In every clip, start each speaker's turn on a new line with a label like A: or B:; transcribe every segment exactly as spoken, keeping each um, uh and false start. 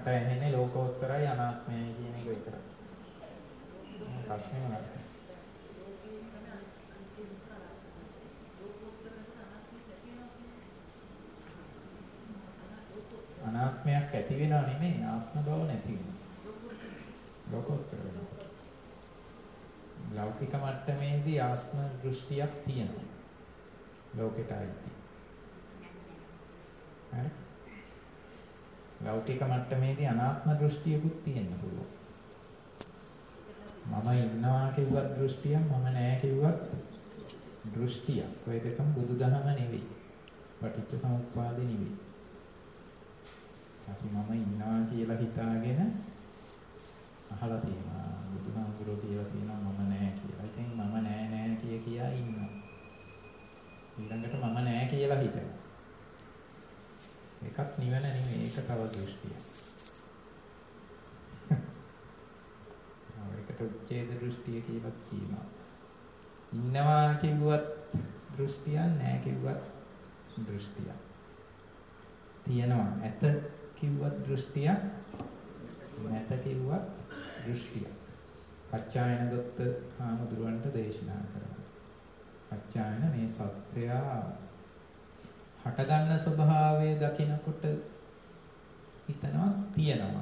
A: මට ඇහෙන්නේ ලෝකෝත්තරයි අනාත්මයයි කියන එක විතරයි. ප්‍රශ්නේ මොනවද? අනාත්මයක් ඇති වෙනව නෙමෙයි ආත්ම බව නැති වෙනවා. ලෝකෝත්තර වෙනවා. ලෞකික මට්ටමේදී ආත්ම දෘෂ්ටියක් තියෙනවා. ලෝකෙට අයිති. හරි? ලෞකික මට්ටමේදී අනාත්ම දෘෂ්ටියකුත් තියෙන්න පුළුවන්. මම ඉන්නවා කිව්වත් දෘෂ්ටියක්, මම නැහැ කිව්වත් දෘෂ්ටියක්. ඔය දෙකම බුදුදහම නෙවෙයි. පටිච්ච සමුප්පාදේ නෙවෙයි. අපි මම ඉන්නවා කියලා හිතාගෙන අහලා තියෙනවා. බුදුහාමුදුරුවෝ කියලා තියෙනවා මම නැහැ කියලා. ඉතින් මම නැහැ නැහැ කිය කියා ඉන්නවා. ඊළඟට මම නැහැ කියලා හිතනවා. ඒකත් නිවන නෙමෙයි, ඒක තව දෘෂ්ටියක්. ඒකට උච්ඡේද දෘෂ්ටිය කියලා කියනවා. ඉන්නවා කිව්වත් දෘෂ්ටියක්, නැහැ කිව්වත් දෘෂ්ටියක්. තියෙනවා ඇත කිව්වත් දෘෂ්ටියක්, නැත කිව්වත් දෘෂ්ටියක්. පච්චායන දොත්ත හාමුදුරුවන්ට දේශනා කරනවා. පච්චායන මේ සත්‍යය හටගන්න ස්වභාවය දකිනකොට හිතනවා තියෙනවා.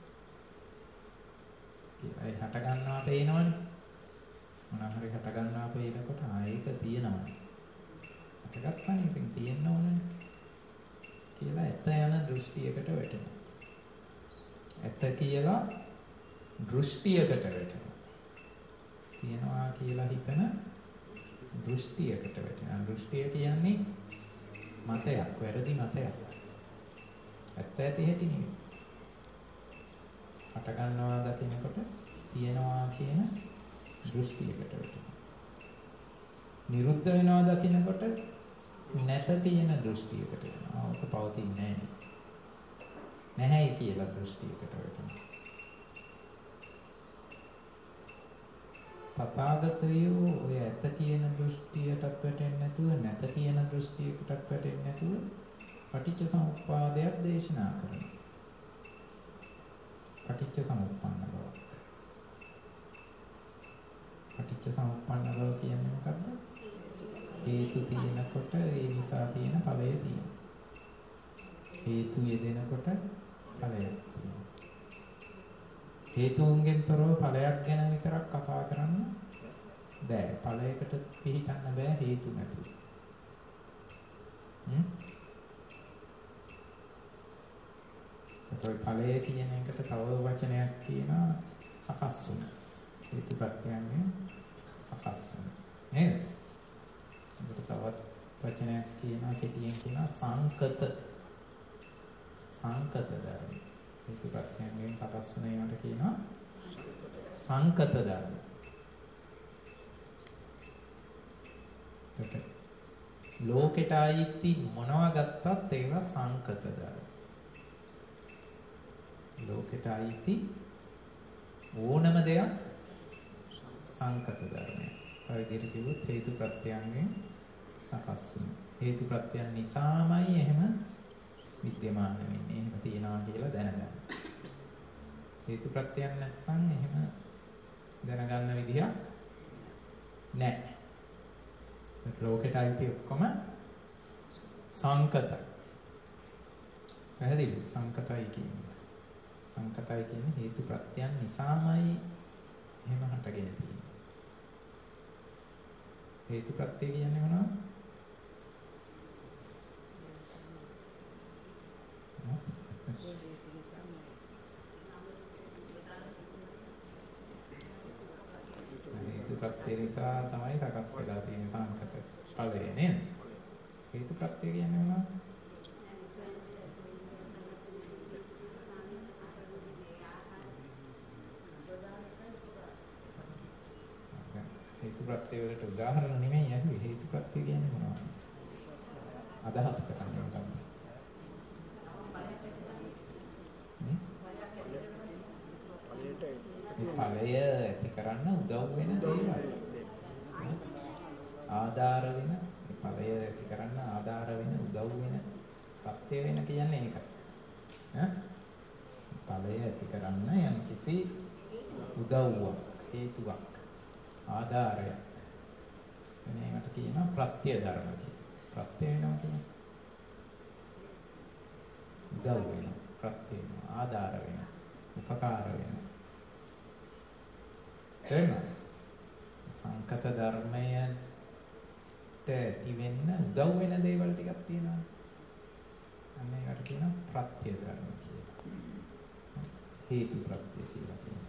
A: ඒ හට ගන්නවා පේනවනේ. මොනවා හරි හට ගන්නවා පේනකොට ආයෙක තියෙනවා. හටගත්තනේ ඉතින් තියෙන්න ඕනනේ. කියලා ඇත යන දෘෂ්ටියකට වැටෙනවා. ඇත කියලා දෘෂ්ටියකට වැටෙනවා. තියනවා කියලා හිතන දෘෂ්ටියකට වැටෙනවා. දෘෂ්ටිය කියන්නේ මතයක්, වැරදි මතයක්. ඇත්ත ඇති හැටි නෙවෙයි. හට ගන්නවා දකිනකොට තියනවා කියන දෘෂ්ටියකට වැටෙනවා. නිරුද්ධ වෙනවා දකිනකොට නැත කියන දෘෂ්ටියකට වෙනවා. ඒක පවතින්නේ නැහැ. නැහැයි කියලා දෘෂ්ටියකට වැටෙනවා. තථාගතයෝ ඔය ඇත කියන දෘෂ්ටියටත් වැටෙන්නේ නැතුව නැත කියන දෘෂ්ටියකටත් වැටෙන්නේ නැතුව පටිච්ච සමුප්පාදයක් දේශනා කරනවා. පටිච්ච සමුප්පන්න බව. පටිච්ච සමුප්පන්න බව කියන්නේ මොකද්ද? හේතු තියෙනකොට ඒ නිසා තියෙන ඵලය තියෙනවා. හේතු යෙදෙනකොට ඵලයක් තියෙනවා. හේතුන්ගෙන් තොරව ඵලයක් ගැන විතරක් කතා කරන්න බෑ. ඵලයකට පිළිගන්න බෑ හේතු නැතුව. හ්ම්? ඒතකොට ඵලය කියන එකට තව වචනයක් කියනවා සකස් වුණ. හේතුපත්‍යයෙන් සකස් වුණ. නේද? ඒකට තවත් වචනයක් කියනවා කෙටියෙන් කියනවා සංකත. සංකත ධර්ම. හේතුපත්‍යයෙන් සකස් වුණ ඒවට කියනවා සංකත ධර්ම. ඒකට ලෝකෙට ආйти මොනවා ගත්තත් ඒවා සංකත ධර්ම. ලෝකෙට ආйти ඕනම දෙයක් සංකත ධර්මයක්. ඔය විදිහට කිව්වොත් හේතු ප්‍රත්‍යයන්ගෙන් සකස් වෙන. හේතු ප්‍රත්‍යයන් නිසාමයි එහෙම විද්‍යමාන වෙන්නේ. එහෙම තියනවා කියලා දැනගන්න. හේතු ප්‍රත්‍යයන් නැත්නම් එහෙම දැනගන්න විදියක් නැහැ. ලෝකෙට ආйти ඔක්කොම සංකතයි. පැහැදිලිද? සංකතයි කියන්නේ. සංකතයි කියන්නේ හේතු ප්‍රත්‍යයන් නිසාමයි එහෙම හටගෙන තියෙන්නේ. හේතු ප්‍රත්‍ය කියන්නේ මොනවද? හේතු ප්‍රත්‍ය නිසා තමයි සකස් වෙලා තියෙන සංකත ඵලය නේද? හේතු ප්‍රත්‍ය කියන්නේ මොනවද? හේතු ප්‍රත්‍ය වලට උදාහරණ නෙමෙයි ඇහුවේ. හේතු ප්‍රත්‍ය කියන්නේ මොනවද? අදහස් කරන්නේ මොකක්ද? ඵලය ඇති කරන්න උදව් වෙන දේවල්. ආධාර වෙන ඵලය ඇති කරන්න ආධාර වෙන උදව් වෙන ප්‍රත්‍ය වෙන කියන්නේ ඒකයි. ඈ ඵලය ඇති කරන්න යම් කිසි උදව්වක්, හේතුවක්, ආධාරයක්. මේකට කියනවා ප්‍රත්‍ය ධර්ම කියලා. ප්‍රත්‍ය වෙනවා කියන්නේ උදව් වෙනවා, ප්‍රත්‍ය වෙනවා, ආධාර වෙනවා, උපකාර වෙනවා. එහෙනම් සංකත ධර්මයට ඇති වෙන්න උදව් වෙන දේවල් ටිකක් තියෙනවා. අන්න ඒකට කියනවා ප්‍රත්‍ය ධර්ම කියලා. හේතු ප්‍රත්‍ය කියලා කියනවා.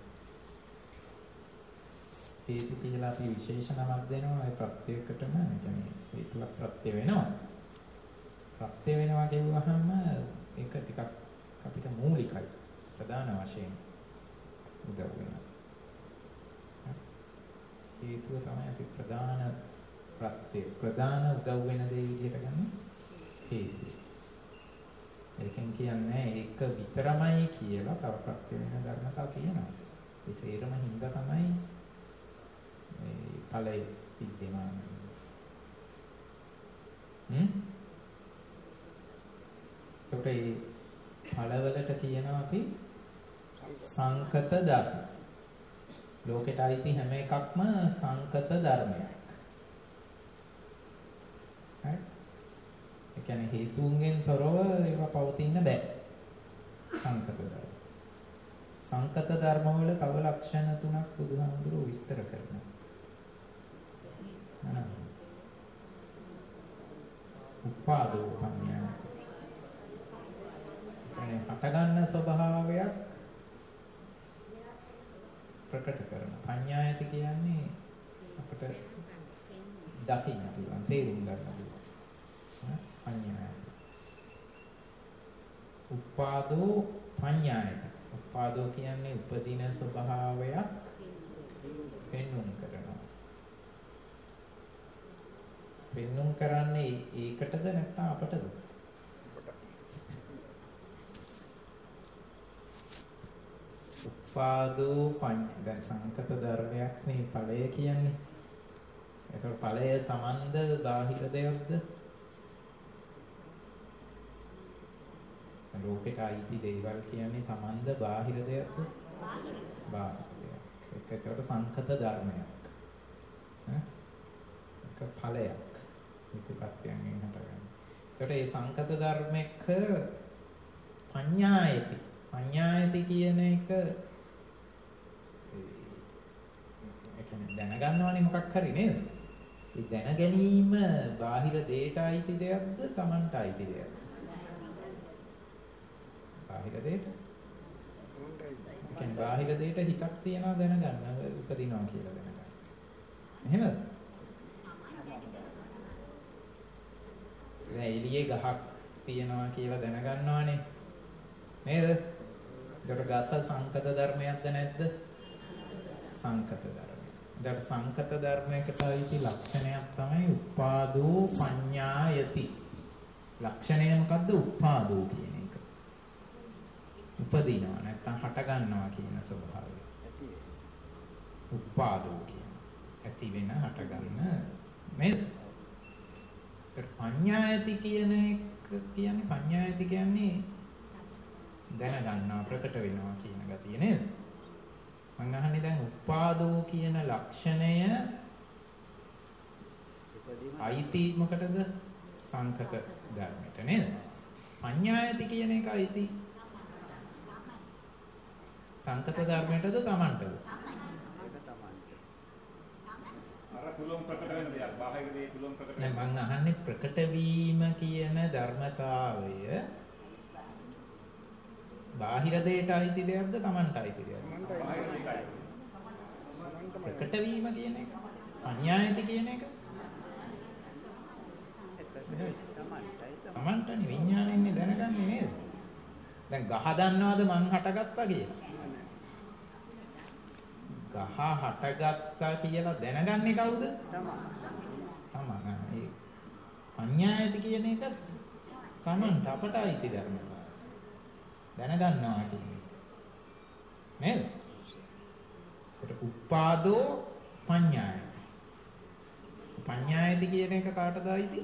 A: හේතු කියලා අපි විශේෂ නමක් දෙනවා ඒ ප්‍රත්‍යයකටම. ඒ කියන්නේ හේතුවක් ප්‍රත්‍ය වෙනවා. ප්‍රත්‍ය වෙනවා කියුවහම ඒක ටිකක් අපිට මූලිකයි. ප්‍රධාන වශයෙන් උදව් වෙනවා. හේතුව තමයි අපි ප්‍රධාන ප්‍රත්‍ය ප්‍රධාන උදව් වෙන දේ විදිහට ගන්න හේතුව. ඒකෙන් කියන්නේ ඒක විතරමයි කියලා තව ප්‍රත්‍ය වෙන ධර්මතා තියෙනවා. ඒ සේරම හින්දා තමයි මේ ඵලය විද්‍යමාන වෙන්නේ. හ්ම්? ඒකට ඵලවලට කියනවා අපි සංකත ධර්ම. ලෝකෙට අයිති හැම එකක්ම සංකත ධර්මයක්. හරි? ඒ කියන්නේ හේතුන්ගෙන් තොරව ඒවා පවතින්න බෑ. සංකත ධර්ම. සංකත ධර්ම වල තව ලක්ෂණ තුනක් බුදුහාමුදුරුවෝ විස්තර කරනවා. නේද? උපාදෝ පඤ්ඤාය. ඒ හටගන්න ස්වභාවයක් ප්‍රකට කරන පඤ්ඤායති කියන්නේ අපිට දකින්න පුළුවන් තේරුම් ගන්න පුළුවන් පඤ්ඤායති. උපාදෝ පඤ්ඤායති. උපාදෝ කියන්නේ උපදින ස්වභාවයක් පෙන්වුම් කරනවා. පෙන්වුම් කරන්නේ ඒකටද නැත්නම් අපටද? උපාදෝ පඤ්ඤා දැන් සංකත ධර්මයක් නේ ඵලය කියන්නේ. ඒතකොට ඵලය තමන්ද බාහිර දෙයක්ද? ලෝකෙට අයිති දේවල් කියන්නේ තමන්ද බාහිර දෙයක්ද? බාහිර. බාහිර දෙයක්. ඒක ඒතකොට සංකත ධර්මයක්. ඈ? ඒක ඵලයක්. ප්‍රතිපත්තියෙන් හටගන්නේ. ඒතකොට මේ සංකත ධර්මයක පඤ්ඤායති. පඤ්ඤායති කියන එක දැනගන්නවනේ මොකක් හරි නේද? ඒ දැන ගැනීම බාහිර දෙයට අයිති දෙයක්ද තමන්ට අයිති දෙයක්ද? බාහිර දෙයට? ඒ කියන්නේ බාහිර දෙයට හිතක් තියනවා දැනගන්න උපදිනවා කියලා දැනගන්න. එහෙමද? දැන් එළියේ ගහක් තියනවා කියලා දැනගන්නවනේ. නේද? ඒකට ගස සංකත ධර්මයක්ද නැද්ද? සංකත ධර්මයක්. දැන් සංකත ධර්මයකට අයිති ලක්ෂණයක් තමයි උපාදෝ පඤ්ඤායති. ලක්ෂණය මොකද්ද? උපාදෝ කියන එක. උපදිනවා නැත්නම් හට ගන්නවා කියන ස්වභාවය. උපාදෝ කියන. ඇති වෙන හට ගන්න නේද? ඒ පඤ්ඤායති කියන එක කියන්නේ පඤ්ඤායති කියන්නේ දැන ගන්නවා ප්‍රකට වෙනවා කියන ගතිය නේද? මම අහන්නේ දැන් උපාදෝ කියන ලක්ෂණය අයිති මොකටද? සංකත ධර්මයට නේද? පඤ්ඤායති කියන එක අයිති සංකත ධර්මයටද තමන්ටද? අර තුලොම් ප්‍රකට වෙන දෙයක් බාහිර දේ තුලොම් ප්‍රකට වෙන. මම අහන්නේ ප්‍රකට වීම කියන ධර්මතාවය බාහිර දෙයට අයිති දෙයක්ද තමන්ට අයිති දෙයක්ද? ප්‍රකට වීම කියන එක පඤ්ඤායති කියන එක තමන්ටනේ විඥාණයෙන් දැනගන්නේ නේද? දැන් ගහ දන්නවද මං හටගත්තා කියලා? ගහ හටගත්තා කියලා දැනගන්නේ කවුද? තමන්. තමන්. ඒ පඤ්ඤායති කියන එක තමන්ට අපට අයිති ධර්මතාවය. දැනගන්නවා කියන්නේ නේද? ඒකට උපාදෝ පඤ්ඤායති. පඤ්ඤායති කියන එක කාටද අයිති?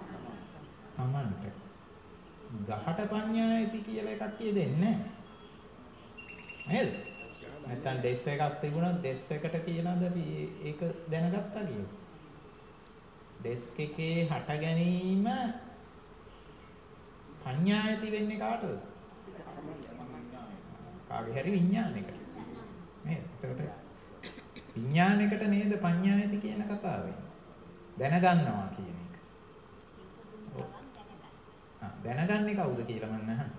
A: තමන්ට. ගහට පඤ්ඤායති කියලා එකක් කියෙ දෙන්නේ නැහැ. නේද? නැත්තම් ඩෙස් එකක් තිබුණොත් ඩෙස් එකට කියනවාද අපි ඒක දැනගත්තා කියලා. ඩෙස්ක් එකේ හට ගැනීම පඤ්ඤායති වෙන්නේ කාටද? කාගේ හරි විඥානයකට. නේද? එතකොට විඥානයකට නේද පඤ්ඤායති කියන කතාව වෙන්නේ. දැනගන්නවා කියන එක. ආ දැනගන්නේ කවුද කියලා මම අහන්නේ.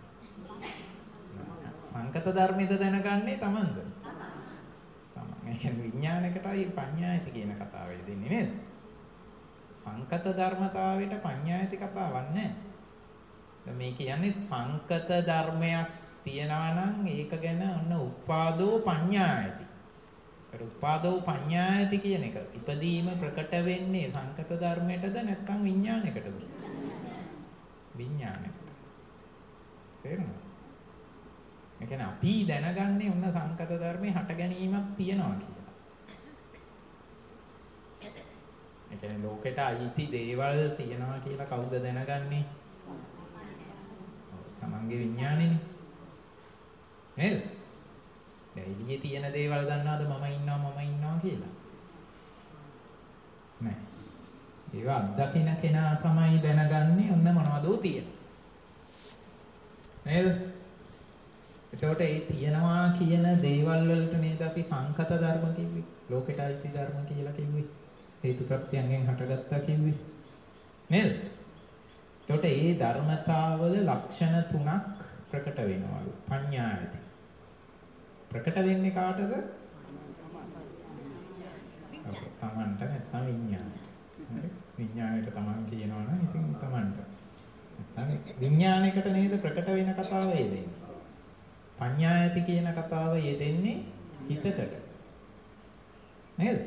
A: සංකත ධර්මයද දැනගන්නේ Tamanද? Taman. ඒ කියන්නේ විඥානයකටයි පඤ්ඤායති කියන කතාව දෙන්නේ නේද? සංකත ධර්මතාවයට පඤ්ඤායති කතාවක් නැහැ. මේ කියන්නේ සංකත ධර්මයක් තියනවා නම් ඒක ගැන ඔන්න උපාදෝ පඤ්ඤායති. ඒ උපාදෝ පඤ්ඤායති කියන එක ඉපදීම ප්‍රකට වෙන්නේ සංකත ධර්මයටද නැත්නම් විඥානයකටද? විඥානයකට. තේරුණාද? ඒ කියන්නේ අපි දැනගන්නේ ඔන්න සංකත ධර්මයේ හට ගැනීමක් තියනවා කියලා. ඒ කියන්නේ ලෝකෙට අයිති දේවල් තියනවා කියලා කවුද දැනගන්නේ? තමන්ගේ විඥානේනේ. නේද? දැන් එළියේ තියෙන දේවල් දන්නවද මම ඉන්නවා මම ඉන්නවා කියලා? නෑ. ඒවා අත්දකින්න කෙනා තමයි දැනගන්නේ ඔන්න මොනවදෝ තියෙන. නේද? එතකොට ඒ තියනවා කියන දේවල් වලට නේද අපි සංකත ධර්ම කිව්වේ? ලෝකෙට අයිති ධර්ම කියලා කිව්වේ. හේතු ප්‍රත්‍යයෙන් හටගත්තා කිව්වේ. නේද? එතකොට ඒ ධර්මතාවල ලක්ෂණ තුනක් ප්‍රකට වෙනවලු. පඤ්ඤායති. ප්‍රකට වෙන්නේ කාටද? තමන්ට නැත්නම් විඥානයට. හරි? විඥානයට තමන් කියනවනම් ඉතින් තමන්ට. නැත්නම් විඥානයකට නේද ප්‍රකට වෙන කතාව යෙදෙන්නේ. පඤ්ඤායති කියන කතාව යෙදෙන්නේ හිතකට. නේද?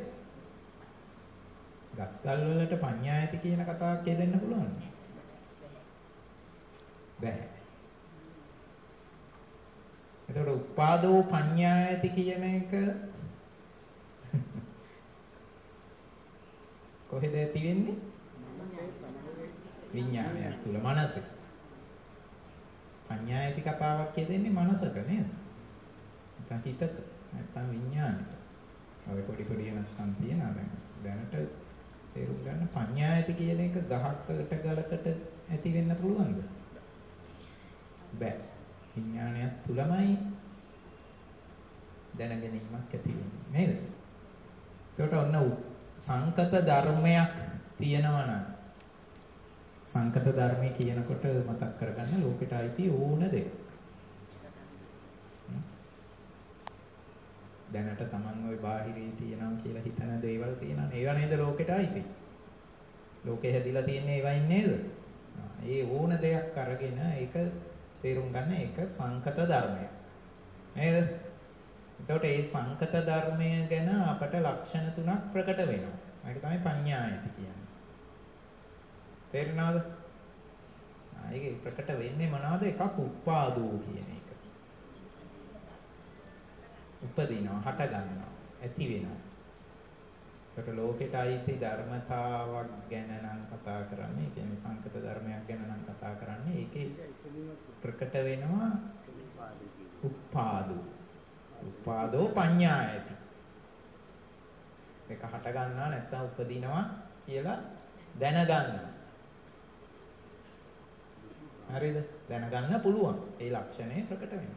A: ගස්කල් වලට පඤ්ඤායති කියන කතාවක් යෙදෙන්න පුළුවන්. බැහැ. එතකොට උපාදෝ පඤ්ඤායති කියන එක කොහෙද ඇති වෙන්නේ? විඥානයක් තුල මනසක. පඤ්ඤායති කතාවක් යෙදෙන්නේ මනසක නේද? නැත්නම් හිතක නැත්නම් විඥානයක. ඔය පොඩි පොඩි වෙනස්කම් තියෙනවා දැන්. දැනට තේරුම් ගන්න පඤ්ඤායති කියන එක ගහකට ගලකට ඇති වෙන්න පුළුවන්ද? බෑ. විඥානයක් තුලමයි දැනගැනීමක් ඇති වෙන්නේ නේද? ඒකට ඔන්න සංකත ධර්මයක් තියෙනවා නම් සංකත ධර්මයේ කියනකොට මතක් කරගන්න ලෝකෙට අයිති ඕන දෙයක්. දැනට Taman ওই බාහිරේ තියෙනවා කියලා හිතන දේවල් තියෙනවා. ඒවා නේද ලෝකෙට අයිති? ලෝකේ හැදිලා තියෙන්නේ ඒවයින් නේද? ඒ ඕන දෙයක් අරගෙන ඒක තේරුම් ගන්න ඒක සංකත ධර්මයක්. නේද? එතකොට මේ සංකත ධර්මය ගැන අපට ලක්ෂණ තුනක් ප්‍රකට වෙනවා. ඒක තමයි පඤ්ඤායති කියන්නේ. තේරුණාද? ආයේ ප්‍රකට වෙන්නේ මොනවද? එකක් උපාදෝ කියන එක. උපදිනවා, හට ගන්නවා, ඇති වෙනවා. එතකොට ලෝකෙට අයිති ධර්මතාවක් ගැන නම් කතා කරන්නේ, ඒ කියන්නේ සංකත ධර්මයක් ගැන නම් කතා කරන්නේ. ඒකේ ප්‍රකට වෙනවා උපාදෝ. උපාදෝ පඤ්ඤායති. ඒක හට ගන්නවා නැත්නම් උපදිනවා කියලා දැනගන්නවා. හරිද? දැනගන්න පුළුවන්. ඒ ලක්ෂණය ප්‍රකට වෙනවා.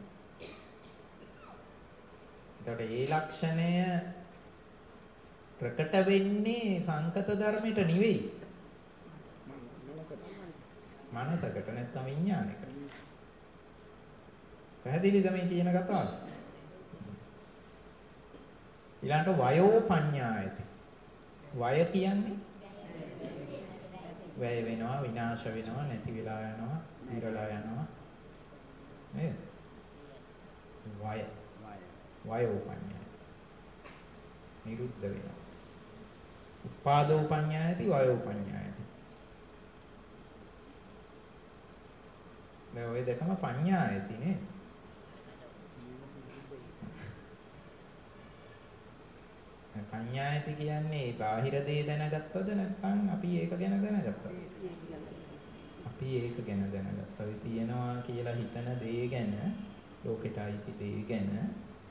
A: එතකොට ඒ ලක්ෂණය ප්‍රකට වෙන්නේ සංකත ධර්මයට නෙවෙයි. මනසකට නැත්නම් විඥානයකට. පැහැදිලිද මේ කියන කතාව? ඊළඟට වයෝ පඤ්ඤායති. වය කියන්නේ වැය වෙනවා, විනාශ වෙනවා, නැති වෙලා යනවා, ඉරලා යනවා. නේද? වය. වයෝ පඤ්ඤායති. නිරුද්ධ වෙනවා. උපාදෝ පඤ්ඤායති, වයෝ පඤ්ඤායති. දැන් ඔය දෙකම පඤ්ඤායති නේ. පඤ්ඤායති කියන්නේ බාහිර දේ දැනගත්තද නැත්නම් අපි ඒක ගැන දැනගත්තද? අපි ඒක ගැන දැනගත්තා. ඒ තියනවා කියලා හිතන දේ ගැන, ලෝකෙට අයිති දේ ගැන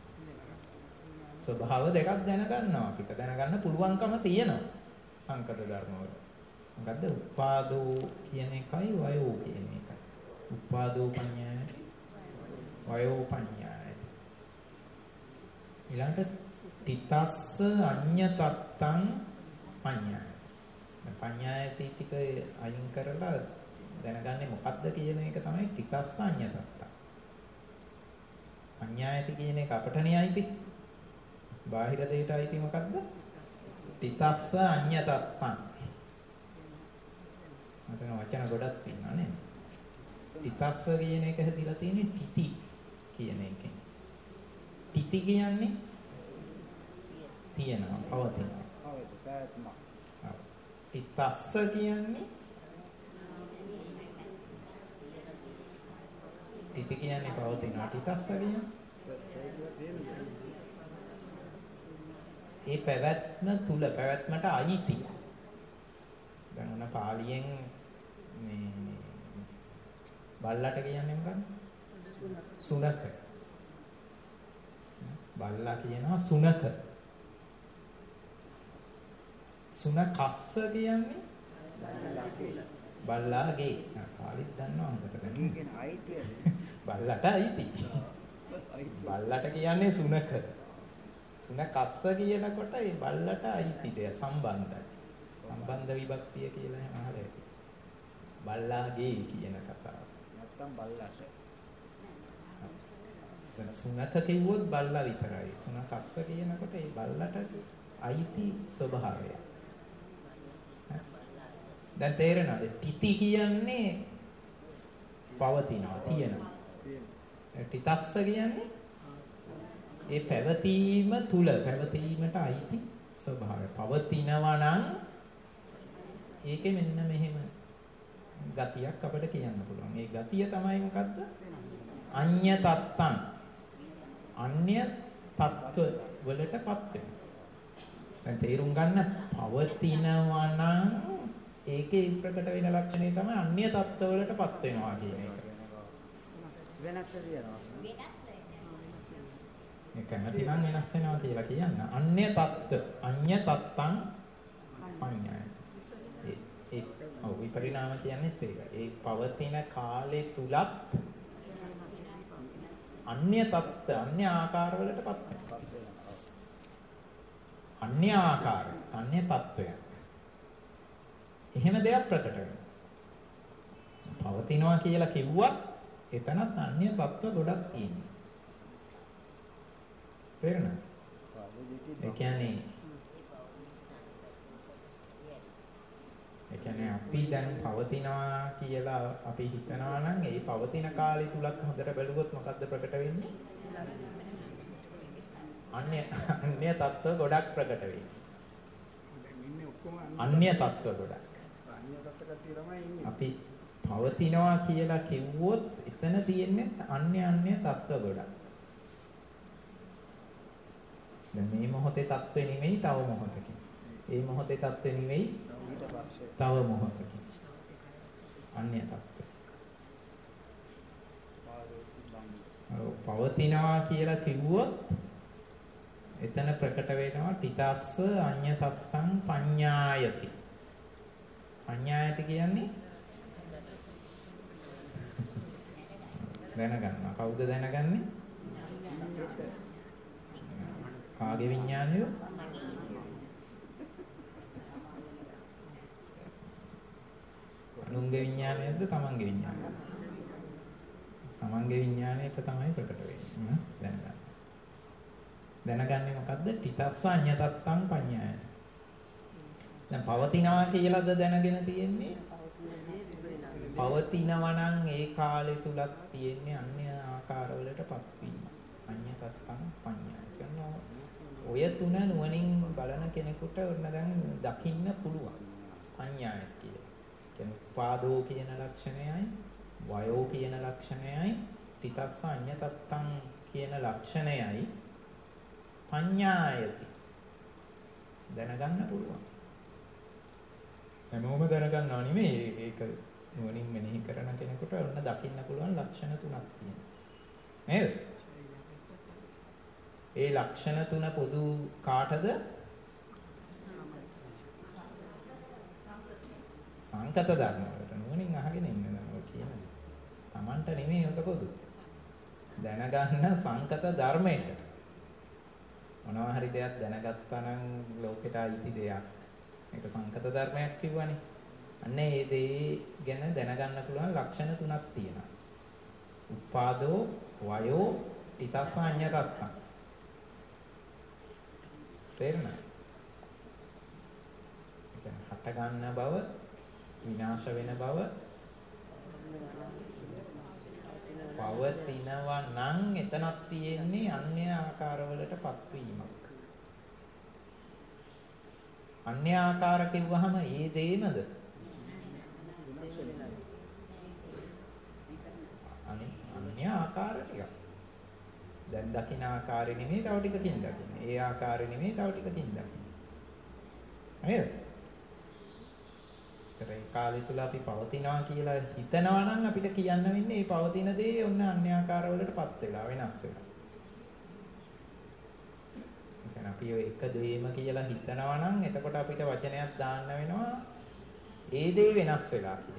A: ස්වභාව දෙකක් දැනගන්නවා. අපිට දැනගන්න පුළුවන්කම තියෙනවා සංකත ධර්ම වල. මොකද්ද? උපාදෝ කියන එකයි වයෝ කියන එකයි. උපාදෝ පඤ්ඤායති වයෝ පඤ්ඤායති. ඊළඟට තිතස්ස අඤ්ඤතත්තං පඤ්ඤායති. පඤ්ඤායති ටික අයින් කරලා දැනගන්නේ මොකද්ද කියන එක තමයි තිතස්ස අඤ්ඤතත්තං. පඤ්ඤායති කියන එක අපටනේ අයිති. බාහිර දෙයට අයිති මොකද්ද? තිතස්ස අඤ්ඤතත්තං. මතන වචන ගොඩක් තියෙනවා නේද? තිතස්ස කියන එක හැදිලා තියෙන්නේ තිති කියන එකෙන්. තිති කියන්නේ තියෙනවා, පවතිනවා. තිතස්ස කියන්නේ තිති කියන්නේ පවතිනවා. තිතස්ස කියන්නේ ඒ පැවැත්ම තුල පැවැත්මට අයිති. දැන් උන පාලියෙන් මේ බල්ලට කියන්නේ මොකක්ද? සුනක. බල්ලා කියනවා සුනක. සුනකස්ස කියන්නේ බල්ලාගේ. පාලිත් දන්නවා හොඳට දැන්. කියන අයිතිය. බල්ලට අයිති. බල්ලට කියන්නේ සුනක. සුනකස්ස කියනකොට ඒ බල්ලට අයිති දෙය සම්බන්ධයි. සම්බන්ධ විභක්තිය කියලා එහෙම අහලා ඇති. බල්ලාගේ කියන කතාව. නැත්තම් බල්ලට. දැන් සුනක කිව්වොත් බල්ලා විතරයි. සුනකස්ස කියනකොට ඒ බල්ලට අයිති ස්වභාවය. දැන් තේරෙනවද? තිති කියන්නේ පවතිනවා, තියෙනවා. තිතස්ස කියන්නේ ඒ පැවතීම තුල පැවතීමට අයිති ස්වභාවය. පවතිනවා නම් ඒකේ මෙන්න මෙහෙම ගතියක් අපිට කියන්න පුළුවන්. ඒ ගතිය තමයි මොකද්ද? අඤ්ඤ තත්තං. අන්‍ය තත්ත්ව වලටපත් වෙනවා. දැන් තේරුම් ගන්න පවතිනවා නම් ඒකේ ප්‍රකට වෙන ලක්ෂණය තමයි අන්‍ය තත්ත්ව වලටපත් වෙනවා කියන එක. වෙනස් වෙනවා. මේක නැතිනම් වෙනස් වෙනවා කියලා කියන්න. අන්‍ය තත්ත්ව අඤ්ඤ තත්තං පඤ්ඤාය. ඒ ඒ ඔව් විපරිණාම කියන්නේත් ඒකයි. ඒ පවතින කාලේ තුලත් අන්‍ය තත්ත්ව අන්‍ය ආකාරවලටපත් වෙනවා. අන්‍ය ආකාර අන්‍ය තත්ත්වයක්. එහෙම දෙයක් ප්‍රකට වෙනවා. පවතිනවා කියලා කිව්වත් එතනත් අන්‍ය තත්ත්ව ගොඩක් තියෙනවා. තේරෙනවද? ඒ කියන්නේ ඒ කියන්නේ අපි දැන් පවතිනවා කියලා අපි හිතනවා නම් ඒ පවතින කාලය තුලත් හොඳට බැලුවොත් මොකද්ද ප්‍රකට වෙන්නේ? අන්‍ය අන්‍ය තත්ත්ව ගොඩක් ප්‍රකට වෙන්නේ. දැන් ඉන්නේ ඔක්කොම අන්‍ය තත්ත්ව ගොඩක්. අන්‍ය තත්ත්ව කට්ටිය තමයි ඉන්නේ. අපි පවතිනවා කියලා කිව්වොත් එතන තියෙන්නේ අන්‍ය අන්‍ය තත්ත්ව ගොඩක්. දැන් මේ මොහොතේ තත්ත්වෙ නෙමෙයි තව මොහොතකින්. ඒ මොහොතේ තත්ත්වෙ නෙමෙයි ඊට පස්සේ තව මොහොතකින්. අන්‍ය තත්ත්ව. පවතිනවා කියලා කිව්වොත් එතන ප්‍රකට වෙනවා තිතස්ස අඤ්ඤ තත්තං පඤ්ඤායති. පඤ්ඤායති කියන්නේ දැනගන්නවා. කවුද දැනගන්නේ? කාගේ විඥානයද? අනුන්ගේ විඥානයද තමන්ගේ විඥානයද? තමන්ගේ විඥානයට තමයි ප්‍රකට වෙන්නේ. දැනගන්න. දැනගන්නේ මොකද්ද? තිතස්ස අඤ්ඤතත්තං පඤ්ඤාය. දැන් පවතිනවා කියලාද දැනගෙන තියෙන්නේ? පවතිනවා නම් ඒ කාලය තුලත් තියෙන්නේ අන්‍ය ආකාරවලටපත් වීම. අඤ්ඤතත්තං පඤ්ඤාය. කියනවා ඔය තුන නුවණින් බලන කෙනෙකුට ඔන්න දැන් දකින්න පුළුවන්. පඤ්ඤායත් කියලා. කියන්නේ පාදෝ කියන ලක්ෂණයයි, වයෝ කියන ලක්ෂණයයි, තිතස්ස අඤ්ඤතත්තං කියන ලක්ෂණයයි පඤ්ඤායති. දැනගන්න පුළුවන්. හැමෝම දැනගන්නව නෙමෙයි. ඒක නුවණින් මෙනෙහි කරන කෙනෙකුට ඔන්න දකින්න පුළුවන් ලක්ෂණ තුනක් තියෙනවා. නේද? ඒ ලක්ෂණ තුන පොදු කාටද? සංකත ධර්ම වලට. නුවණින් අහගෙන ඉන්න නෝ කියන්නේ. Tamanට නෙමෙයි ඔක පොදු. දැනගන්න සංකත ධර්මයට. මොනවා හරි දෙයක් දැනගත්තා නම් ලෝකෙට අයිති දෙයක්. ඒක සංකත ධර්මයක් කිව්වනේ. අන්න ඒ දේ ගැන දැනගන්න පුළුවන් ලක්ෂණ තුනක් තියෙනවා. උපාදෝ, වයෝ, ිතස්ස අඤ්ඤතත්තං. තේරුණා? ඒක හට ගන්න බව, විනාශ වෙන බව, පවතිනවා නම් එතනක් තියෙන්නේ අන්‍ය ආකාරවලටපත් වීමක්. අන්‍ය ආකාර කිව්වහම ඒ දෙයමද? අන්‍ය ආකාර ටික. දැන් දකින්න ආකාරෙ නෙමෙයි තව ටිකකින් දකින්න. ඒ ආකාරෙ නෙමෙයි තව ටිකකින් දකින්න. නේද? ඒ කාලය තුල අපි පවතිනවා කියලා හිතනවා නම් අපිට කියන්න වෙන්නේ මේ පවතින දේ ඔන්න අන්‍ය ආකාරවලටපත් වෙලා වෙනස් වෙලා. දැන් අපි ඔය එක දෙයම කියලා හිතනවා නම් එතකොට අපිට වචනයක් දාන්න වෙනවා ඒ දේ වෙනස් වෙලා කියලා.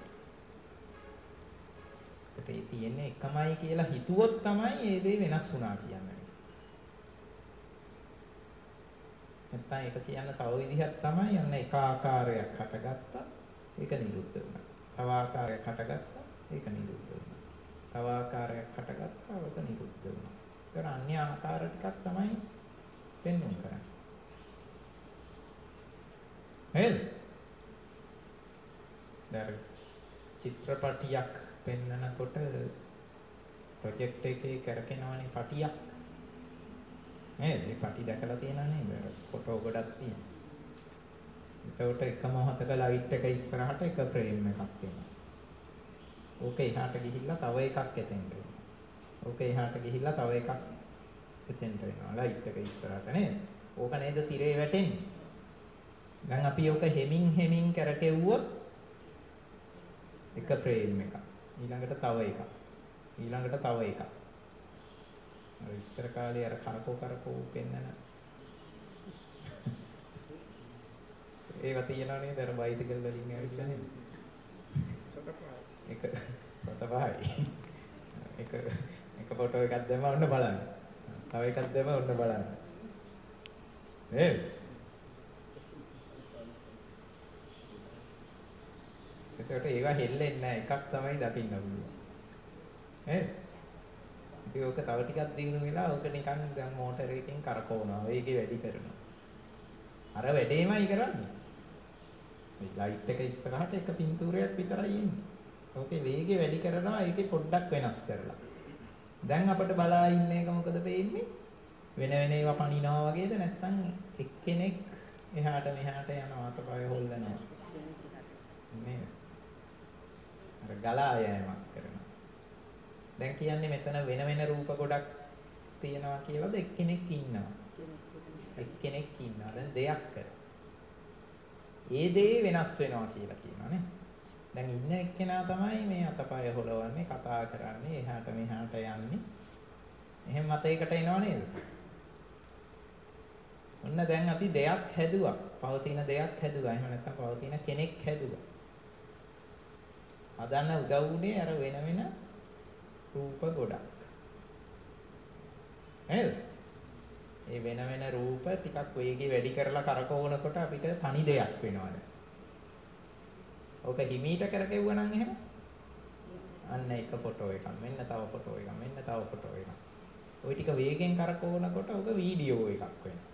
A: ඒ තියෙන්නේ එකමයි කියලා හිතුවොත් තමයි ඒ දේ වෙනස් වුණා කියන්නේ. නැත්නම් ඒක කියන්න තව විදිහක් තමයි යන්න එක ආකාරයක් හටගත්තා ඒක නිරුද්ධ වුණා. තව ආකාරයක් හටගත්තා ඒක නිරුද්ධ වුණා. තව ආකාරයක් හටගත්තා ඒක නිරුද්ධ වුණා. ඒක අන්‍ය ආකාර ටිකක් තමයි පෙන්වන්න කරන්නේ. නේද? දැන් චිත්‍රපටියක් පෙන්නනකොට ප්‍රොජෙක්ට් එකේ කරකිනවනේ පටියක්. නේද? මේ පටි දැකලා තියෙනා නේද? ෆොටෝ ගොඩක් තියෙනවා. එතකොට එක මොහොතක ලයිට් එක ඉස්සරහට එක ෆ්‍රේම් එකක් වෙනවා. ඕක එහාට ගිහිල්ලා තව එකක් එතෙන්ට එනවා. ඕක එහාට ගිහිල්ලා තව එකක් එතෙන්ට එනවා. ලයිට් එක ඉස්සරහට නේද? ඕක නේද තිරේ වැටෙන්නේ. දැන් අපි ඕක හෙමින් හෙමින් කරකෙව්වොත් එක ෆ්‍රේම් එකක්. ඊළඟට තව එකක්. ඊළඟට තව එකක්. අර ඉස්සර කාලේ අර කරකෝ කරකෝ පෙන්නන ඒවා තියනවා නේද අර බයිසිකල් වලින් ඇවිල්ලා නේද? එක සතපහයි. එක එක ෆොටෝ එකක් දැම්ම ඔන්න බලන්න. තව එකක් දැම්ම ඔන්න බලන්න. නේද? ඒකට ඒවා හෙල්ලෙන්නේ නැහැ. එකක් තමයි දකින්න පුළුවන්. නේද? ඉතින් ඔක තව ටිකක් දිනු වෙලා ඔක නිකන් දැන් මෝටර එකකින් කරකවනවා. වේගය වැඩි කරනවා. අර වැඩේමයි කරන්නේ. මේ ලයිට් එක ඉස්සරහට එක පින්තූරයක් විතරයි එන්නේ. ඕකේ වේගය වැඩි කරනවා ඒකේ පොඩ්ඩක් වෙනස් කරලා. දැන් අපිට බලා ඉන්න එක මොකද වෙන්නේ? වෙන වෙන ඒවා පනිනවා වගේද නැත්නම් එක්කෙනෙක් එහාට මෙහාට යනවා අතපය හොල්ලනවා. නේද? අර ගලා යෑමක් කරනවා. දැන් කියන්නේ මෙතන වෙන වෙන රූප ගොඩක් තියෙනවා කියලාද එක්කෙනෙක් ඉන්නවා. එක්කෙනෙක් ඉන්නවා. දැන් දෙයක් කරා. ඒ දේ වෙනස් වෙනවා කියලා කියනවා නේ. දැන් ඉන්න එක්කෙනා තමයි මේ අතපය හොලවන්නේ, කතා කරන්නේ, එහාට මෙහාට යන්නේ. එහෙම මතයකට එනව නේද? ඔන්න දැන් අපි දෙයක් හැදුවා. පවතින දෙයක් හැදුවා. එහෙම නැත්නම් පවතින කෙනෙක් හැදුවා. හදන්න උදව් වුණේ අර වෙන වෙන රූප ගොඩක්. නේද? ඒ වෙන වෙන රූප ටිකක් වේගය වැඩි කරලා කරකවනකොට අපිට තනි දෙයක් වෙනවා. ඕක හිමීට කරකෙවුවා නම් එහෙම අන්න එක ෆොටෝ එකක් මෙන්න තව ෆොටෝ එකක් මෙන්න තව ෆොටෝ එකක්. ওই ටික වේගෙන් කරකවනකොට ඕක වීඩියෝ එකක් වෙනවා.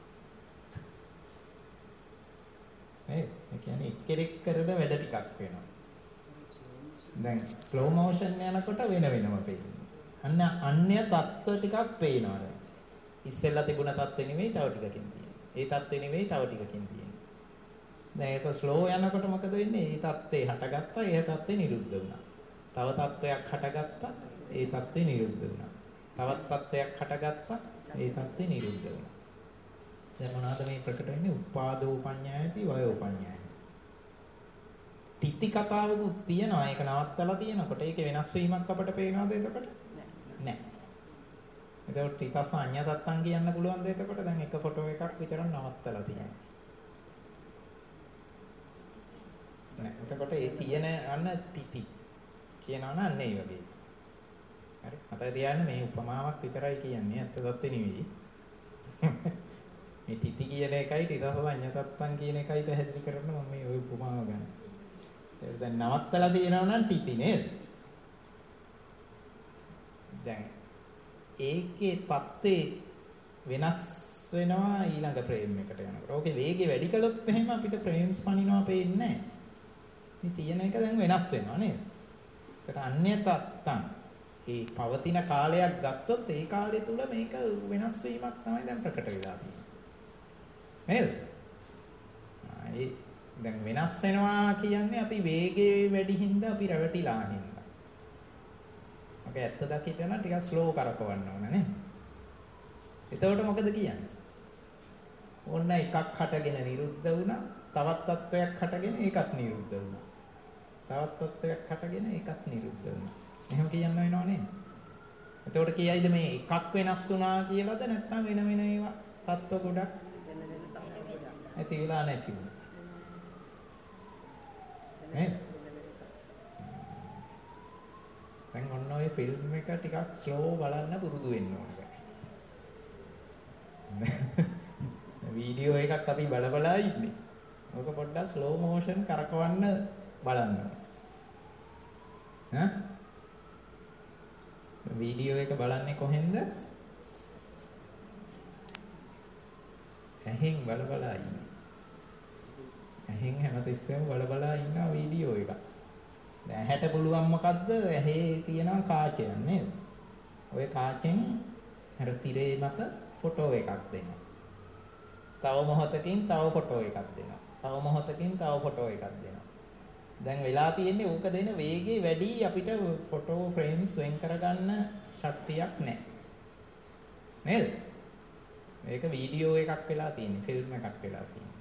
A: නේද? ඒ කියන්නේ එක්කෙනෙක් කරන වැඩ ටිකක් වෙනවා. දැන් ස්ලෝ මෝෂන් යනකොට වෙන වෙනම පේනවා. අන්න අන්‍ය තත්ත්ව ටිකක් පේනවා දැන්. ඉස්සෙල්ලා තිබුණ තත්ත්වෙ නෙමෙයි තව ටිකකින් තියෙන්නේ. ඒ තත්ත්වෙ නෙමෙයි තව ටිකකින් තියෙන්නේ. දැන් ඒක ස්ලෝ යනකොට මොකද වෙන්නේ? ඒ තත්ත්වේ හටගත්තා, ඒ තත්ත්වේ නිරුද්ධ වුණා. තව තත්ත්වයක් හටගත්තා, ඒ තත්ත්වේ නිරුද්ධ වුණා. තවත් තත්ත්වයක් හටගත්තා, ඒ තත්ත්වේ නිරුද්ධ වුණා. දැන් මොනවාද මේ ප්‍රකට වෙන්නේ? උපාදෝ පඤ්ඤායති, වයෝ පඤ්ඤායති. තිති කතාවකුත් තියෙනවා. ඒක නවත්තලා තියෙනකොට ඒකේ වෙනස් වීමක් අපට පේනවද එතකොට? නැහැ. එතකොට ටිකස් අඤ්ඤතත්තන් කියන්න පුළුවන්ද එතකොට? දැන් එක ෆොටෝ එකක් විතර නවත්තලා තියෙනවා. නෑ. එතකොට ඒ තියෙන අන්න තිති කියනවා නම් අන්න ඒ වගේ. හරි. මතක තියාගන්න මේ උපමාවක් විතරයි කියන්නේ. ඇත්ත තත්ත්වෙ නෙවෙයි. මේ තිති කියන එකයි ටිකස් අඤ්ඤතත්තන් කියන එකයි පැහැදිලි කරන්න මම මේ ওই උපමාව ගන්න. ඒක දැන් නවත්තලා තියෙනවා නම් තිති නේද? දැන් ඒකේ தත්ත්වේ වෙනස් වෙනවා ඊළඟ ෆ්‍රේම් එකට යනකොට. ඕකේ වේගය වැඩි කළොත් එහෙම අපිට ෆ්‍රේම්ස් පනිනවා පේන්නේ නැහැ. මේ තියෙන එක දැන් වෙනස් වෙනවා නේද? ඒකට අඤ්ඤතත්තන් ඒ පවතින කාලයක් ගත්තොත් ඒ කාලය තුල මේක වෙනස් වීමක් තමයි දැන් ප්‍රකට වෙලා තියෙන්නේ. නේද? ඒ දැන් වෙනස් වෙනවා කියන්නේ අපි වේගයේ වැඩි හින්දා අපි රැවටිලා හින්දා. ඔක ඇත්ත දකින්න ටිකක් ස්ලෝ කරකවන්න ඕන නේ. එතකොට මොකද කියන්නේ? ඕන්න එකක් හටගෙන නිරුද්ධ වුණා, තවත් තත්වයක් හටගෙන ඒකත් නිරුද්ධ වුණා. තවත් තත්වයක් හටගෙන ඒකත් නිරුද්ධ වුණා. එහෙම කියන්න වෙනව නේද? එතකොට කියයිද මේ එකක් වෙනස් වුණා කියලාද නැත්නම් වෙන වෙන ඒවා තත්ත්ව ගොඩක් ඇති වෙලා නැති වුණා. නේද? දැන් ඔන්න ඔය ෆිල්ම් එක ටිකක් ස්ලෝ බලන්න පුරුදු වෙන්න ඕනේ. වීඩියෝ එකක් අපි බල බලා ඉන්නේ. ඔක පොඩ්ඩක් ස්ලෝ මෝෂන් කරකවන්න බලන්න. ඈ? වීඩියෝ එක බලන්නේ කොහෙන්ද? ඇහෙන් බල බලා ඉන්නේ. ඇහෙන් හැමතිස්සෙම බල බලා ඉන්න වීඩියෝ එක. දැන් ඇහැට පුළුවන් මොකද්ද? ඇහි තියෙනවා කාචයක් නේද? ওই කාචෙන් අර තිරේ මත ෆොටෝ එකක් දෙනවා. තව මොහොතකින් තව ෆොටෝ එකක් දෙනවා. තව මොහොතකින් තව ෆොටෝ එකක් දෙනවා. දැන් වෙලා තියෙන්නේ ඕක දෙන වේගය වැඩි අපිට ෆොටෝ ෆ්‍රේම්ස් වෙන් කරගන්න ශක්තියක් නැහැ. නේද? මේක වීඩියෝ එකක් වෙලා තියෙන්නේ, ෆිල්ම් එකක් වෙලා තියෙන්නේ.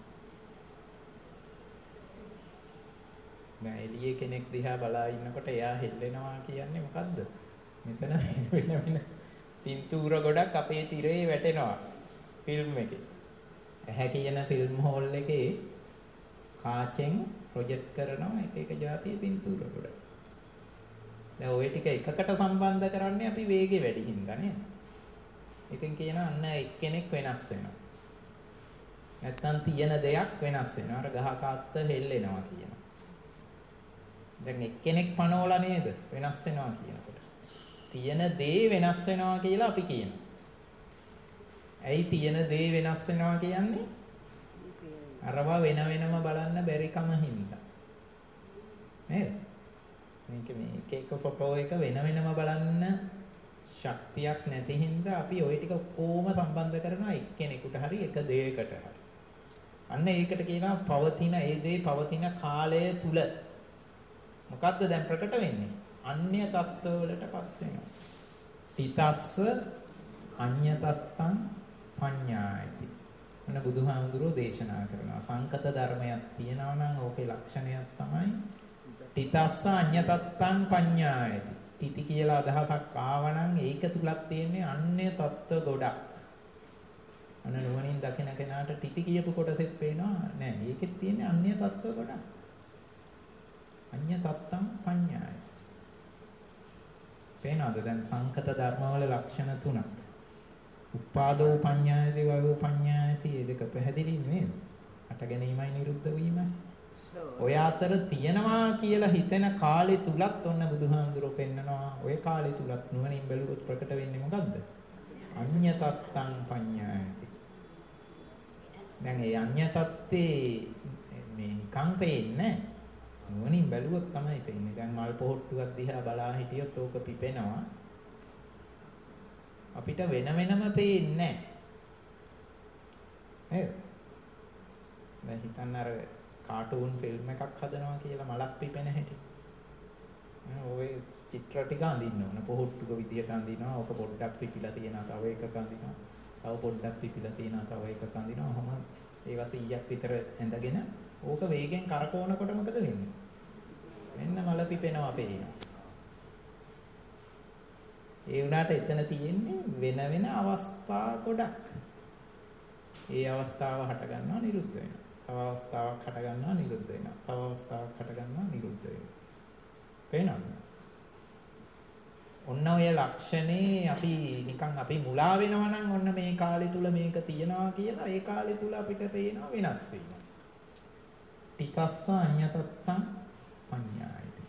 A: දැන් එළියේ කෙනෙක් දිහා බලා ඉන්නකොට එයා හෙල්ලෙනවා කියන්නේ මොකද්ද? මෙතන වෙන වෙන පින්තූර ගොඩක් අපේ තිරේ වැටෙනවා ෆිල්ම් එකේ. ඇහැ කියන ෆිල්ම් හෝල් එකේ කාචෙන් ප්‍රොජෙක්ට් කරනවා එක එක જાතිය පින්තූර ගොඩ. දැන් ওই ටික එකකට සම්බන්ධ කරන්නේ අපි වේගය වැඩි හින්දා නේද? ඉතින් කියනවා අන්න එක්කෙනෙක් වෙනස් වෙනවා. නැත්තම් තියෙන දෙයක් වෙනස් වෙනවා. අර ගහක අත්ත හෙල්ලෙනවා කියනවා. දැන් එක්කෙනෙක් පනවලා නේද වෙනස් වෙනවා කියනකොට. තියෙන දේ වෙනස් වෙනවා කියලා අපි කියනවා. ඇයි තියෙන දේ වෙනස් වෙනවා කියන්නේ? අරවා වෙන වෙනම බලන්න බැරි කම හින්දා. නේද? මේක මේ එක එක ෆොටෝ එක වෙන වෙනම බලන්න ශක්තියක් නැති හින්දා අපි ওই ටික කොහොම සම්බන්ධ කරනවා එක්කෙනෙකුට හරි එක දෙයකට හරි. අන්න ඒකට කියනවා පවතින ඒ දේ පවතින කාලය තුල මොකද්ද දැන් ප්‍රකට වෙන්නේ? අන්‍ය තත්ත්වවලටපත් වෙනවා. තිතස්ස අඤ්ඤතත්තං පඤ්ඤායති. මොන බුදුහාමුදුරෝ දේශනා කරනවා. සංකත ධර්මයක් තියෙනවා නම් ඕකේ ලක්ෂණයක් තමයි තිතස්ස අඤ්ඤතත්තං පඤ්ඤායති. තිති කියලා අදහසක් ආවනම් ඒක තුලක් තියෙන්නේ අන්‍ය තත්ත්ව ගොඩක්. අන්න නුවණින් දකින කෙනාට තිති කියපු කොටසෙත් පේනවා නෑ. ඒකෙත් තියෙන්නේ අන්‍ය තත්ත්ව ගොඩක්. අඤ්ඤ තත්තං පඤ්ඤාය. පේනවද දැන් සංකත ධර්මවල ලක්ෂණ තුනක්. උපාදෝ පඤ්ඤායති වයෝ පඤ්ඤායති මේ දෙක පැහැදිලි නේද? අට ගැනීමයි නිරුද්ධ වීමයි. ඔය අතර තියනවා කියලා හිතෙන කාලේ තුලත් ඔන්න බුදුහාමුදුරුවෝ පෙන්නනවා. ඔය කාලේ තුලත් නුවණින් බැලුවොත් ප්‍රකට වෙන්නේ මොකද්ද? අඤ්ඤ තත්තං පඤ්ඤායති. දැන් මේ අඤ්ඤ තත්තේ මේ නිකං පේන්නේ නුවණින් බැලුවොත් තමයි පේන්නේ. දැන් මල් පොහොට්ටුවක් දිහා බලා හිටියොත් ඕක පිපෙනවා. අපිට වෙන වෙනම පේන්නේ නැහැ. නේද? දැන් හිතන්න අර කාටූන් ෆිල්ම් එකක් හදනවා කියලා මලක් පිපෙන හැටි. ඔය චිත්‍ර ටික අඳින්න ඕන. පොහොට්ටුක විදියට අඳිනවා. ඕක පොඩ්ඩක් පිපිලා තියෙනවා. තව එකක අඳිනවා. තව පොඩ්ඩක් පිපිලා තියෙනවා. තව එකක අඳිනවා. ඔහොම ඒවා සීයක් විතර ඇඳගෙන ඕක වේගෙන් කරකවනකොට මොකද වෙන්නේ? මෙන්න මල පිපෙනවා පේනවා. ඒ වුණාට එතන තියෙන්නේ වෙන වෙන අවස්ථා ගොඩක්. ඒ අවස්ථාව හට ගන්නවා නිරුද්ධ වෙනවා. තව අවස්ථාවක් හට ගන්නවා නිරුද්ධ වෙනවා. තව අවස්ථාවක් හට ගන්නවා නිරුද්ධ වෙනවා. පේනවද? ඔන්න ඔය ලක්ෂණේ අපි නිකන් අපි මුලා වෙනවා නම් ඔන්න මේ කාලය තුල මේක තියනවා කියලා ඒ කාලය තුල අපිට පේනවා වෙනස් වීම. ටිකස්ස අඤ්ඤතත්තං පඤ්ඤායති.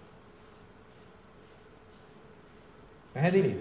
A: පැහැදිලිද?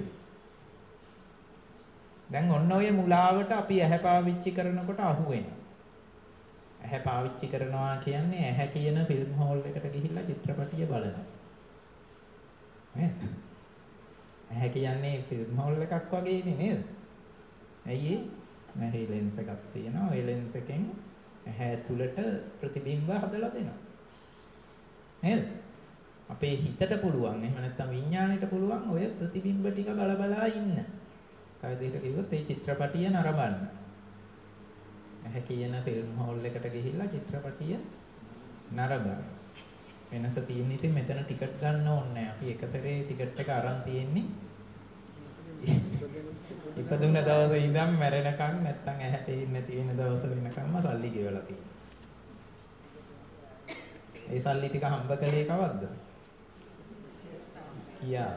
A: දැන් ඔන්න ඔය මුලාවට අපි ඇහැ පාවිච්චි කරනකොට අහු වෙනවා. ඇහැ පාවිච්චි කරනවා කියන්නේ ඇහැ කියන ෆිල්ම් හෝල් එකට ගිහිල්ලා චිත්‍රපටිය බලනවා. නේද? ඇහැ කියන්නේ ෆිල්ම් හෝල් එකක් වගේනේ නේද? ඇයි ඒ? මෙහි ලෙන්ස් එකක් තියෙනවා. ඒ ලෙන්ස් එකෙන් ඇහැ ඇතුළට ප්‍රතිබිම්බ හදලා දෙනවා. නේද? අපේ හිතට පුළුවන් එහෙම නැත්නම් විඥාණයට පුළුවන් ඔය ප්‍රතිබිම්බ ටික බල බලා ඉන්න. තව දෙයකට කිව්වොත් ඒ චිත්‍රපටිය නරඹන්න. ඇහැ කියන ෆිල්ම් හෝල් එකට ගිහිල්ලා චිත්‍රපටිය නරඹන්න. වෙනස තියෙන්නේ ඉතින් මෙතන ටිකට් ගන්න ඕනේ නැහැ. අපි එක සැරේ ටිකට් එක අරන් තියෙන්නේ. ඉපදුන දවසේ ඉඳන් මැරෙනකන් නැත්තම් ඇහැ පේන්නේ නැති වෙන දවස වෙනකම්ම සල්ලි ගෙවලා තියෙනවා. ඒ සල්ලි ටික හම්බ කළේ කවද්ද? කියා.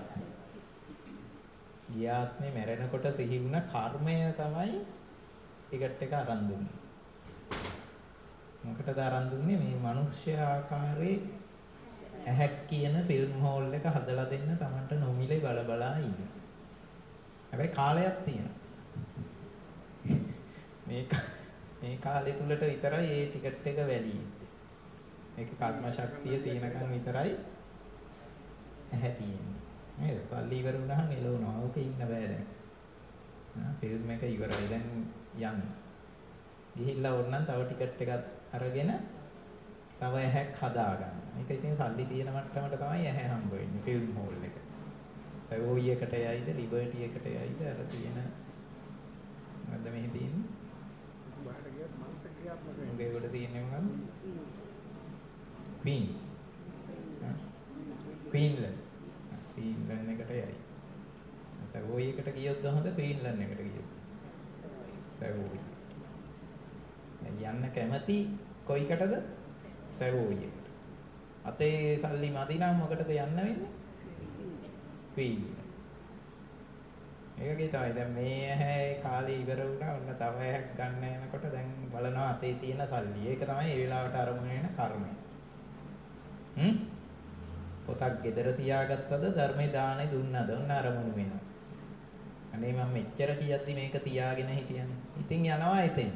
A: ගියාත්මේ මැරෙනකොට සිහි වුණ කර්මය තමයි ටිකට් එක අරන් දුන්නේ. මොකටද අරන් දුන්නේ? මේ මිනිස්ය ආකාරයේ ඇහැක් කියන ෆිල්ම් හෝල් එක හදලා දෙන්න Tamanට නොමිලේ බල බලා ඉන්න. හැබැයි කාලයක් තියෙනවා. මේ මේ කාලය තුලට විතරයි මේ ටිකට් එක වැළී ඉන්නේ. මේක කර්ම ශක්තිය තියෙනකන් විතරයි ඇහැ තියෙන්නේ. නේද? සල්ලි ඉවර වුණාම එළවනවා. ඕකේ ඉන්න බෑ දැන්. ආ ෆිල්ම් එක ඉවරයි දැන් යන්න. ගිහිල්ලා ඕනනම් තව ටිකට් එකක් අරගෙන තව ඇහැක් හදාගන්න. මේක ඉතින් සල්ලි තියෙන මට්ටමට තමයි ඇහැ හම්බ වෙන්නේ ෆිල්ම් හෝල් එක. සවෝයි එකට යයිද ලිබර්ටි එකට යයිද අර තියෙන මොකද්ද මේ තියෙන්නේ? බාහිර ගියත් මානසික ක්‍රියාත්මක වෙනවා. උගේ උඩ තියෙන්නේ මොකක්ද? පීන්ස්. පීන්ලන්. පීන්ලන් එකට යයි. සවෝයි එකට ගියොත් හොඳ පීන්ලන් එකට ගියොත්. සවෝයි. යන්න කැමති කොයිකටද? සවෝයි. අතේ සල්ලි මදි නම් මොකටද යන්න වෙන්නේ? පීන්. ඒකේ තමයි දැන් මේ ඇහැ කාලේ ඉවර වුණා. ඔන්න තව ඇහැක් ගන්න යනකොට දැන් බලනවා අතේ තියෙන සල්ලි. ඒක තමයි ඒ වෙලාවට අරමුණ වෙන කර්මය. හ්ම්? පොතක් ගෙදර තියාගත්තද ධර්මේ දානේ දුන්නද? ඔන්න අරමුණු වෙනවා. අනේ මම මෙච්චර කියද්දි මේක තියාගෙන හිටියනේ. ඉතින් යනවා එතෙන්.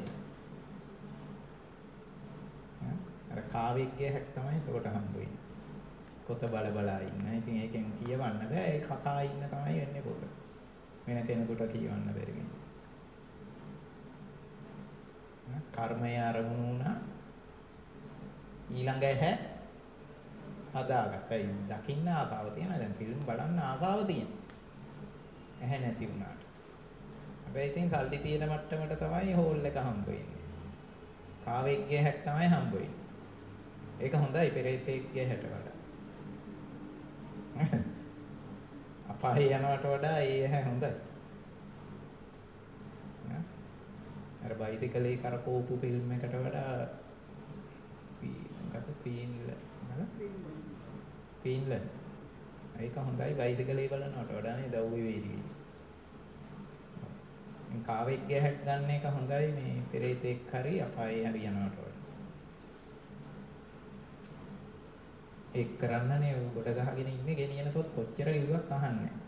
A: අර කාව්‍යයේ හැක් තමයි එතකොට හම්බ වෙන්නේ. පොත බල බලා ඉන්න. ඉතින් ඒකෙන් කියවන්න බෑ. ඒ කකා ඉන්න තමයි වෙන්නේ පොත. වෙන කෙනෙකුට කියවන්න බැරි වෙන්නේ. කර්මය අරමුණු වුණා. ඊළඟ ඇහැ හදාගත්තා. ඒ දකින්න ආසාව තියෙනවා. දැන් ෆිල්ම් බලන්න ආසාව තියෙනවා. ඇහැ නැති වුණාට. හැබැයි ඉතින් සල්ලි තියෙන මට්ටමට තමයි හෝල් එක හම්බ වෙන්නේ. කාව්‍යයේ හැක් තමයි හම්බ වෙන්නේ. ඒක හොඳයි පෙරේතෙක්ගේ හැට වඩා. අපායේ යනවට වඩා ඒ ඇහැ හොඳයි. අර බයිසිකලේ කරකෝපු ෆිල්ම් එකට වඩා මොකද පීන්ල නේද? පීන්ල. ඒක හොඳයි බයිසිකලේ බලනවට වඩා නේ දව්වේ වේවි. මේ කාව්‍යයේ හැක් ගන්න එක හොඳයි මේ පෙරේතෙක් හරි අපායේ හරි යනවට වඩා. ඒක කරන්නනේ ගොඩ ගහගෙන ඉන්නේ ගෙනියන පොත් කොච්චර කිව්වත් අහන්නේ නැහැ.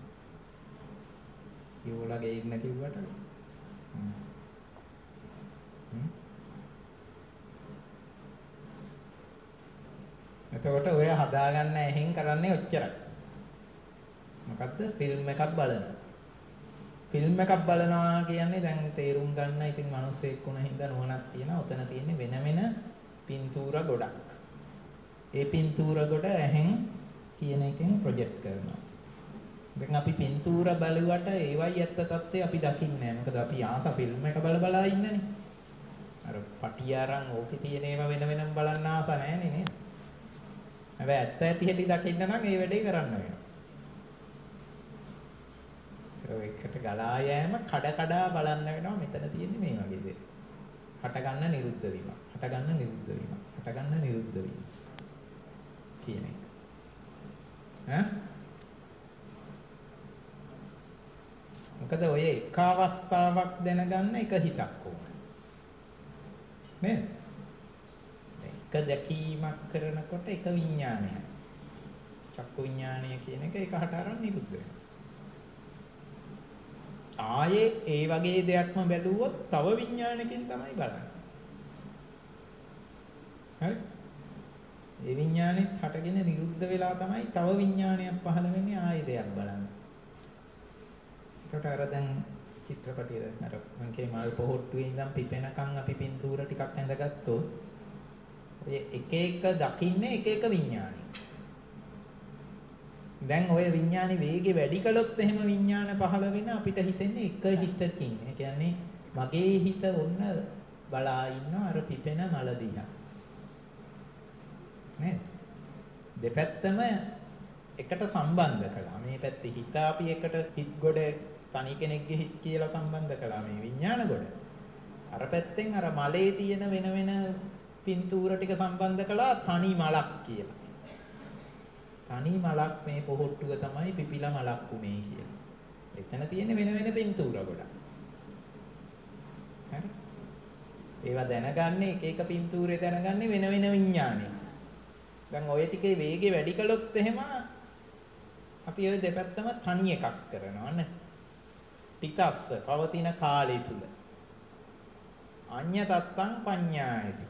A: සියෝලගේ ඉන්න කිව්වට හ්ම්. එතකොට ඔය හදාගන්න ඇහෙන් කරන්නේ ඔච්චරයි. මොකද්ද? ෆිල්ම් එකක් බලනවා. ෆිල්ම් එකක් බලනවා කියන්නේ දැන් තේරුම් ගන්න ඉතින් මිනිස්සෙක් වුණ හින්දා නුවණක් තියෙනවා. උතන තියෙන්නේ වෙන වෙන පින්තූර ගොඩක්. ඒ පින්තූර කොට ඇහෙන් කියන එකෙන් ප්‍රොජෙක්ට් කරනවා. දැන් අපි පින්තූර බලුවට ඒවයි ඇත්ත తත්ත්වය අපි දකින්නේ නැහැ. මොකද අපි ආස ෆිල්ම් එක බල බලා ඉන්නනේ. අර පටිය අරන් ඕකේ තියෙන ඒවා වෙන වෙනම බලන්න ආස නැහැනේ නේද? හැබැයි ඇත්ත ඇති හැටි දකින්න නම් ඒ වැඩේ කරන්න වෙනවා. එකට ගලා යෑම කඩ කඩා බලන්න වෙනවා මෙතන තියෙන්නේ මේ වගේ දේ. හට ගන්න නිරුද්ධ වීම. හට ගන්න නිරුද්ධ වීම. හට ගන්න නිරුද්ධ වීම. කියන එක. ඈ? මොකද ඔය එක අවස්ථාවක් දැනගන්න එක හිතක් ඕන. නේද? එක දැකීමක් කරනකොට එක විඥානයක්. චක්කු විඥානය කියන එක එක හට අරන් නිරුද්ධ වෙනවා. ආයේ ඒ වගේ දෙයක්ම බැලුවොත් තව විඥානකින් තමයි බලන්නේ. හරි? ඒ විඥානෙත් හටගෙන නිරුද්ධ වෙලා තමයි තව විඥානයක් පහළ වෙන්නේ ආයේ දෙයක් බලන්න. ඒකට අර දැන් චිත්‍රපටිය අර මංකේ මල් පොහොට්ටුවේ ඉඳන් පිපෙනකන් අපි පින්තූර ටිකක් ඇඳගත්තොත් ඔය එක එක දකින්නේ එක එක විඥානයි. දැන් ඔය විඥානි වේගෙ වැඩි කළොත් එහෙම විඥාන පහළ වෙන අපිට හිතෙන්නේ එක හිතකින්. ඒ කියන්නේ මගේ හිත ඔන්න බලා ඉන්නවා අර පිපෙන මල දිහා. නේද? දෙපැත්තම එකට සම්බන්ධ කළා. මේ පැත්තේ හිත අපි එකට හිත ගොඩ තනි කෙනෙක්ගේ හිත කියලා සම්බන්ධ කළා මේ විඥාන ගොඩ. අර පැත්තෙන් අර මලේ තියෙන වෙන වෙන පින්තූර ටික සම්බන්ධ කළා තනි මලක් කියලා. තනි මලක් මේ පොහොට්ටුව තමයි පිපිලා මලක් උනේ කියලා. එතන තියෙන වෙන වෙන පින්තූර ගොඩක්. හරි? ඒවා දැනගන්නේ එක එක පින්තූරේ දැනගන්නේ වෙන වෙන විඥානේ. දැන් ඔය ටිකේ වේගය වැඩි කළොත් එහෙම අපි ওই දෙපැත්තම තනි එකක් කරනවා නේ. ටිකස්ස පවතින කාලය තුල. අඤ්ඤ තත්තං පඤ්ඤායති.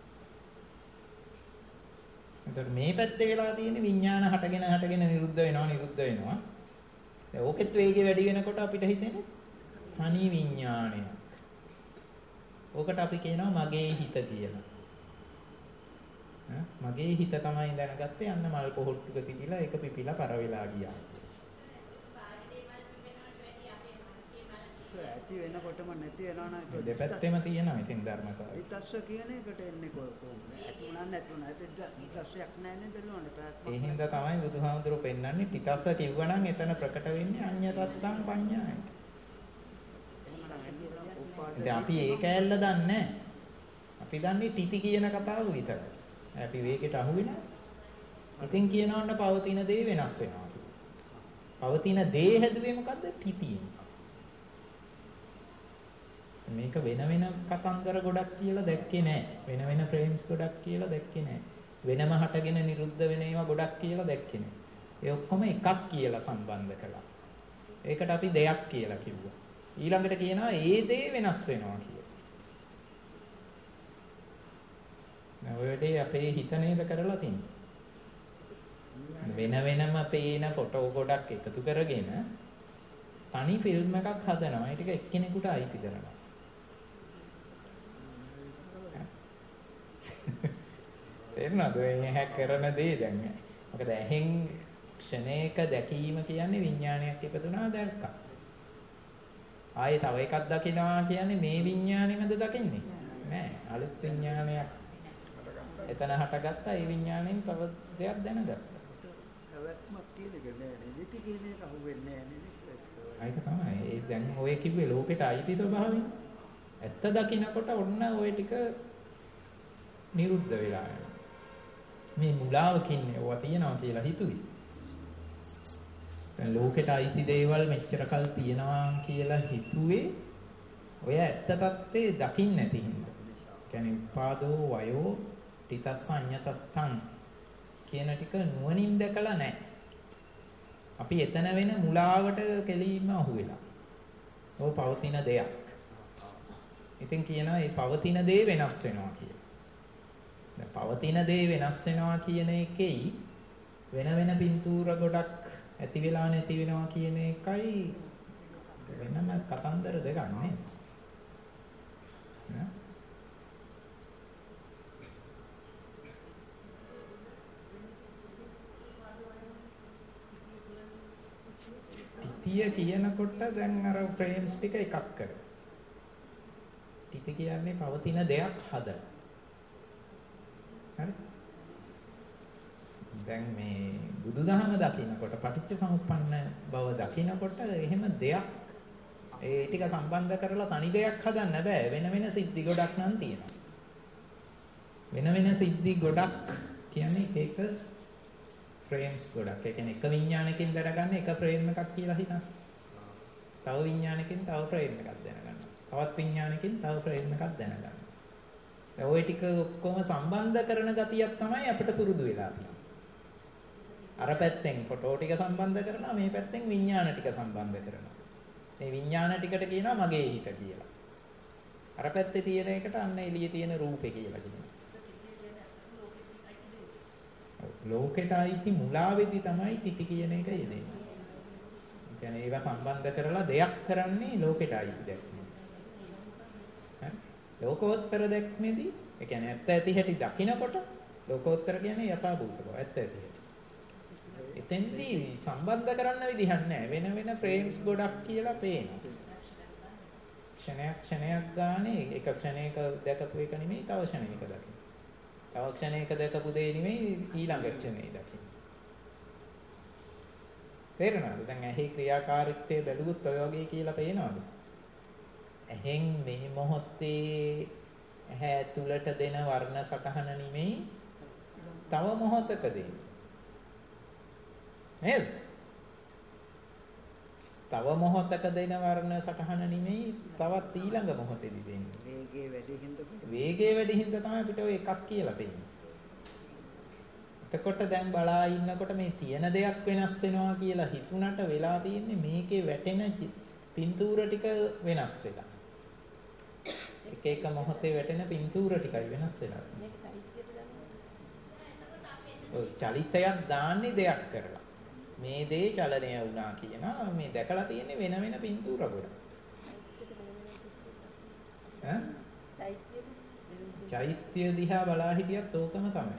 A: එතකොට මේ පැත්තේ වෙලා තියෙන විඥාන හටගෙන හටගෙන නිරුද්ධ වෙනවා නිරුද්ධ වෙනවා. දැන් ඕකෙත් වේගය වැඩි වෙනකොට අපිට හිතෙන්නේ තනි විඥානයක්. ඕකට අපි කියනවා මගේ හිත කියලා. මගේ හිත තමයි දැනගත්තේ අන්න මල් පොහොට්ටුක තිබිලා ඒක පිපිලා පර වෙලා ගියා.
B: ඇති වෙනකොටම නැති වෙනවා නේද?
A: දෙපැත්තෙම තියෙනවා ඉතින් ධර්මතාවය.
B: ඊටස්ස කියන එකට එන්නේ කොහොමද? ඇති උනන් නැති උන. ඒක ඊටස්සයක් නැහැ නේද බලන්න ප්‍රාත්මක.
A: ඒ හින්දා තමයි බුදුහාමුදුරුවෝ පෙන්වන්නේ ටිකස්ස කිව්වනම් එතන ප්‍රකට වෙන්නේ අඤ්ඤ තත්තං පඤ්ඤායති. දැන් අපි ඒක ඇල්ල දන්නේ නැහැ. අපි දන්නේ ටිති කියන කතාව විතරයි. අපි වේගයට අහු වෙනවා. ඉතින් කියනවන්න පවතින දේ වෙනස් වෙනවා කියලා. පවතින දේ හැදුවේ මොකද්ද? ටිතියෙන්. මේක වෙන වෙන කතන්දර ගොඩක් කියලා දැක්කේ නැහැ. වෙන වෙන ෆ්‍රේම්ස් ගොඩක් කියලා දැක්කේ නැහැ. වෙනම හටගෙන නිරුද්ධ වෙන ඒවා ගොඩක් කියලා දැක්කේ නැහැ. ඒ ඔක්කොම එකක් කියලා සම්බන්ධ කළා. ඒකට අපි දෙයක් කියලා කිව්වා. ඊළඟට කියනවා ඒ දේ වෙනස් වෙනවා කියලා. දැන් ඔය දේ අපේ හිත නේද කරලා තියෙන්නේ. වෙන වෙනම පේන ෆොටෝ ගොඩක් එකතු කරගෙන තනි ෆිල්ම් එකක් හදනවා. ඒ ටික එක්කෙනෙකුට අයිති කරනවා. තේරුණාද මේ හැක් කරන දේ දැන්? මොකද ඇහෙන් ක්ෂණයක දැකීම කියන්නේ විඥානයක් ඉපදුනා දැක්කා. ආයේ තව එකක් දකිනවා කියන්නේ මේ විඥානෙමද දකින්නේ? නෑ. අලුත් විඥානයක් එතන හටගත්තා. ඒ විඥාණයෙන් තව දෙයක් දැනගත්තා.
B: පැවැත්මක් කියන එක නෑ නේද? ඉති කියන එක අහුවෙන්නේ නෑ නේද?
A: ඒක තමයි. ඒ දැන් ඔය කිව්වේ ලෝකෙට අයිති ස්වභාවය. ඇත්ත දකින්නකොට ඔන්න ඔය ටික නිරුද්ධ වෙලා යනවා. මේ මුලාවකින් ඒවා තියනවා කියලා හිතුවේ. දැන් ලෝකෙට අයිති දේවල් මෙච්චර කල් තියනවා කියලා හිතුවේ ඔය ඇත්ත தත්ත්වේ දකින්න නැති හින්දා. කියන්නේ උපාදෝ වයෝ තිතස්සඤ්ඤතත්තං කියන ටික නුවණින් දැකලා නැහැ. අපි එතන වෙන මුලාවට කෙලින්ම අහු වෙලා. ඔය පවතින දෙයක්. ඉතින් කියනවා මේ පවතින දේ වෙනස් වෙනවා කියලා. දැන් පවතින දේ වෙනස් වෙනවා කියන එකෙයි වෙන වෙන පින්තූර ගොඩක් ඇති වෙලා නැති වෙනවා කියන එකයි වෙනම කතන්දර දෙකක් නේ. නේ? තිය කියනකොට දැන් අර ෆ්‍රේම්ස් ටික එකක් කරා. තිත කියන්නේ පවතින දෙයක් හදලා. හරි? දැන් මේ බුදුදහම දකිනකොට පටිච්ච සමුප්පන්න බව දකිනකොට එහෙම දෙයක් ඒ ටික සම්බන්ධ කරලා තනි දෙයක් හදන්න බෑ. වෙන වෙන සිද්ධි ගොඩක් නම් තියෙනවා. වෙන වෙන සිද්ධි ගොඩක් කියන්නේ ඒක ෆ්‍රේම්ස් ගොඩක්. ඒ කියන්නේ එක විඥානයකින් දැනගන්න එක ෆ්‍රේම් එකක් කියලා හිතන්න. තව විඥානයකින් තව ෆ්‍රේම් එකක් දැනගන්න. තවත් විඥානයකින් තව ෆ්‍රේම් එකක් දැනගන්න. දැන් ওই ටික ඔක්කොම සම්බන්ධ කරන ගතියක් තමයි අපිට පුරුදු වෙලා තියෙන්නේ. අර පැත්තෙන් ෆොටෝ ටික සම්බන්ධ කරනවා, මේ පැත්තෙන් විඥාන ටික සම්බන්ධ කරනවා. මේ විඥාන ටිකට කියනවා මගේ හිත කියලා. අර පැත්තේ තියෙන එකට අන්න එළියේ තියෙන රූපේ කියලා කියනවා. ලෝකෙට අයිති මුලාවේදී තමයි තිති කියන එක යෙදෙන්නේ. ඒ කියන්නේ ඒවා සම්බන්ධ කරලා දෙයක් කරන්නේ ලෝකෙට අයිති දැක්මේ. හරි? ලෝකෝත්තර දැක්මේදී ඒ කියන්නේ ඇත්ත ඇති හැටි දකිනකොට ලෝකෝත්තර කියන්නේ යථාභූත බව ඇත්ත ඇති හැටි. එතෙන්දී සම්බන්ධ කරන්න විදිහක් නැහැ. වෙන වෙන ෆ්‍රේම්ස් ගොඩක් කියලා පේනවා. ක්ෂණයක් ක්ෂණයක් ගානේ එක ක්ෂණයක දැකපු එක නෙමෙයි තව ක්ෂණයක දකින්න. තව ක්ෂණයක දැකපු දේ නෙමෙයි ඊළඟ ක්ෂණේ දකින්න. තේරෙනවද? දැන් ඇහි ක්‍රියාකාරීත්වය බැලුවොත් ඔය වගේ කියලා පේනවද? ඇහෙන් මේ මොහොතේ ඇහැ ඇතුළට දෙන වර්ණ සටහන නෙමෙයි තව මොහොතකදී. නේද? තව මොහොතක දෙන වර්ණ සටහන නෙමෙයි තවත් ඊළඟ මොහොතේදී දෙන්නේ.
B: වේගයේ වැඩි හින්දා
A: වේගයේ වැඩි හින්දා තමයි අපිට ඔය එකක් කියලා පේන්නේ. එතකොට දැන් බලා ඉන්නකොට මේ තියෙන දෙයක් වෙනස් වෙනවා කියලා හිතුණට වෙලා තියෙන්නේ මේකේ වැටෙන පින්තූර ටික වෙනස් වෙලා. එක එක මොහොතේ වැටෙන පින්තූර ටිකයි වෙනස් වෙලා. මේක චෛත්‍යයට දාන්න. ඔය චලිතයක් දාන්නේ දෙයක් කරලා. මේ දේ චලනය වුණා කියනවා මේ දැකලා තියෙන්නේ වෙන වෙන පින්තූර ගොඩ. ඈ? චෛත්‍යයට චෛත්‍ය දිහා බලා හිටියත් ඕකම තමයි.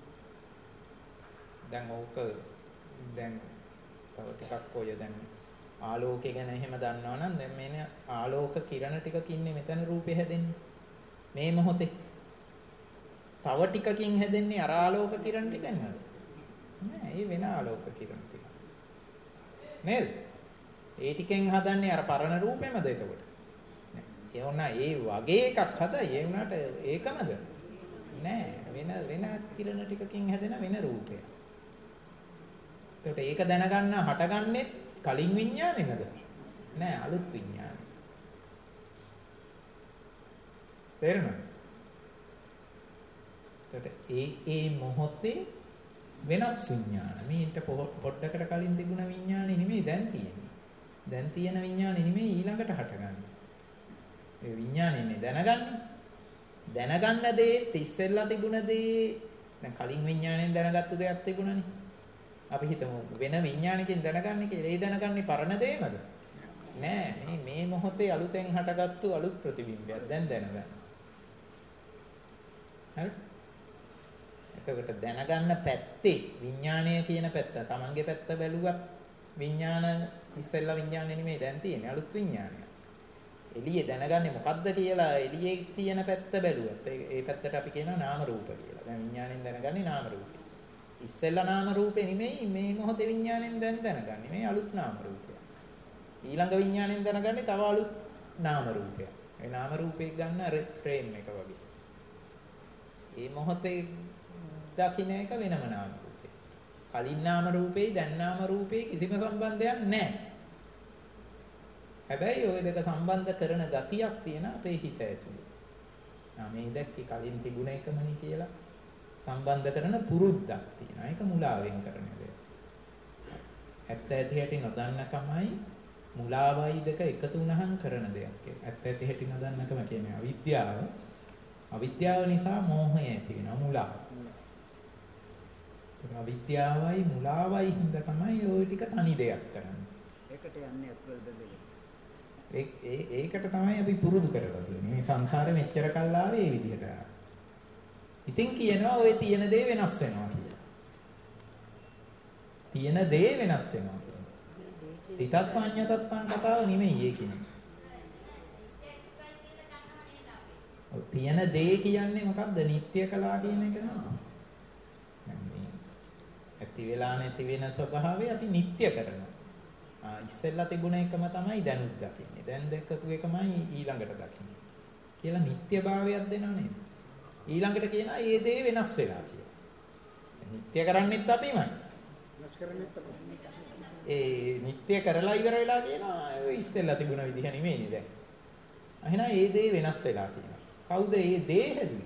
A: දැන් ඕක දැන් තව ටිකක් ඔය දැන් ආලෝකය ගැන එහෙම දන්නවනම් දැන් මේ ආලෝක කිරණ ටිකක් ඉන්නේ මෙතන රූපේ හැදෙන්නේ. මේ මොහොතේ. තව ටිකකින් හැදෙන්නේ අර ආලෝක කිරණ ටික නේද? නෑ, ඒ වෙන ආලෝක කිරණ ටික. නේද? ඒ ටිකෙන් හදන්නේ අර පරණ රූපෙමද එතකොට? ඒ වුණා ඒ වගේ එකක් හදා ඒ වුණාට ඒකමද? නෑ, වෙන වෙන කිරණ ටිකකින් හැදෙන වෙන රූපයක්. එතකොට ඒක දැනගන්න හටගන්නේ කලින් විඥානෙමද? නෑ, අලුත් විඥානෙ. තේරෙනවද? එතකොට ඒ ඒ මොහොතේ වෙනස් විඥාන. මේකට පොඩ්ඩකට කලින් තිබුණ විඥානෙ නෙමෙයි දැන් තියෙන්නේ. දැන් තියෙන විඥානෙ නෙමෙයි ඊළඟට හටගන්නේ. ඒ විඥානෙන්නේ දැනගන්නේ. දැනගන්න දේ ඉස්සෙල්ලා තිබුණ දේ දැන් කලින් විඥාණයෙන් දැනගත්තු දෙයක් තිබුණනේ. අපි හිතමු වෙන විඥානකින් දැනගන්නේ කියලා. ඒ දැනගන්නේ පරණ දෙයමද? නෑ, මේ මේ මොහොතේ අලුතෙන් හටගත්තු අලුත් ප්‍රතිබිම්බයක් දැන් දැනගන්න. හරි? එතකොට දැනගන්න පැත්තේ විඥාණය කියන පැත්ත තමන්ගේ පැත්ත බැලුවත් විඥාන ඉස්සෙල්ලා විඥානේ නෙමෙයි දැන් තියෙන්නේ අලුත් විඥානයක්. එළියේ දැනගන්නේ මොකද්ද කියලා එළියේ තියෙන පැත්ත බැලුවත් ඒ පැත්තට අපි කියනවා නාම රූප කියලා. දැන් විඥාණයෙන් දැනගන්නේ නාම රූපය. ඉස්සෙල්ලා නාම රූපේ නෙමෙයි මේ මොහොතේ විඥාණයෙන් දැන් දැනගන්නේ මේ අලුත් නාම රූපය. ඊළඟ විඥාණයෙන් දැනගන්නේ තව අලුත් නාම රූපයක්. ඒ නාම රූපේ ගන්න ෆ්‍රේම් එක වගේ. මේ මොහොතේ දකින්න එක වෙනම නාම රූපේ. කලින් නාම රූපේ දැන් නාම රූපේ කිසිම සම්බන්ධයක් නැහැ. හැබැයි ওই දෙක සම්බන්ධ කරන ගතියක් තියෙන අපේ හිත ඇතුලේ. ආ මේ දැක්කේ කලින් තිබුණ එකමනේ කියලා සම්බන්ධ කරන පුරුද්දක් තියෙනවා. ඒක මුලාවෙන් කරන දෙයක්. ඇත්ත ඇති හැටි නොදන්නකමයි මුලාවයි දෙක එකතු වුණහන් කරන දෙයක්. ඇත්ත ඇති හැටි නොදන්නකම කියන්නේ අවිද්‍යාව. අවිද්‍යාව නිසා මෝහය ඇති වෙනවා මුලාව. ඒක අවිද්‍යාවයි මුලාවයි හින්දා තමයි ওই ටික තනි දෙයක් කරන්නේ.
B: ඒකට යන්නේ අත්වල බෙදෙන්නේ.
A: ඒ ඒ ඒකට තමයි අපි පුරුදු කරලා තියෙන්නේ. මේ සංසාරේ මෙච්චර කල් ආවේ මේ විදිහට. ඉතින් කියනවා ඔය තියෙන දේ වෙනස් වෙනවා කියලා. තියෙන දේ වෙනස් වෙනවා කියලා. තිතස්සඤ්ඤතත්තං කතාව නෙමෙයි ඒ කියන්නේ. ඔය තියෙන දේ කියන්නේ මොකක්ද? නිත්‍ය කලා කියන එක නෙමෙයි. ඇති වෙලා නැති වෙන ස්වභාවය අපි නිට්ටය කරනවා. ආ ඉස්සෙල්ලා තිබුණ එකම තමයි දැනුත් දකින්නේ. දැන් දැක්කපු එකමයි ඊළඟට දකින්නේ. කියලා නිට්ටයභාවයක් දෙනව නේද? ඊළඟට කියනවා මේ දේ වෙනස් වෙලා කියලා. නිට්ටය කරන්නෙත් අපිමයි.
B: වෙනස් කරන්නෙත් අපි.
A: ඒ නිට්ටය කරලා ඉවර වෙලා කියනවා ඔය ඉස්සෙල්ලා තිබුණ විදිහ නෙමෙයිනේ දැන්. එහෙනම් මේ දේ වෙනස් වෙලා කියනවා. කවුද මේ දේ හැදුවේ?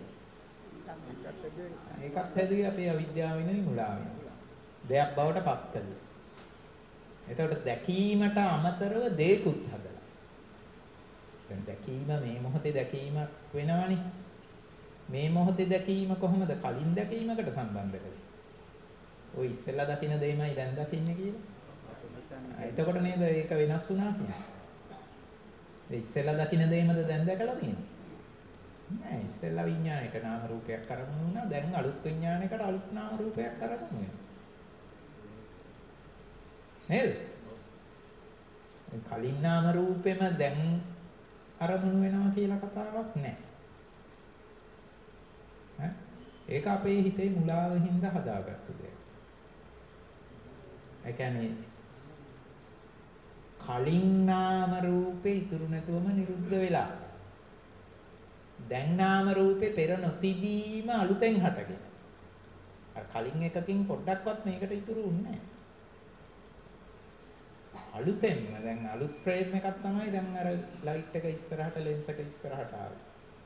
A: ඒකත් හැදුවේ අපේ අවිද්‍යාව වෙනුයි මුලාව වෙනුයි. දෙයක් බවට පත් කළේ. එතකොට දැකීමට අමතරව දේකුත් හදලා. දැන් දැකීම මේ මොහොතේ දැකීමක් වෙනවනේ. මේ මොහොතේ දැකීම කොහොමද කලින් දැකීමකට සම්බන්ධ කරන්නේ? ඔය ඉස්සෙල්ලා දකින්න දෙයමයි දැන් දකින්නේ කියලා. එතකොට නේද ඒක වෙනස් වුණා කියන්නේ. ඒ ඉස්සෙල්ලා දකින්න දෙයමද දැන් දැකලා තියෙන්නේ? නෑ ඉස්සෙල්ලා විඥාණයට නාම රූපයක් අරමුණු වුණා. දැන් අලුත් විඥාණයකට අලුත් නාම රූපයක් අරමුණු වෙනවා. නේද? කලින් නාම රූපෙම දැන් අරමුණු වෙනවා කියලා කතාවක් නෑ. ඈ ඒක අපේ හිතේ මුලාව හින්දා හදාගත්තු දෙයක්. ඒ කියන්නේ කලින් නාම රූපේ ඉතුරු නැතුවම නිරුද්ධ වෙලා දැන් නාම රූපේ පෙර නොතිබීම අලුතෙන් හටගෙන අර කලින් එකකින් පොඩ්ඩක්වත් මේකට ඉතුරු වුණේ නැහැ. අලුතෙන්ම දැන් අලුත් ෆ්‍රේම් එකක් තමයි දැන් අර ලයිට් එක ඉස්සරහට ලෙන්ස් එක ඉස්සරහට ආවේ.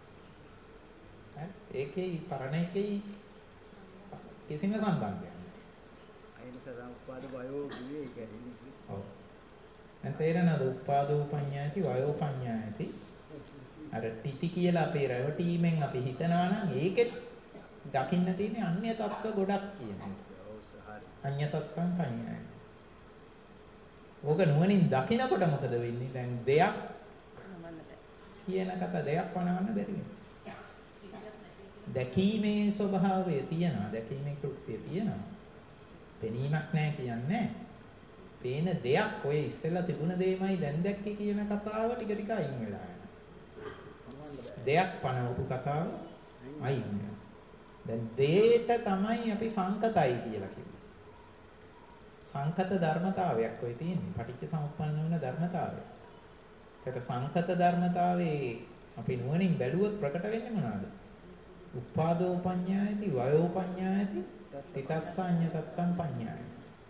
A: ඈ ඒකේ පරණ එකේ කිසිම සම්බන්ධයක් නැහැ.
B: අයිනසරම් උපාද වයෝ කියේ ඒක ඇහිලි.
A: ඔව්. දැන් තේරෙනවද උපාදෝ පඤ්ඤායති වයෝ පඤ්ඤායති? අර ටිටි කියලා අපේ රැවටීමෙන් අපි හිතනවා නම් ඒකෙත් දකින්න තියෙන්නේ අන්‍ය තත්ත්ව ගොඩක් කියන එක. අන්‍ය තත්ත්වං පඤ්ඤායති. ඕක නුවණින් දකිනකොට මොකද වෙන්නේ? දැන් දෙයක් කියන කතා දෙයක් පනවන්න බැරි වෙනවා. දැකීමේ ස්වභාවය තියෙනවා. දැකීමේ කෘත්‍යය තියෙනවා. පෙනීමක් නැහැ කියන්නේ. පේන දෙයක් ඔය ඉස්සෙල්ලා තිබුණ දෙයමයි දැන් දැක්කේ කියන කතාව ටික ටික අයින් වෙලා යනවා. දෙයක් පනවපු කතාව අයින් වෙනවා. දැන් දෙයට තමයි අපි සංකතයි කියලා කිව්වේ. සංකත ධර්මතාවයක් ඔය තියෙන්නේ. පටිච්ච සමුප්පන්න වෙන ධර්මතාවය. ඒකට සංකත ධර්මතාවේ අපි නුවණින් බැලුවොත් ප්‍රකට වෙන්නේ මොනවාද? උපාදෝ පඤ්ඤායති වයෝ පඤ්ඤායති තිතස්සඤ්ඤ තත්තං පඤ්ඤායති.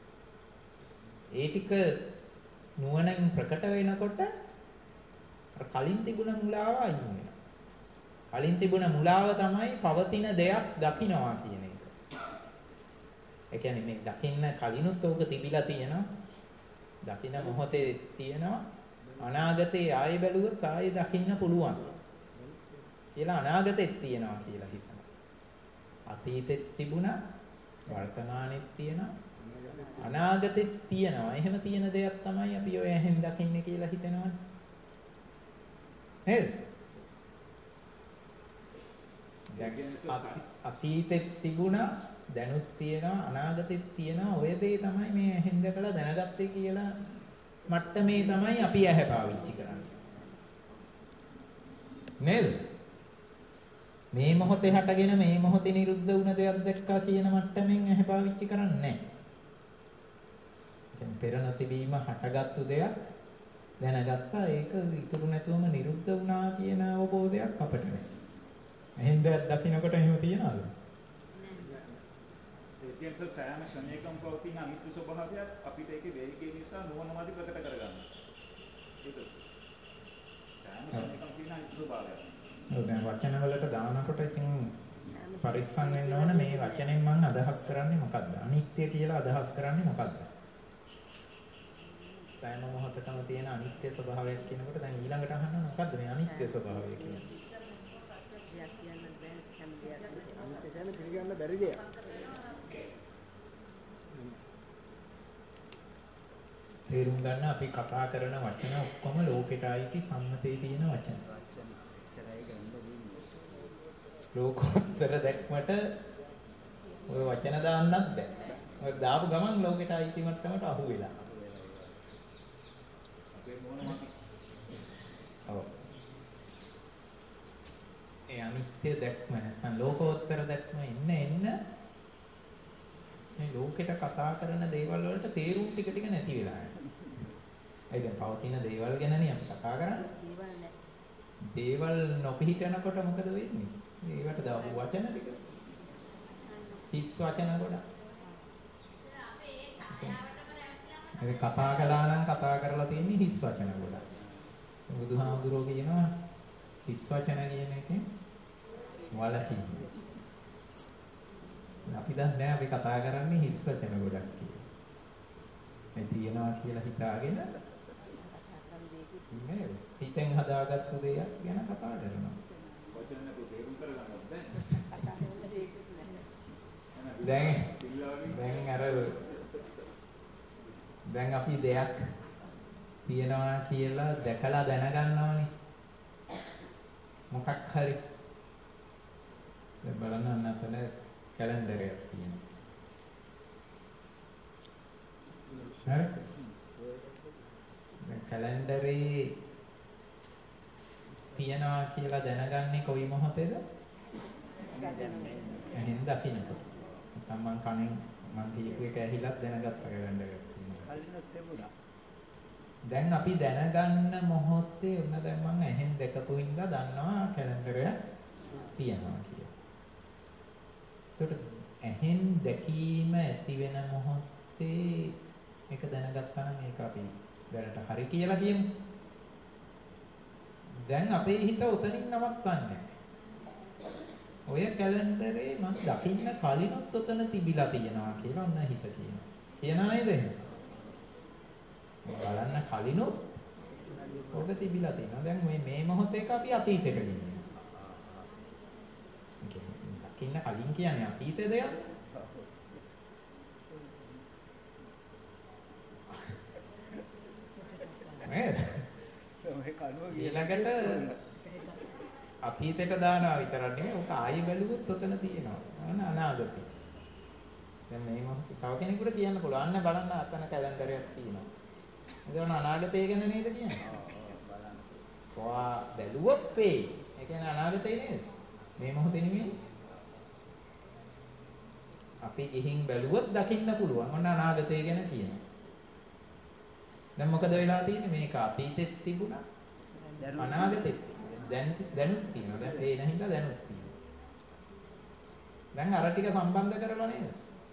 A: ඒ ටික නුවණින් ප්‍රකට වෙනකොට අර කලින් තිබුණ මුලාව අයින් වෙනවා. කලින් තිබුණ මුලාව තමයි පවතින දෙයක් දකින්නවා කියන එක. ඒ කියන්නේ මේ දකින්න කලිනුත් ඕක තිබිලා තියෙනවා. දකින්න මොහොතේ තියෙනවා. අනාගතේ ආයෙ බැලුවොත් ආයෙ දකින්න පුළුවන්. කියලා අනාගතෙත් තියෙනවා කියලා හිතනවා. අතීතෙත් තිබුණා, වර්තමානෙත් තියෙනවා. අනාගතෙත් තියෙනවා. එහෙම තියෙන දෙයක් තමයි අපි ඔය ඇහෙන් දකින්නේ කියලා හිතනවනේ. නේද? අතීතෙත් තිබුණා, දැනුත් තියෙනවා, අනාගතෙත් තියෙනවා. ඔය දේ තමයි මේ ඇහෙන් දැකලා දැනගත්තේ කියලා මට්ටමේ තමයි අපි ඇහැ පාවිච්චි කරන්නේ. නේද? මේ මොහොතේ හටගෙන මේ මොහොතේ නිරුද්ධ වුණ දෙයක් දැක්කා කියන මට්ටමින් ඇහැ පාවිච්චි කරන්නේ නැහැ. දැන් පෙර නොතිබීම හටගත්තු දෙයක් දැනගත්තා ඒක ඉතුරු නැතුවම නිරුද්ධ වුණා කියන අවබෝධයක් අපිට නැහැ. එහෙන් දෙයක් දකින්නකොට එහෙම තියනවද?
C: ඒ කියන්නේ සෑම ශරණයකම පවතින අනිත්‍ය ස්වභාවයක් අපිට ඒකේ වේගය නිසා නුවණමදි ප්‍රකට කරගන්න. ඒක සෑම ශරණයකම තියෙන අනිත්‍ය ස්වභාවයක්.
A: ඔව් දැන් වචන වලට දානකොට ඉතින් පරිස්සම් වෙන්න ඕන මේ වචනෙන් මම අදහස් කරන්නේ මොකද්ද? අනිත්‍ය කියලා අදහස් කරන්නේ මොකද්ද? සෑම මොහොතකම තියෙන අනිත්‍ය ස්වභාවයක් කියනකොට දැන් ඊළඟට අහන්න මොකද්ද මේ අනිත්‍ය ස්වභාවය කියන්නේ?
B: අනිත් කියන්නේ පිළිගන්න බැරි දෙයක්.
A: තේරුම් ගන්න අපි කතා කරන වචන ඔක්කොම ලෝකෙට ආйти සම්මතයේ තියෙන වචන.
B: එච්චරයි ගන්න දෙන්නේ.
A: ලෝකෝත්තර දැක්මට ඔය වචන දාන්නත් බෑ. ඔය දාපු ගමන් ලෝකෙට ආйти මට්ටමට අහු වෙලා. ඔව්. ඒ අනිත්‍ය දැක්ම නැත්නම් ලෝකෝත්තර දැක්ම එන්න එන්න මේ ලෝකෙට කතා කරන දේවල් වලට තේරුම් ටික ටික නැති වෙලා යනවා. ඒ දැන් පවතින දේවල් ගැනනේ අපි කතා කරන්නේ. දේවල් නොපිහිටනකොට මොකද වෙන්නේ? ඒවට දාපු වචන ටික. හිස් වචන ගොඩක්. ඒ කතා කළා නම් කතා කරලා තියෙන්නේ හිස් වචන ගොඩක්. බුදුහාමුදුරුවෝ කියනවා හිස් වචන කියන එකෙන් වලකින්න. අපි දන්නේ අපි කතා කරන්නේ හිස් වචන ගොඩක් කියලා. මේ තියනවා කියලා හිතාගෙන නේද? හිතෙන් හදාගත්තු දෙයක් ගැන කතා කරනවා.
C: වචන නැතුව තේරුම් කරගන්නත් බැහැ.
A: දැන් දැන් අර දැන් අපි දෙයක් තියනවා කියලා දැකලා දැනගන්නවනේ. මොකක් හරි දැන් බලන්න අතන කැලෙන්ඩරයක් තියෙනවා. හරි? දැන් කැලෙන්ඩරේ තියනවා කියලා දැනගන්නේ කොයි මොහොතේද? එහෙන් දකින්නකොට. තමන් කණෙන් මං කියපු එක ඇහිලත් දැනගත්ත කැලෙන්ඩරයක් තියෙනවා.
B: කලිනුත් තිබුණා.
A: දැන් අපි දැනගන්න මොහොතේ උන දැන් මම ඇහෙන් දැකපු හින්දා දන්නවා කැලෙන්ඩරයක් තියෙනවා කියලා. ඒකට ඇහෙන් දැකීම ඇති වෙන මොහොතේ ඒක දැනගත්තා නම් ඒක අපි දැනට හරි කියලා කියමු. දැන් අපේ හිත උතනින් නවත්තන්නේ. ඔය කැලෙන්ඩරේ මම දකින්න කලිනුත් උතන තිබිලා තියෙනවා කියලා ඔන්න හිත කියනවා. කියනා නේද එහෙනම්? බලන්න කලිනුත් ඔබ තිබිලා තියෙනවා. දැන් මේ මේ මොහොතේක අපි අතීතයට ගෙනියනවා. දකින්න කලින් කියන්නේ අතීතේ දෙයක්. නේද?
B: සෝහේ කනුව
A: ඊළඟට අතීතයට දානවා විතරක් නෙමෙයි ඔක ආයෙ බැලුවොත් ඔතන තියෙනවා. අන අනාගතේ. දැන් මේ මොහොතේ තව කෙනෙකුට කියන්න පුළුවන්. අන්න බලන්න අතන කැලෙන්ඩරයක් තියෙනවා. එතන අනාගතය ගැන නේද කියන්නේ?
B: බලන්න.
A: කොහා බැලුවොත් වෙයි. ඒ කියන්නේ අනාගතේ නේද? මේ මොහොතේ නෙමෙයි. අපි ගිහින් බැලුවොත් දකින්න පුළුවන්. ඔන්න අනාගතය ගැන කියනවා. දැන් මොකද වෙලා තියෙන්නේ? මේක අතීතෙත් තිබුණා. අනාගතෙත් දැන් දැනුත් තියෙනවා. දැන් ඒ නැහින්දා දැනුත් තියෙනවා. දැන් අර ටික සම්බන්ධ කරලා නේද?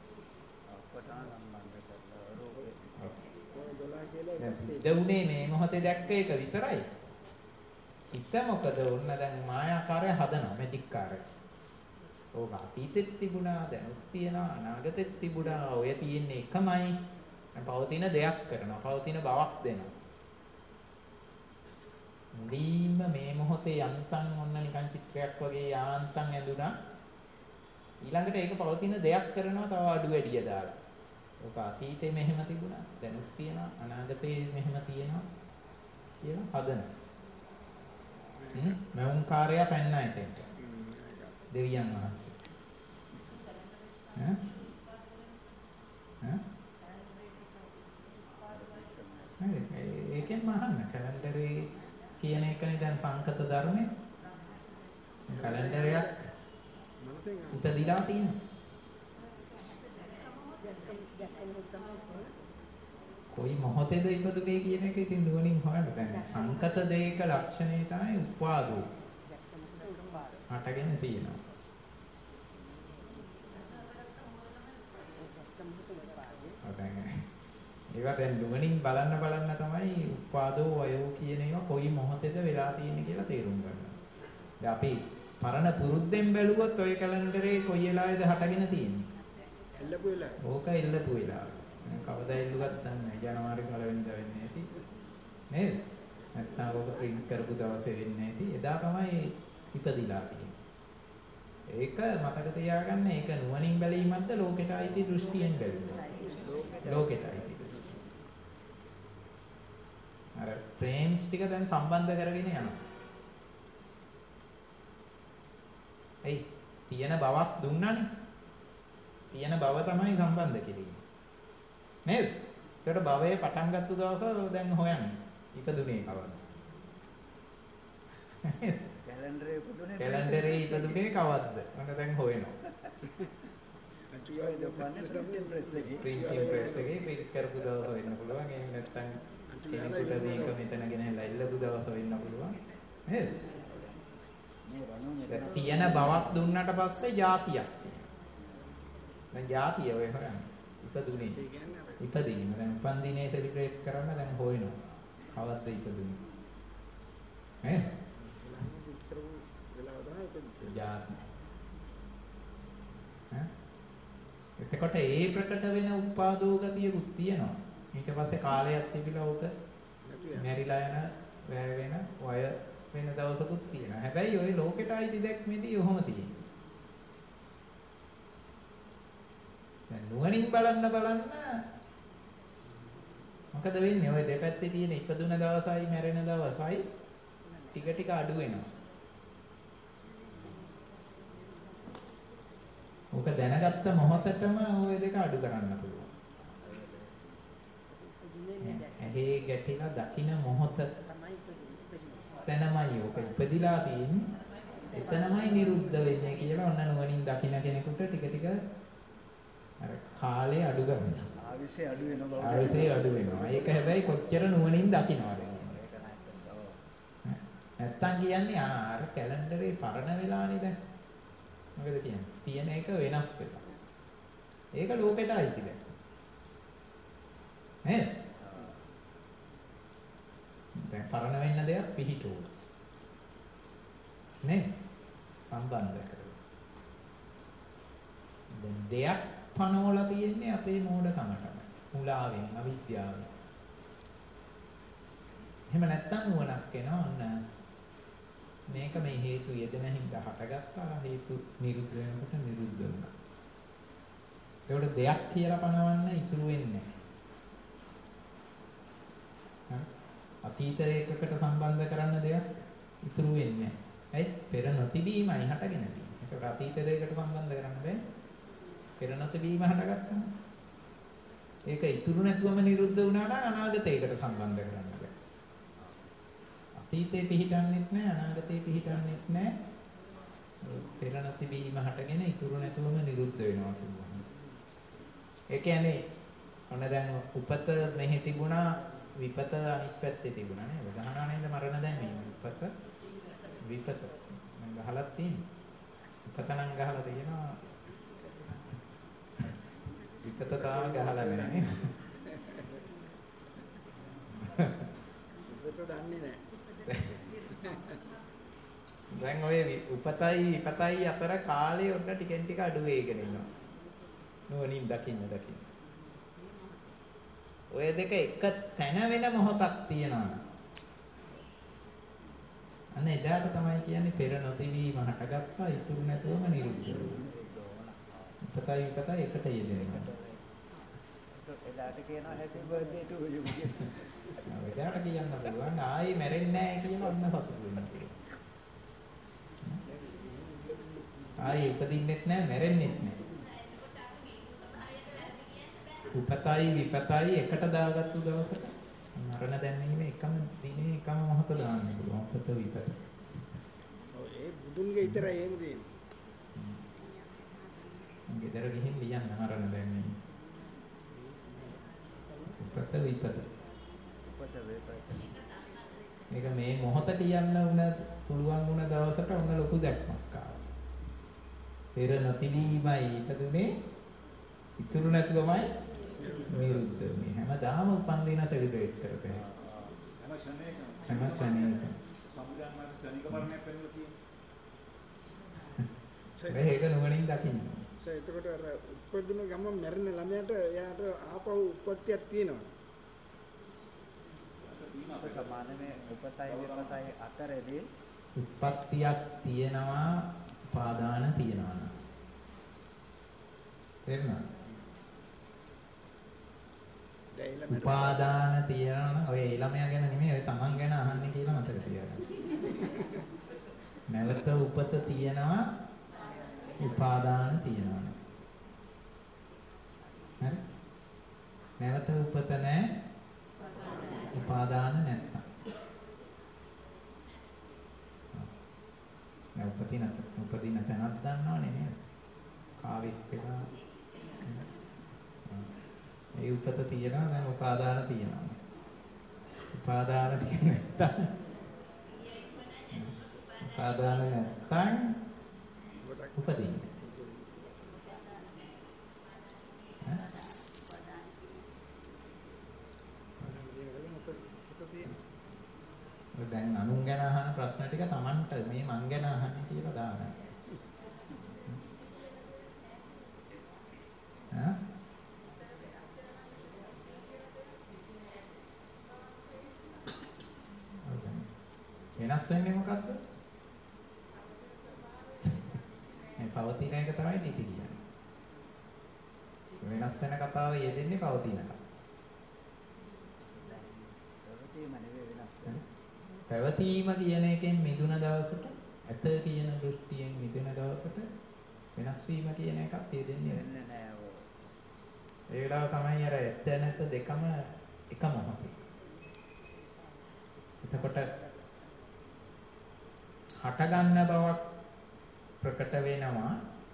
A: දවුනේ මේ මොහොතේ දැක්ක එක විතරයි. හිත මොකද වුණ දැන් මායාකාරය හදනවා මැජික් කාර්යය. ඕක අතීතෙත් තිබුණා, දැනුත් තියෙනවා, අනාගතෙත් තිබුණා. ඔය තියෙන්නේ එකමයි. දැන් පවතින දෙයක් කරනවා, පවතින බවක් දෙනවා. මුලින්ම මේ මොහොතේ යන්තම් ඔන්න නිකන් චිත්‍රයක් වගේ යාන්තම් ඇඳුනා. ඊළඟට ඒක පවතින දෙයක් කරනවා තව අඩු වැඩිය දාලා. ඔක අතීතේ මෙහෙම තිබුණා, දැනුත් තියෙනවා, අනාගතේ මෙහෙම තියෙනවා කියලා හදනවා. හ්ම් මවුන් කාර්යය පෙන්නයි එතෙන්ට. දෙවියන් වහන්සේ. ඈ? ඈ? ඒකෙන් මහන්න කැලෙන්ඩරේ කියන එකනේ දැන් සංකත ධර්මයේ. කැලෙන්ඩරයක් ඉපදිලා තියෙනවා. කොයි මොහොතේද ඉපදුනේ කියන එක ඉතින් නුවණින් හොයන්න. දැන් සංකත දෙයක ලක්ෂණය තමයි උපාදෝ. හටගෙන තියෙනවා. ඒවා දැන් නුවණින් බලන්න බලන්න තමයි උපාදෝ වයෝ කියන ඒවා කොයි මොහොතේද වෙලා තියෙන්නේ කියලා තේරුම් ගන්න. දැන් අපි පරණ පුරුද්දෙන් බැලුවොත් ඔය කැලෙන්ඩරේ කොයි වෙලාවේද හටගෙන තියෙන්නේ?
B: එල්ලපු වෙලාව.
A: ඕක එල්ලපු වෙලාව. කවදා එල්ලුවත් දන්නේ නැහැ. ජනවාරි පළවෙනිදා වෙන්නේ නැති. නේද? නැත්නම් ඕක print කරපු දවසේ වෙන්නේ නැති. එදා තමයි ඉපදිලා තියෙන්නේ. ඒක මතක තියාගන්න. ඒක නුවණින් බැලීමක්ද ලෝකෙට අයිති දෘෂ්ටියෙන් බැලීමක්ද? ලෝකෙට අයිති. අර ෆ්‍රේම්ස් ටික දැන් සම්බන්ධ කරගෙන යනවා. එයි තියෙන බවක් දුන්නානේ. තියෙන බව තමයි සම්බන්ධ කෙරෙන්නේ. නේද? ඒකට භවයේ පටන් ගත්ත දවස දැන් හොයන්නේ. ඉපදුනේ කවද්ද?
B: කැලෙන්ඩරේ ඉපදුනේ
A: කැලෙන්ඩරේ ඉපදුනේ කවද්ද? මම දැන් හොයනවා.
B: ඔය දොපන්නේ ප්‍රින්ටින් ප්‍රෙස් එකේ.
A: ප්‍රින්ටින් ප්‍රෙස් එකේ ප්‍රින්ට් කරපු දවස් වෙන්න පුළුවන්. එහෙම නැත්නම් කෙනෙකුට මේක මෙතන ගෙනහැලා ඉල්ලපු දවස් වෙන්න පුළුවන්. නේද? තියෙන බවක් දුන්නට පස්සේ જાතියක් තියෙනවා. දැන් જાතිය ඔය හොයන්නේ. ඉපදුනේ. ඉපදීම. දැන් උපන් දිනේ සෙලිබ්‍රේට් කරන්න දැන් හොයනවා. කවද්ද ඉපදුනේ? ඈ? જાති. ඈ? එතකොට ඒ ප්‍රකට වෙන උපාදෝ ගතියකුත් තියෙනවා. ඊට පස්සේ කාලයක් තිබිලා ඕක මැරිලා යන වැය වෙන වය වෙන දවසකුත් තියෙනවා. හැබැයි ওই ලෝකෙට ආйти දැක්මේදී ඔහොම තියෙනවා. දැන් නුවණින් බලන්න බලන්න මොකද වෙන්නේ? ওই දෙපැත්තේ තියෙන ඉපදුන දවසයි මැරෙන දවසයි ටික ටික අඩු වෙනවා. ඕක දැනගත්ත මොහොතටම ওই දෙක අඩු කරන්න පුළුවන්. ඇහි ගැටිලා දකින්න මොහොත තැනමයි ඔක ඉපදිලා තියෙන්නේ. එතනමයි නිරුද්ධ වෙන්නේ කියලා ඔන්න නුවණින් දකින්න කෙනෙකුට ටික ටික අර කාලේ අඩු කරනවා.
B: ආවිසේ අඩු වෙනවා.
A: ආවිසේ අඩු වෙනවා. ඒක හැබැයි කොච්චර නුවණින් දකින්නවද නැත්තම් කියන්නේ ආ අර කැලෙන්ඩරේ පරණ වෙලානේ දැන්. මොකද කියන්නේ? තියෙන එක වෙනස් වෙලා. ඒක ලෝකෙට අයිති දැන්. නේද? දැන් පරණ වෙන්න දෙයක් පිහිටුවු. නේ? සම්බන්ධ කරලා. දැන් දෙයක් පනවලා තියෙන්නේ අපේ මෝඩකමටම. මුලාවෙන්, අවිද්‍යාවෙන්. එහෙම නැත්තම් නුවණක් එනවා ඔන්න මේක මේ හේතු යෙදෙන හින්දා හටගත්තා හේතු නිරුද්ධ වෙනකොට නිරුද්ධ වුණා. ඒකට දෙයක් කියලා පනවන්න ඉතුරු වෙන්නේ නැහැ. අතීත ඒකකට සම්බන්ධ කරන්න දෙයක් ඉතුරු වෙන්නේ නැහැ. ඇයි? පෙර නොතිබීමයි හටගෙන තියෙන්නේ. ඒකට අතීත දෙයකට සම්බන්ධ කරන්න බෑ. පෙර නොතිබීම හටගත්තා. ඒක ඉතුරු නැතුවම නිරුද්ධ වුණා නම් අනාගතයකට සම්බන්ධ කරන්න බෑ. අතීතේ පිහිටන්නෙත් නැහැ අනාගතේ පිහිටන්නෙත් නැහැ. පෙර නොතිබීම හටගෙන ඉතුරු නැතුවම නිරුද්ධ වෙනවා කියනවා. ඒ කියන්නේ ඔන්න දැන් උපත මෙහි තිබුණා විපත අනිත් පැත්තේ තිබුණා නේද? ගහනවා නේද මරණ දැමීම. උපත විපත මම ගහලා තියෙන්නේ. උපත නම් ගහලා තියෙනවා. විපත තාම ගහලා නැහැ නේද?
B: විපත දන්නේ නැහැ.
A: දැන් ඔය උපතයි විපතයි අතර කාලේ ඔන්න ටිකෙන් ටික අඩු වෙගෙන එනවා. නුවණින් දකින්න දකින්න. ඔය දෙක එක තැන වෙන මොහොතක් තියෙනවා. අන්න එදාට තමයි කියන්නේ පෙර නොතිබීම හටගත්තා ඉතුරු නැතුවම නිරුද්ධ වෙනවා. උපතයි විපතයි එකට යෙදෙනවා.
B: එදාට කියනවා happy birthday to you කියලා.
A: එදාට කියන්න පුළුවන් ආයේ මැරෙන්නේ නැහැ කියලා ඔන්න සතුටු වෙන්න පුළුවන්. ආයේ උපදින්නෙත් නැහැ මැරෙන්නෙත් නැහැ. උපතයි විපතයි එකට දාගත්තු දවසක මරණ දැනීම එකම දිනේ එකම මොහොත දාන්න පුළුවන්. උපත විපත.
B: ඔව් ඒ බුදුන්ගේ විතරයි එහෙම තියෙන්නේ.
A: මම ගෙදර ගිහින් ලියන්න මරණ දැනීම. උපත විපත.
B: උපත විපත.
A: මේක මේ මොහොත කියන්න උන පුළුවන් වුණ දවසට උන ලොකු දැක්මක් ආවා. පෙර නොතිබීමයි ඉපදුනේ ඉතුරු නැතුවමයි නිරුද්ධ මේ හැමදාම උපන් දින සෙලිබ්‍රේට් කරපේ.
C: හැම ක්ෂණයකම
A: හැම ක්ෂණයකම
C: සම්බුද්ධාගම ක්ෂණික මරණයක් වෙනවා කියන්නේ.
A: මේක නුවණින් දකින්න.
B: ඒ එතකොට අර උපදින ගම මැරෙන ළමයාට එයාට ආපහු උපත්තියක් තියෙනවා. අපේ සමානනේ උපතයි විපතයි අතරේදී
A: උප්පත්තියක් තියෙනවා උපාදාන තියෙනවා නේද? තේරුණාද? උපාදාන තියනවා ඔය ළමයා ගැන නෙමෙයි ඔය තමන් ගැන අහන්නේ කියලා මතක තියාගන්න. නැවත උපත තියනවා උපාදාන තියනවා. හරි? නැවත උපත නැහැ උපාදාන නැත්තම්. දැන් උපදින උපදින තැනක් දන්නවනේ නේද? කාවෙක් වෙලා විපත තියෙනවා දැන් උපාදාන තියෙනවා. උපාදාන තියෙන නැත්තම් උපාදාන නැත්තම් උපදින්නේ. දැන් අනුන් ගැන අහන ප්‍රශ්න ටික Tamanට මේ මං ගැන අහන්නේ කියලා දාන්න. ඈ? වෙනස් වෙන්නේ මොකද්ද? මේ පවතින එක තමයි නිති කියන්නේ. වෙනස් වෙන කතාව යෙදෙන්නේ පවතින එක. පැවතීම කියන එකෙන් මිදුන දවසට ඇත කියන දෘෂ්ටියෙන් මිදුන දවසට වෙනස් වීම කියන එකක් යෙදෙන්නේ නැහැ. ඒ වෙලාව තමයි අර ඇත්ත නැත්ත දෙකම එක මොහොතේ. එතකොට හට ගන්න බවක් ප්‍රකට වෙනවා.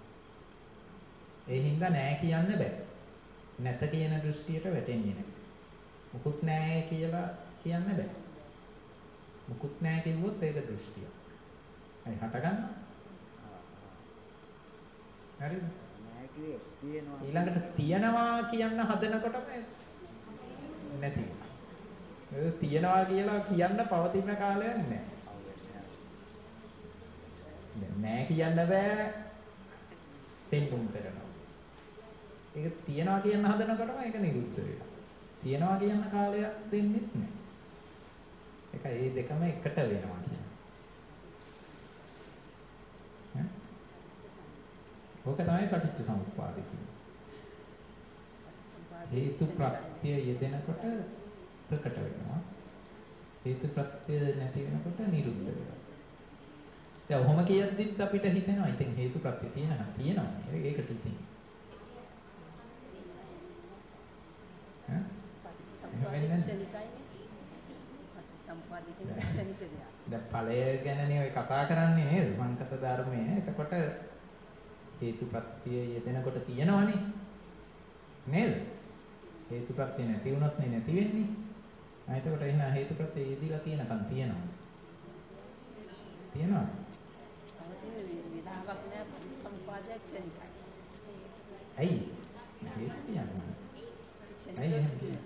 A: ඒ හින්දා නෑ කියන්න බෑ. නැත කියන දෘෂ්ටියට වැටෙන්නේ නැහැ. මුකුත් නෑ කියලා කියන්න බෑ. මුකුත් නෑ කිව්වොත් ඒක දෘෂ්ටියක්. අයි හට ගන්න. හරිද? නෑ කියේ තියෙනවා. ඊළඟට තියනවා කියන්න හදනකොටම නැති වෙනවා. ඒක තියනවා කියලා කියන්න පවතින කාලයක් නෑ. නෑ කියන්න බෑ පෙන්නුම් කරනවා. ඒක තියනවා කියන්න හදනකොටම ඒක නිරුද්ධ වෙනවා. තියනවා කියන කාලයක් දෙන්නේ නැහැ. ඒක ඒ දෙකම එකට වෙනවා කියන්නේ. ඈ? ඕක තමයි පටිච්චසමුප්පාද කියන්නේ. හේතු ප්‍රත්‍ය යෙදෙනකොට ප්‍රකට වෙනවා. හේතු ප්‍රත්‍ය නැති වෙනකොට නිරුද්ධ වෙනවා. දැන් ඔහොම කියද්දිත් අපිට හිතෙනවා ඉතින් හේතුප්‍රත්‍ය තියෙනවා තියෙනවා ඒකට ඉතින් ඈ දැන් ඵලය ගැනනේ ඔය කතා කරන්නේ නේද සංකත ධර්මයේ. එතකොට හේතුප්‍රත්‍ය යෙදෙනකොට තියෙනවනේ නේද? හේතුප්‍රත්‍ය නැති වුණොත් නේ නැති වෙන්නේ. ආ එතකොට එහෙනම් හේතුප්‍රත්‍ය යෙදිලා තියෙනකන් තියෙනවා. තියෙනවා. ඇයි? හේතු තියනවා. ඇයි එහෙම කියන්නේ?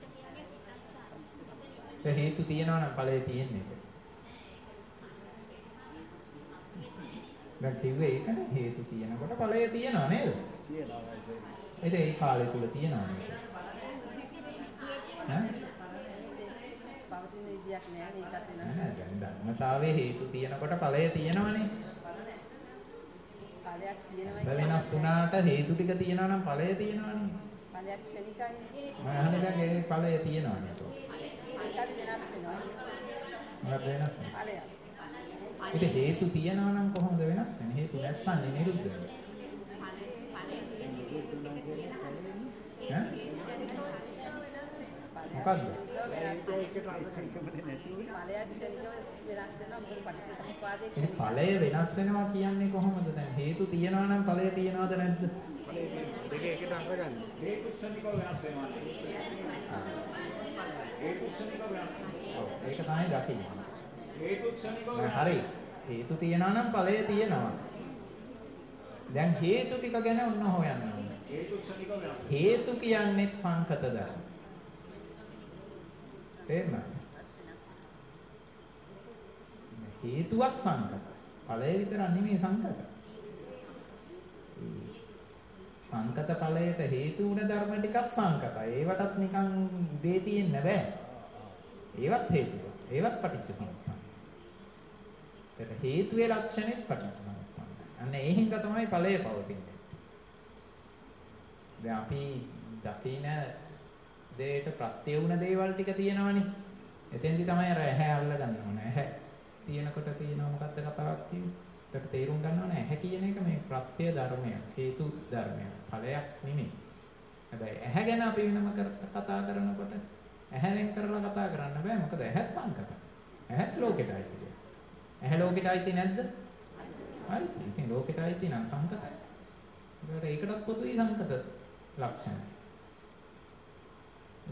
A: ඒ හේතු තියනවා නම් ඵලය තියෙන්නේ. දැන් කිව්වේ ඒකනේ හේතු තියෙනකොට ඵලය තියෙනවා නේද? තියෙනවා. ඒක ඒ කාලය තුල තියෙනවා නේද? ඈ? පවතින විදියක් නෑ ඒකත් වෙනස්. නෑ දැන් ධර්මතාවයේ හේතු තියෙනකොට ඵලය තියෙනවනේ. ඵලයක් තියෙනවා කියන්නේ වෙනස් වුණාට හේතු ටික තියෙනවා නම් ඵලය තියෙනවනේ. ඵලයක් ක්ෂණිකයිනේ. මම අහන්නේ දැන් ඒ ඵලය තියෙනවනේ ඒක. ඒකත් වෙනස් වෙනවා. මොකක්ද වෙනස් වෙන්නේ? ඵලයක්. ඒක හේතු තියෙනවා නම් කොහොමද වෙනස් වෙන්නේ? හේතු නැත්නම් නිරුද්ධ වෙනවා. ඈ? මොකද්ද? ඵලය වෙනස් වෙනවා කියන්නේ කොහොමද? දැන් හේතු තියනවා නම් ඵලය තියනවද නැද්ද? දෙක එකට අරගන්න. හේතු ක්ෂණිකව වෙනස් වෙනවා. හේතු ක්ෂණිකව වෙනස් වෙනවා. ඒක තමයි දකින්නේ. හේතු ක්ෂණිකව හරි. හේතු තියනවා නම් ඵලය තියනවා. දැන් හේතු ටික ගැන ඔන්න හොයන්න ඕනේ. හේතු ක්ෂණිකව වෙනස්. හේතු කියන්නේ සංකත ධර්ම. තේරුණාද? හේතුවක් සංකත. ඵලය විතර නෙමෙයි සංකත. සංකත ඵලයට හේතු වුණ ධර්ම ටිකක් සංකතයි. ඒවටත් නිකන් ඉබේ තියෙන්න බෑ. ඒවත් හේතුව. ඒවත් පටිච්චසමුප්පන්න. ඒක හේතුවේ ලක්ෂණෙත් පටිච්චසමුප්පන්න. අන්න ඒ හින්දා තමයි ඵලය පවතින්නේ. දැන් අපි දකින දෙයට ප්‍රත්‍ය වුණ දේවල් ටික තියෙනවනේ. එතෙන්දි තමයි අර ඇහැ අල්ල ගන්න ඕනේ. ඇහැ තියෙනකොට තියෙනව මොකද්ද කතාවක් තියෙන්නේ? ඒකට තේරුම් ගන්න ඕනේ ඇහැ කියන එක මේ ප්‍රත්‍ය ධර්මයක්, හේතු ධර්මයක්, ඵලයක් නෙමෙයි. හැබැයි ඇහැ ගැන අපි වෙනම කතා කරනකොට ඇහැෙන් කරලා කතා කරන්න බෑ. මොකද ඇහත් සංකතයි. ඇහත් ලෝකෙට අයිති. ඇහැ ලෝකෙට අයිති නැද්ද? හරි. ඉතින් ලෝකෙට අයිති නම් සංකතයි. ඒකට ඒකටත් පොදුයි සංකත ලක්ෂණ.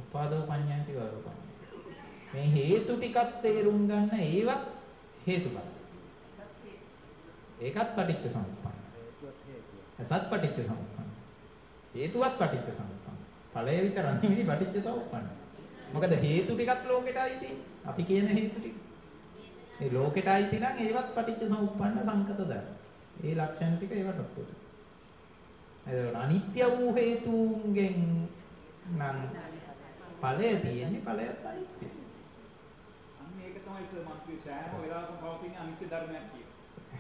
A: උපාදෝ පඤ්ඤාති වරෝපං. මේ හේතු ටිකක් තේරුම් ගන්න ඒවත් හේතුඵල. ඒකත් පටිච්ච සමුප්පන්න. සත් පටිච්ච සමුප්පන්න. හේතුවත් පටිච්ච සමුප්පන්න. ඵලය විතර නෙවෙයි පටිච්ච සමුප්පන්න. මොකද හේතු ටිකක් ලෝකෙටයි තියෙන්නේ. අපි කියන හේතු ටික. මේ ලෝකෙටයි තියෙනම් ඒවත් පටිච්ච සමුප්පන්න සංකත ධර්ම. ඒ ලක්ෂණ ටික ඒවට ඔක්කොම. ඒක අනිත්‍ය වූ හේතුන්ගෙන් නම් ඵලය තියෙන්නේ ඵලයත් අනිත්‍යයි.
C: අන්න ඒක තමයි සර් මම කිව්වේ සෑම වෙලාවකම පවතින අනිත්‍ය ධර්මයක් කියලා.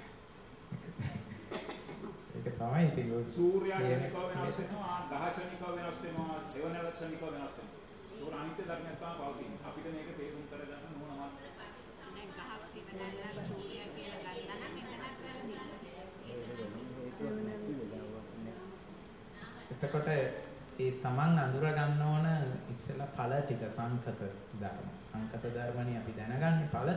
A: ඒක තමයි ඉතින්
C: සූර්යයා ශනිකව වෙනස් වෙනවා, ගහ ශනිකව වෙනස් වෙනවා, දෙවනල ශනිකව වෙනස් වෙනවා. ඒක අනිත්‍ය ධර්මයක් තමයි පවතින්නේ. අපිට මේක තේරුම් කරගන්න ඕනම.
A: එතකොට ඒ තමන් අඳුර ගන්න ඕන ඉස්සෙල්ලා ඵල ටික සංකත ධර්ම. සංකත ධර්මනේ අපි දැනගන්නේ ඵල.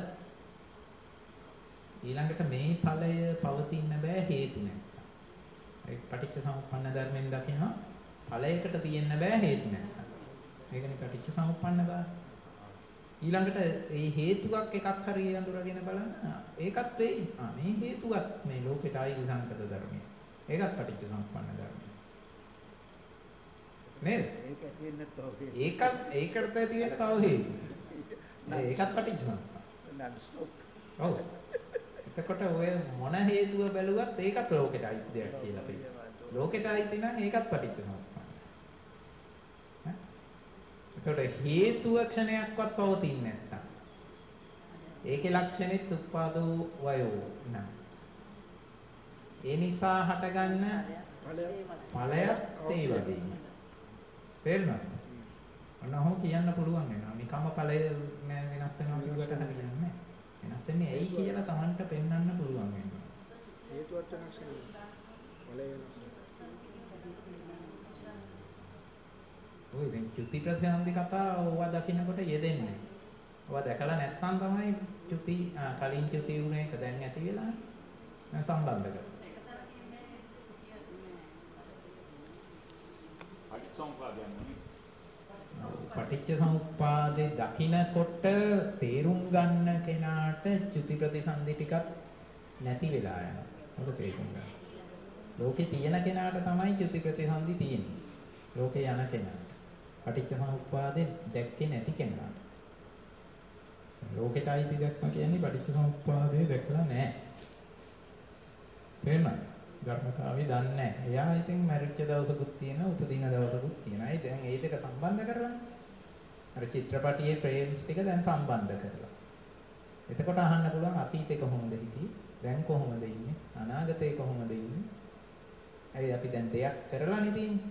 A: ඊළඟට මේ ඵලය පවතින්න බෑ හේතු නැත්තම්. ඒ පටිච්ච සමුප්පන්න ධර්මෙන් දකිනවා ඵලයකට තියෙන්න බෑ හේතු නැත්තම්. ඒකනේ පටිච්ච සමුප්පන්න බා. ඊළඟට මේ හේතුවක් එකක් හරි අඳුරගෙන බලන්න ඒකත් වෙයි. ආ මේ හේතුවත් මේ ලෝකෙට ආයි සංකත ධර්මය. ඒකත් පටිච්ච සමුප්පන්න ධර්මය. නේද?
B: ඒක තියෙන තව
A: ඒකත් ඒකට ඇති වෙන තව හේතු. ඒකත් පටිච්ච සමුප්පන්න. ඔව්. එතකොට ඔය මොන හේතුව බැලුවත් ඒකත් ලෝකෙට අයිති දෙයක් කියලා අපි. ලෝකෙට අයිති නම් ඒකත් පටිච්ච සමුප්පන්න. ඈ? එතකොට හේතුව ක්ෂණයක්වත් පවතින්නේ නැත්තම්. ඒකේ ලක්ෂණෙත් උත්පාදෝ වයෝ නම්. ඒ නිසා හටගන්න ඵලයක් ඒ වගේම. තේරුණාද? අනහො කියන්න පුළුවන් වෙනවා. නිකම්ම ඵලය වෙනස් වෙනවා කියුවට හරියන්නේ නැහැ. වෙනස් වෙන්නේ ඇයි කියලා Tamanට පෙන්වන්න පුළුවන් වෙනවා.
D: හේතුවත් වෙනස් වෙනවා. ඵලය වෙනස් වෙනවා.
A: ඔය දැන් චුති ප්‍රතිසන්දි කතා ඕවා දකින්නකොට යෙදෙන්නේ. ඕවා දැකලා නැත්නම් තමයි චුති කලින් චුති වුණේ එක දැන් ඇති වෙලා සම්බන්ධ කරගන්න. පටිච්ච සමුප්පාදේ දකින්නකොට තේරුම් ගන්න කෙනාට චුති ප්‍රතිසන්දි ටිකක් නැති වෙලා යනවා. මොකද තේරුම් ගන්න. ලෝකේ තියෙන කෙනාට තමයි චුති ප්‍රතිසන්දි තියෙන්නේ. ලෝකේ යන කෙනාට. පටිච්ච සමුප්පාදේ දැක්කේ නැති කෙනාට. ලෝකෙට අයිති දැක්ම කියන්නේ පටිච්ච සමුප්පාදේ දැකලා නැහැ. තේරුණාද? ධර්මතාවය දන්නේ නැහැ. එයා ඉතින් මැරිච්ච දවසකුත් තියෙනවා, උපදින දවසකුත් තියෙනවා. ඒ දැන් මේ දෙක සම්බන්ධ කරලා අර චිත්‍රපටියේ ෆ්‍රේම්ස් ටික දැන් සම්බන්ධ කරලා. එතකොට අහන්න පුළුවන් අතීතේ කොහොමද හිටියේ? දැන් කොහොමද ඉන්නේ? අනාගතේ කොහොමද ඉන්නේ? ඇයි අපි දැන් දෙයක් කරලානේ තියෙන්නේ.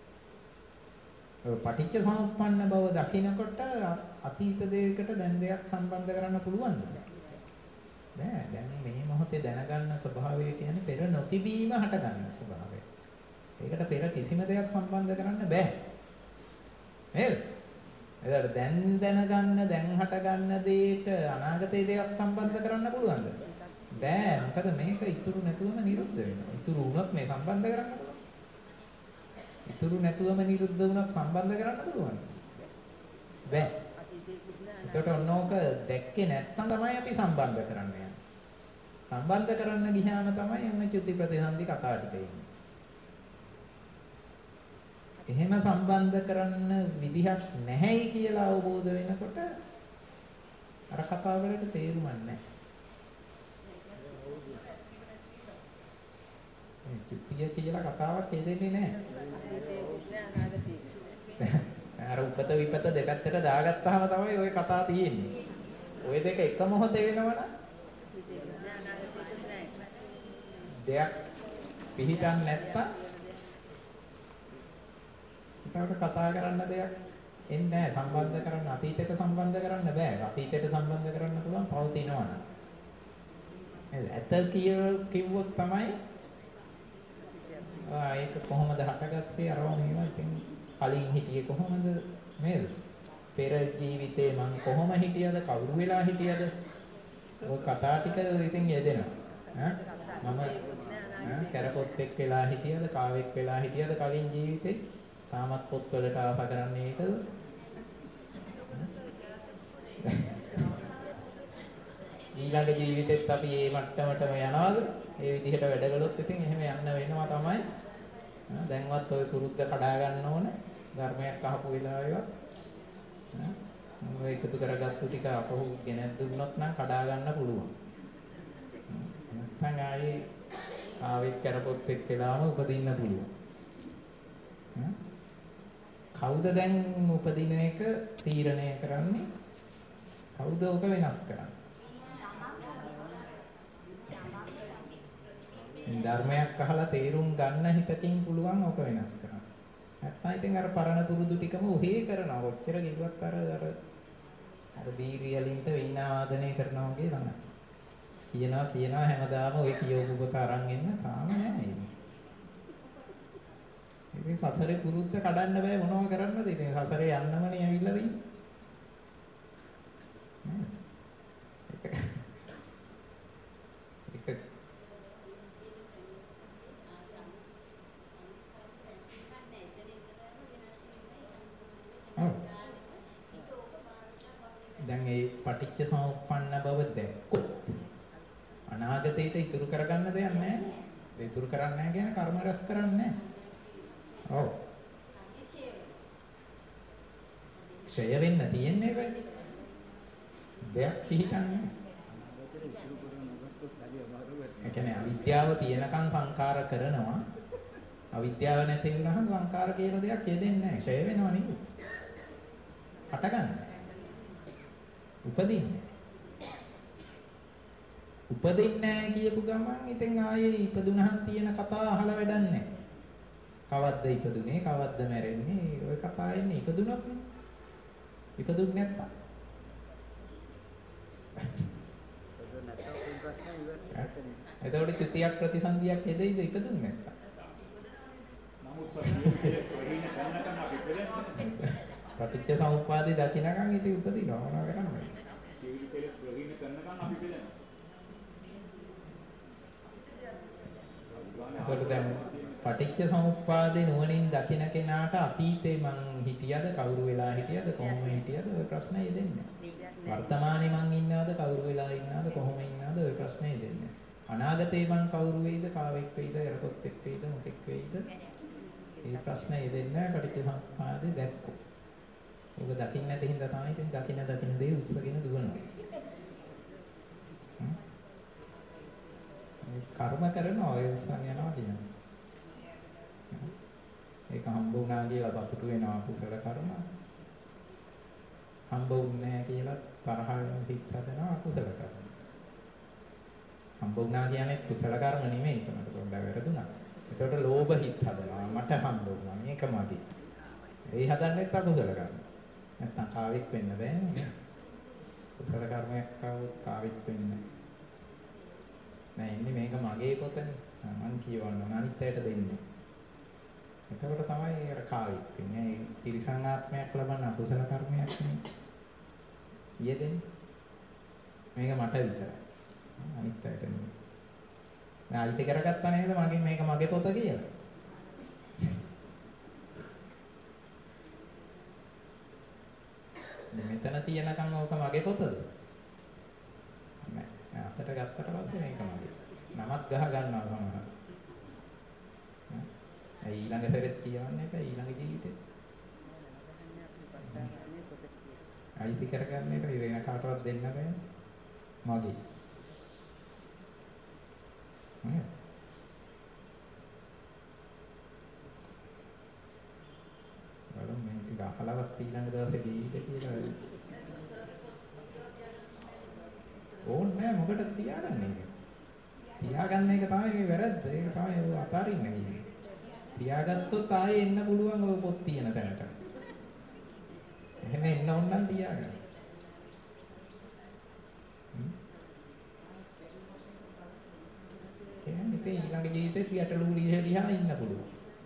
A: ඔය පටිච්ච සමුප්පන්න බව දකිනකොට අතීත දෙයකට දැන් දෙයක් සම්බන්ධ කරන්න පුළුවන්ද? බෑ. දැන් මේ මොහොතේ දැනගන්න ස්වභාවය කියන්නේ පෙර නොතිබීම හටගන්න ස්වභාවය. ඒකට පෙර කිසිම දෙයක් සම්බන්ධ කරන්න බෑ. නේද? එතකොට දැන් දැනගන්න දැන් හටගන්න දෙයට අනාගතයේ දෙයක් සම්බන්ධ කරන්න පුළුවන්ද? බෑ. මොකද මේක ඉතුරු නැතුවම නිරුද්ධ වෙනවා. ඉතුරු වුණොත් මේ සම්බන්ධ කරන්න පුළුවන්. ඉතුරු නැතුවම නිරුද්ධ වුණොත් සම්බන්ධ කරන්න පුළුවන්. බෑ. එතකොට ඔන්නෝක දැක්කේ නැත්නම් තමයි අපි සම්බන්ධ කරන්න යන්නේ. සම්බන්ධ කරන්න ගියාම තමයි යන්න චුති ප්‍රතිසන්දි කතා ටික එන්නේ. එහෙම සම්බන්ධ කරන්න විදිහක් නැහැයි කියලා අවබෝධ වෙනකොට අර කතාව වලට තේරුමක් නැහැ. මේ චුතිය කියලා කතාවක් හේදෙන්නේ නැහැ. අර උපත විපත දෙපැත්තට දාගත්තාම තමයි ওই කතාව තියෙන්නේ. ওই දෙක එක මොහොතේ වෙනවනම් දෙයක් පිළිගන්නේ නැත්තම් ඒකට කතා කරන්න දෙයක් එන්නේ නැහැ. සම්බන්ධ කරන්න අතීතයට සම්බන්ධ කරන්න බෑ. අතීතයට සම්බන්ධ කරන්න පුළුවන් පවතිනවනම්. නේද? ඇත කිව්වොත් තමයි ආ ඒක කොහොමද හටගත්තේ අරවා මේවා ඉතින් කලින් හිටියේ කොහොමද නේද? පෙර ජීවිතේ මං කොහොම හිටියද කවුරු වෙලා හිටියද? ඔය කතා ටික ඉතින් යෙදෙනවා. ඈ මම කරපොත්තෙක් වෙලා හිටියද කාවෙක් වෙලා හිටියද කලින් ජීවිතේ? තාමත් පොත්වලට ආස කරන්නේ ඒකද? ඒත් අපි මේ මට්ටමටම යනවාද? ඒ විදිහට වැඩ කළොත් ඉතින් එහෙම යන්න වෙනවා තමයි. දැන්වත් ওই කුරුද්ද කඩා ගන්න ඕන. ධර්මයක් අහපු වෙලාවෙවත් ඔය එකතු කරගත්තු ටික අපහු ගෙනත් දුන්නොත් නම් කඩා ගන්න පුළුවන්. නැත්නම් ආයේ ආවෙත් කරපොත් එක් වෙලාම උපදින්න පුළුවන්. කවුද දැන් උපදින එක තීරණය කරන්නේ? කවුද ඔක වෙනස් කරන්නේ? ධර්මයක් අහලා තේරුම් ගන්න හිතකින් පුළුවන් ඔක වෙනස් කරන්න. නැත්නම් ඉතින් අර පරණ පුරුදු ටිකම ඔහේ කරනවා. ඔච්චර කිව්වත් අර අර අර බීරියලින්ට විනාදනය කරනවා වගේ තමයි. කියනවා කියනවා හැමදාම ඔය කියවපු කොට අරන් එන්න තාම නෑ ඒක. ඉතින් සසරේ පුරුද්ද කඩන්න බෑ මොනව කරන්නද? ඉතින් සසරේ යන්නමනේ ඇවිල්ලා තියෙන්නේ. ඒක දැන් ඒ පටිච්ච සමුප්පන්න බව දැක්කොත් අනාගතයට ඉතුරු කරගන්න දෙයක් නැහැ. ඒ ඉතුරු කරන්නේ නැහැ කියන්නේ කර්ම රැස් කරන්නේ නැහැ. ඔව්. ක්ෂය වෙන්න තියෙන්නේ වෙන්නේ. දෙයක් පිළිගන්නේ. ඒ කියන්නේ අවිද්‍යාව තියෙනකන් සංකාර කරනවා. අවිද්‍යාව නැති වුණාම සංකාර කියලා දෙයක් යෙදෙන්නේ නැහැ. ක්ෂය වෙනවා නෙවෙයි. හටගන්නේ. උපදින්නේ. උපදින්නේ නැහැ කියපු ගමන් ඉතින් ආයේ ඉපදුනහන් තියෙන කතා අහලා වැඩක් නැහැ. කවද්ද ඉපදුනේ කවද්ද මැරෙන්නේ ඔය කතා එන්නේ ඉපදුනොත් නේ. ඉපදුන්නේ නැත්තම්. එතකොට සිතියක් ප්‍රතිසන්දියක් හෙදෙයිද ඉපදුන්නේ නැත්තම්.
C: නමුත් සත්‍යයේ වහින කන්නකම් අපි දෙන්නේ.
A: පටිච්ච සමුප්පාදේ දකින්නකම් ඉතින් උපදිනවා මොනවා කරන්නේ.
C: ජීවිත කෙලස් වහින කන්නකම් අපි දෙන්නේ.
A: එතකොට දැන් පටිච්ච සමුප්පාදේ නුවණින් දකින කෙනාට අතීතේ මං හිටියද කවුරු වෙලා හිටියද කොහොම හිටියද ඔය ප්‍රශ්නේ දෙන්නේ. වර්තමානයේ මං ඉන්නවද කවුරු වෙලා ඉන්නවද කොහොම ඉන්නවද ඔය ප්‍රශ්නේ දෙන්නේ. අනාගතේ මං කවුරු වෙයිද කාවෙක් වෙයිද එරපොත් එක් වෙයිද මොකෙක් වෙයිද මේ ප්‍රශ්නේ දෙන්නේ පටිච්ච සමුප්පාදේ දැක්කෝ. ඔබ දකින්න නැති හින්දා තමයි ඉතින් දකින්න දකින්න දේ උස්සගෙන දුවනවා. කර්ම කරනවා ඔය උස්සන් යනවා කියනවා. ඒක හම්බ වුණා කියලා සතුටු වෙනවා කුසල කර්ම. හම්බ වුණේ නැහැ කියලා තරහ වෙන හිත් හදනවා අකුසල කර්ම. හම්බ වුණා කියන්නේ කුසල කර්ම නෙමෙයි ඒකට පොඩ්ඩක් වැරදුනා. ඒකට ලෝභ හිත් හදනවා මට හම්බ වුණා මේක මගේ. ඒ හදන්නෙත් අකුසල කර්ම. නැත්තම් කාවික් වෙන්න බෑ නේ. කුසල කර්මයක් කවුත් කාවික් වෙන්නේ නෑ. ඉන්නේ මේක මගේ පොතනේ. මම කියවන්න අනිත් අයට දෙන්නේ. එතකොට තමයි අර කාවික් වෙන්නේ. ඒ තිරිසන් ආත්මයක් ලබන අකුසල කර්මයක් නේ. යෙදෙන්නේ. මේක මට විතරයි. අනිත් අයට නෙමෙයි. මම අයිති කරගත්තා නේද මගෙන් මේක මගේ පොත කියලා. මෙතන තියනකම් ඕක මගේ පොතද? නෑ. අතට ගත්තට පස්සේ මේක මගේ. නමත් ගහ ගන්නවා සමහර. ඒ ඊළඟ සැරේත් කියවන්නේ නැහැ ඊළඟ ජීවිතේ. අයිති කරගන්න එක වෙන කාටවත් දෙන්න බෑ. මගේ. හ්ම්. බලමු මේ ටික අහලවත් ඊළඟ දවසේ දීවිද කියලා. ඕනේ මොකටද තියාගන්නේ ඒක? තියාගන්න එක තමයි මේ වැරද්ද. ඒක තමයි ඔය අතාරින්න කියන්නේ. තියාගත්තොත් ආයේ එන්න පුළුවන් ඔය පොත් තියෙන තැනට. එහෙම එන්න ඕන නම් තියාගන්න. හ්ම්. එහෙනම් ඉතින් ඊළඟ ජීවිතේ ගැටලු ලියලා ඉන්න පුළුවන්.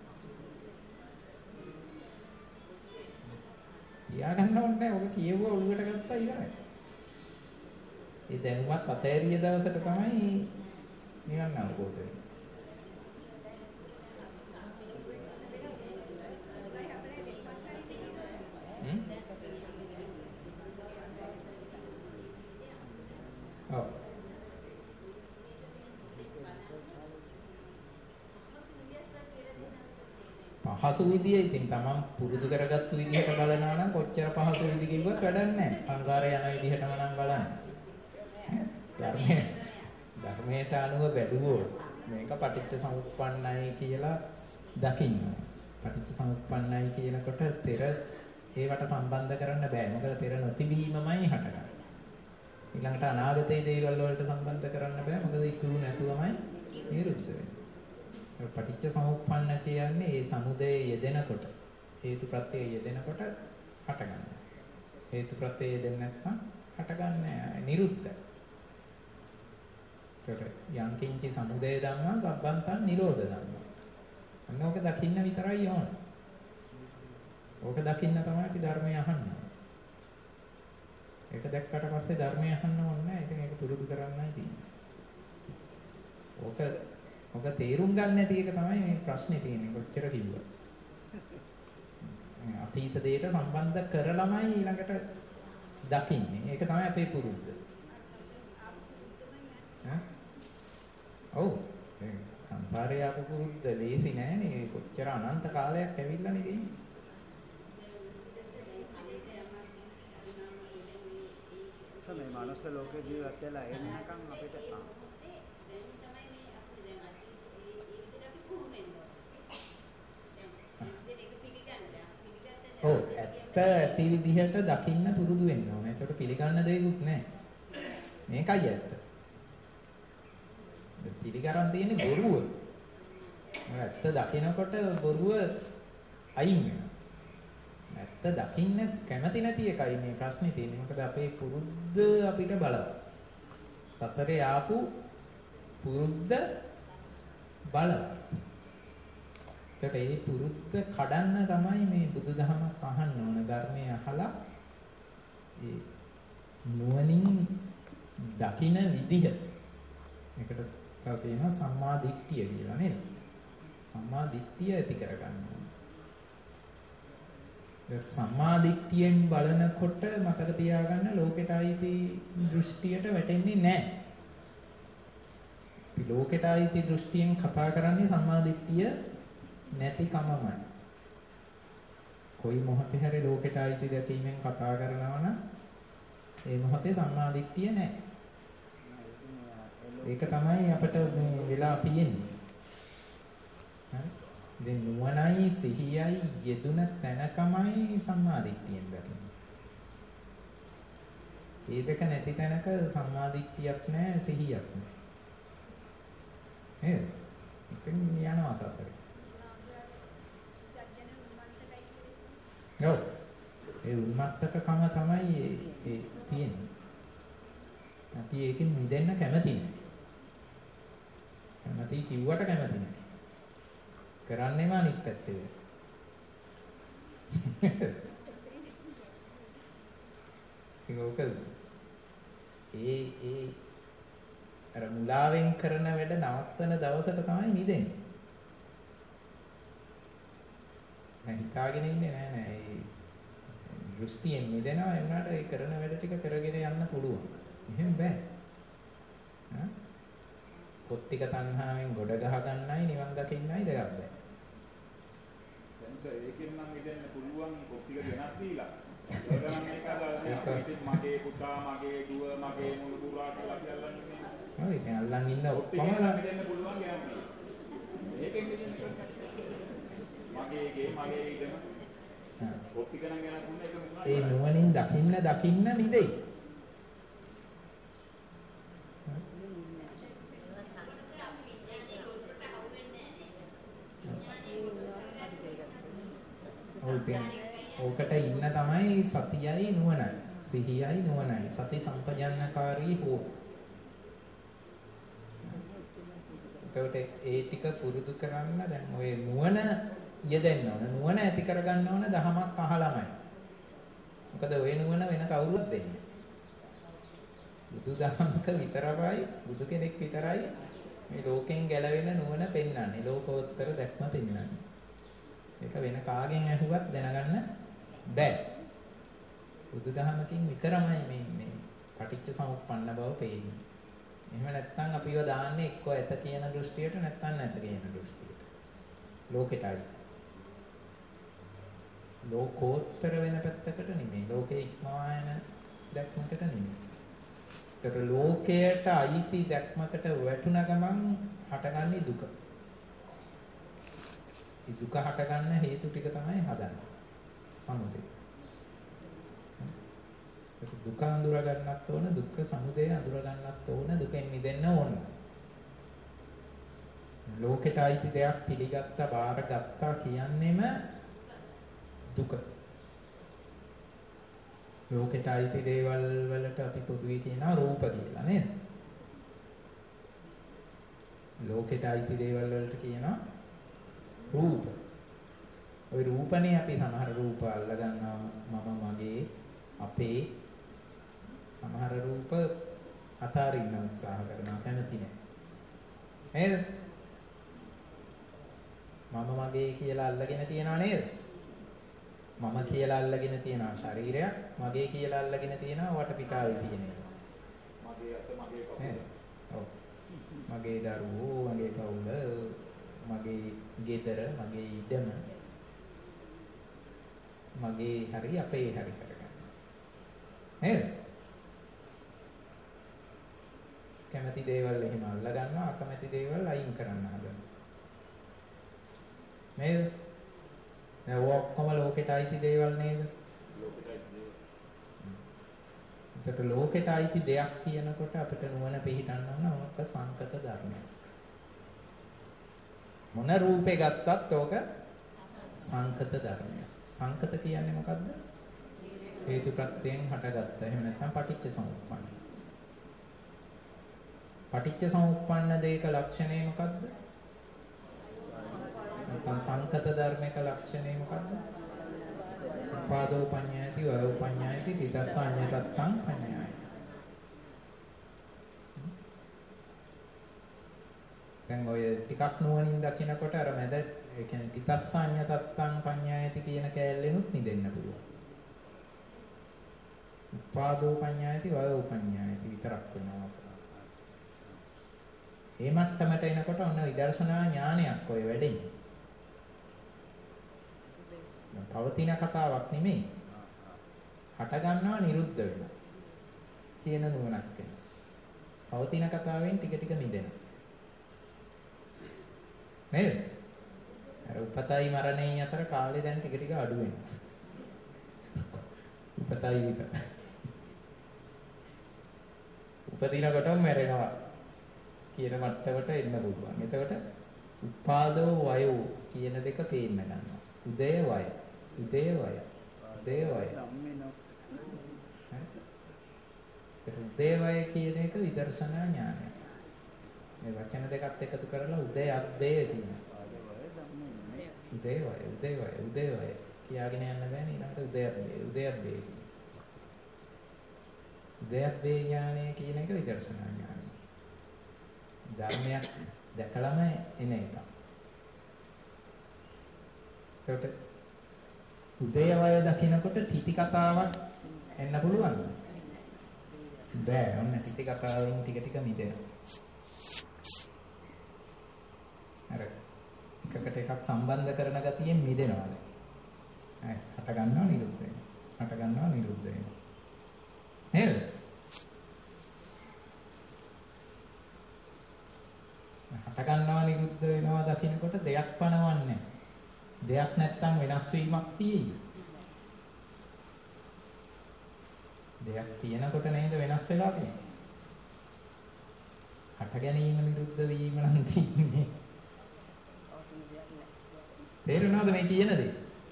A: තියාගන්න ඕනේ නැහැ. ඔක කියවුවා ඔළුවට ගත්තා ඉවරයි. ඒ දැනුමත් අතෑරිය දවසට තමයි නිවන් අවබෝධ වෙන්නේ. හ්ම්? ඔව්. පහසු විදිය ඉතින් තමන් පුරුදු කරගත්තු විදිහට බලනවා නම් කොච්චර පහසු විදි කිව්වත් වැඩක් නැහැ. අංගාරය යන විදිහටම නම් බලන්න. ධර්මයේ ධර්මයට අනුව වැඩුවොත් මේක පටිච්ච සමුප්පන්නයි කියලා දකින්න. පටිච්ච සමුප්පන්නයි කියනකොට පෙර ඒවට සම්බන්ධ කරන්න බෑ. මොකද පෙර නොතිබීමමයි හටගන්නේ. ඊළඟට අනාගතයේ දේවල් වලට සම්බන්ධ කරන්න බෑ. මොකද ඉතුරු නැතුවමයි නිරුද්ධ වෙන්නේ. පටිච්ච සමුප්පන්න කියන්නේ ඒ සමුදයේ යෙදෙනකොට හේතු ප්‍රත්‍යය යෙදෙනකොට හටගන්නවා. හේතු ප්‍රත්‍යය යෙදෙන්නේ නැත්නම් හටගන්නේ නිරුද්ධයි. ඒකට යම් කිංචි සමුදය ධම්මං සම්බන්තං නිරෝධ ධම්මං. අන්නෝක දකින්න විතරයි ඕන. ඕක දකින්න තමයි අපි ධර්මය අහන්නේ. ඒක දැක්කට පස්සේ ධර්මය අහන්න ඕනේ නැහැ. ඉතින් ඒක පුරුදු කරන්නයි තියෙන්නේ. ඕක ඔබ තේරුම් ගන්න නැති එක තමයි මේ ප්‍රශ්නේ තියෙන්නේ. කොච්චර කිව්වද? අතීත දෙයට සම්බන්ධ කරලමයි ඊළඟට දකින්නේ. ඒක තමයි අපේ පුරුද්ද. ඈ? ඔව්. ඒ සංසාරේ ආපු පුරුද්ද ලේසි නෑනේ. කොච්චර අනන්ත කාලයක් ඇවිල්ලානේ ඉන්නේ.
B: සමේ මානව ලෝකේ ජීවත් වෙලා එන්නකම් අපිට
A: ඔව් ඇත්ත ඇති විදිහට දකින්න පුරුදු වෙන්න ඕනේ. ඒකට පිළිගන්න දෙයක්වත් නැහැ. මේකයි ඇත්ත. පිළිගන්න තියෙන්නේ බොරුව. ඇත්ත දකිනකොට බොරුව අයින් වෙනවා. ඇත්ත දකින්න කැමති නැති එකයි මේ ප්‍රශ්නේ තියෙන්නේ. මොකද අපේ පුරුද්ද අපිට බලවත්. සසරේ ආපු පුරුද්ද බලවත්. ඒකට ඒ පුරුද්ද කඩන්න තමයි මේ බුදුදහමක් අහන්න ඕන. ධර්මයේ අහලා ඒ නුවණින් දකින විදිහ. ඒකට තව තියෙනවා සම්මා දිට්ඨිය කියලා නේද? සම්මා දිට්ඨිය ඇති කරගන්න ඕන. ඒ සම්මා දිට්ඨියෙන් බලනකොට මතක තියාගන්න ලෝකෙට අයිති දෘෂ්ටියට වැටෙන්නේ නැහැ. අපි ලෝකෙට අයිති දෘෂ්ටියෙන් කතා කරන්නේ සම්මා දිට්ඨිය නැති කමමයි. කොයි මොහොතේ හැරි ලෝකෙට අයිති දැකීමෙන් කතා කරනවා නම් ඒ මොහොතේ සම්මා දිට්ඨිය නැහැ. ඒක තමයි අපිට මේ වෙලා තියෙන්නේ. හරි? දැන් නුවණයි සිහියයි යෙදුන තැනකමයි සම්මා දිට්ඨියෙන් දකින්නේ. ඒ දෙක නැති තැනක සම්මා දිට්ඨියක් නැහැ සිහියක් නැහැ. නේද? ඉතින් යනවා සසරේ. ඔව්. ඒ උන්මත්තකකම තමයි ඒ තියෙන්නේ. අපි ඒකෙන් මිදෙන්න කැමති නෑ. කැමති කිව්වට කැමති නෑ. කරන්නේම අනිත් පැත්තේ. ඒක ඒ ඒ අර මුලාවෙන් කරන වැඩ නවත්තන දවසට තමයි මිදෙන්නේ. මම හිතාගෙන ඉන්නේ නෑ නෑ ඒ දෘෂ්ටියෙන් මිදෙනවා. ඒ වුණාට ඒ කරන වැඩ ටික කරගෙන යන්න පුළුවන්. එහෙම බෑ. හා? කොත්තික තණ්හාවෙන් ගොඩ ගහ ගන්නයි නිවන් දකින්නයි දෙකක් බෑ.
C: දැන් සර් ඒකෙන් නම් මිදෙන්න පුළුවන් කොත්තික ගෙනත් දීලා. ඒකනම් මේක අද මගේ පුතා මගේ දුව මගේ මුළු පුරා කියලා අපි අල්ලන්නේ.
A: ඔව් ඒක අල්ලන් ඉන්න ඔක්කොම
C: මිදෙන්න පුළුවන් කියන්නේ. ඒකෙන් මිදෙන්න මගේ ගේ මගේ ඉදම කොත්තික නම් ගෙනත් දුන්න එක මිදුණා.
A: ඒ නුවණින් දකින්න දකින්න නිදෙයි. ඕකට ඉන්න තමයි සතියයි නුවණයි. සිහියයි නුවණයි. සති සම්පජන්නකාරී හෝ. ඒකට ඒ ටික පුරුදු කරන්න දැන් ඔය නුවණ යෙදෙන්න ඕන. නුවණ ඇති කරගන්න ඕන දහමක් අහලමයි. මොකද ඔය නුවණ වෙන කවුරුත් දෙන්නේ. බුදුදහමක විතරයි බුදු කෙනෙක් විතරයි මේ ලෝකෙන් ගැලවෙන නුවණ පෙන්වන්නේ. ලෝකෝත්තර දැක්ම පෙන්වන්නේ. ඒක වෙන කාගෙන් ඇහුවත් දැනගන්න බෑ. බුදුදහමකින් විතරමයි මේ මේ පටිච්ච සමුප්පන්න බව පේන්නේ. එහෙම නැත්නම් අපිව දාන්නේ එක්ක ඇත කියන දෘෂ්ටියට නැත්නම් නැත කියන දෘෂ්ටියට. ලෝකෙටයි. ලෝකෝත්තර වෙන පැත්තකට නෙමෙයි. ලෝකේ ඉක්මවා යන දැක්මකට නෙමෙයි. ඒතර ලෝකයට අයිති දැක්මකට වැටුණ ගමන් හටගන්නේ දුක. ඒ දුක හටගන්න හේතු ටික තමයි හදන්නේ. සමුදය. ඒක දුක අඳුර ගන්නත් ඕන, දුක්ඛ සමුදය අඳුර ගන්නත් ඕන, දුකෙන් මිදෙන්න ඕන. ලෝකයට අයිති දෙයක් පිළිගත්තා, බාරගත්තා කියන්නේම දුක. ලෝකයට අයිති දේවල් වලට අපි පොදුවේ කියනවා රූප කියලා නේද? ලෝකයට අයිති දේවල් වලට කියනවා රූප. ওই රූපනේ අපි සමහර රූප අල්ල ගන්නවා මම මගේ අපේ සමහර රූප අතාරින්න උත්සාහ කරනවා කැමති නැහැ. නේද? මම මගේ කියලා අල්ලගෙන තියනවා නේද? මම කියලා අල්ලගෙන තියනවා ශරීරයක්, මගේ කියලා අල්ලගෙන තියනවා වටපිටාවේ තියෙනවා.
C: මගේ අත මගේ පපුව.
A: ඔව්. මගේ දරුවෝ, මගේ පවුල, මගේ ගෙදර, මගේ ඉඩම, මගේ හරි අපේ හරි කරගන්න. නේද? කැමති දේවල් එහෙම අල්ල ගන්නවා, අකමැති දේවල් අයින් කරන්න හදනවා. නේද? දැන් ඔක්කොම ලෝකෙට අයිති දේවල් නේද?
C: ලෝකෙට අයිති දේවල්.
A: ඒකට ලෝකෙට අයිති දෙයක් කියනකොට අපිට නුවණ පිහිටන්න ඕන මොකක් සංකත ධර්මයක්. මොන රූපේ ගත්තත් ඕක සංකත ධර්මයක්. සංකත කියන්නේ මොකද්ද? හේතු ප්‍රත්‍යයෙන් හටගත්ත. එහෙම නැත්නම් පටිච්ච සමුප්පන්න. පටිච්ච සමුප්පන්න දෙයක ලක්ෂණය මොකද්ද? නැත්නම් සංකත ධර්මයක ලක්ෂණය මොකද්ද? උපාදෝ පඤ්ඤායති වයෝ පඤ්ඤායති තිතස්ස අඤ්ඤතත්තං පඤ්ඤායති. දැන් ඔය ටිකක් නුවණින් දකිනකොට අර මැද ඒ කියන්නේ තිතස්ස අඤ්ඤතත්තං පඤ්ඤායති කියන කෑල්ලෙනුත් නිදෙන්න පුළුවන්. උපාදෝ පඤ්ඤායති වයෝ පඤ්ඤායති විතරක් වෙනවා. ඒ මට්ටමට එනකොට ඔන්න විදර්ශනා ඥානයක් ඔය වැඩෙන්නේ. පවතින කතාවක් නෙමෙයි. හට ගන්නවා නිරුද්ධ වෙනවා. කියන නුවණක් එනවා. පවතින කතාවෙන් ටික ටික මිදෙනවා. නේද? අර උපතයි මරණයයි අතර කාලේ දැන් ටික ටික අඩු වෙනවා. උපතයි විතර. උපදිනකොටම මැරෙනවා කියන මට්ටමට එන්න පුළුවන්. එතකොට උපාදෝ වයෝ කියන දෙක පේන්න ගන්නවා. උදය වය. උදය වය. උදය වය. උදය වය කියන එක විදර්ශනා ඥානය. මේ වචන දෙකත් එකතු කරලා උදය අබ්බේ කියනවා. උදය වය. උදය වය. උදය වය. කියාගෙන යන්න බෑනේ ඊළඟට උදය අබ්බේ. උදය අබ්බේ. උදය අබ්බේ ඥානය කියන එක විදර්ශනා ඥානය. ධර්මයක් දැකලම එන එක. ඒකට උදේවය දකින්නකොට තිති කතාවක් එන්න පුළුවන්ද? බෑ. ඔන්න තිති කතාවෙන් ටික ටික මිදෙනවා. අර එකකට එකක් සම්බන්ධ කරන ගතියෙන් මිදෙනවා. හරි. හට ගන්නවා නිරුද්ධ වෙනවා. හට ගන්නවා නිරුද්ධ වෙනවා. නේද? හට ගන්නවා නිරුද්ධ වෙනවා දකින්නකොට දෙයක් පනවන්නේ. දෙයක් නැත්තම් වෙනස් වීමක් තියෙයි. දෙයක් තියෙනකොට නේද වෙනස් වෙලා තියෙන්නේ. හට ගැනීම නිරුද්ධ වීම නම් තියෙන්නේ. තේරුණාද මේ කියන දේ?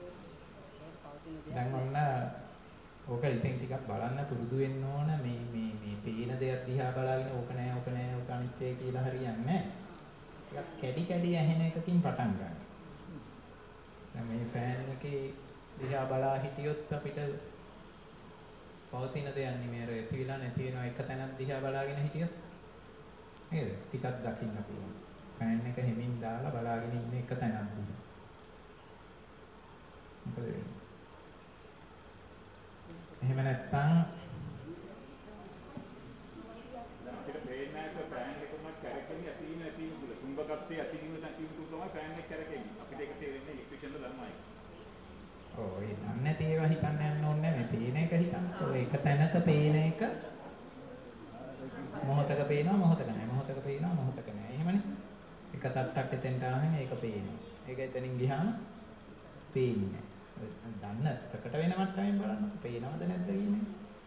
A: දැන් ඔන්න ඕක ඉතින් ටිකක් බලන්න පුරුදු වෙන්න ඕන මේ මේ මේ පේන දෙයක් දිහා බලාගෙන ඕක නෑ ඕක නෑ ඕක අනිත්‍යයි කියලා හරියන්නේ නෑ. ටිකක් කැඩි කැඩි ඇහෙන එකකින් පටන් ගන්න. දැන් මේ ෆෑන් එකේ දිහා බලා හිටියොත් අපිට පවතින දෙයක් නෙමෙයි අර ඇති වෙලා නැති වෙනවා එක තැනක් දිහා බලාගෙන හිටියොත් නේද? ටිකක් දකින්න පුළුවන්. ෆෑන් එක හැමින් දාලා බලාගෙන ඉන්න එක තැනක් දිහා. මොකද එහෙම නැත්තම්
C: අපිට පේන්නේ නැහැ ෆෑන් එකම කැරකෙන්නේ ඇතිවීම නැතිවීම තුල. තුඹකත්තේ ඇතිවීම නැතිවීම තුල තමයි ෆෑන් එක කැරකෙන්නේ. අපිට ඒක තේරෙන්නේ ඉලෙක්ට්‍රිෂියන්ලා ධර්මයි.
A: ඔව් ඒ ඒක එතනින් ගියාම පේන්නේ නැහැ. දන්න ප්‍රකට වෙන මට්ටමින් බලන්න. පේනවද නැද්ද කියන්නේ?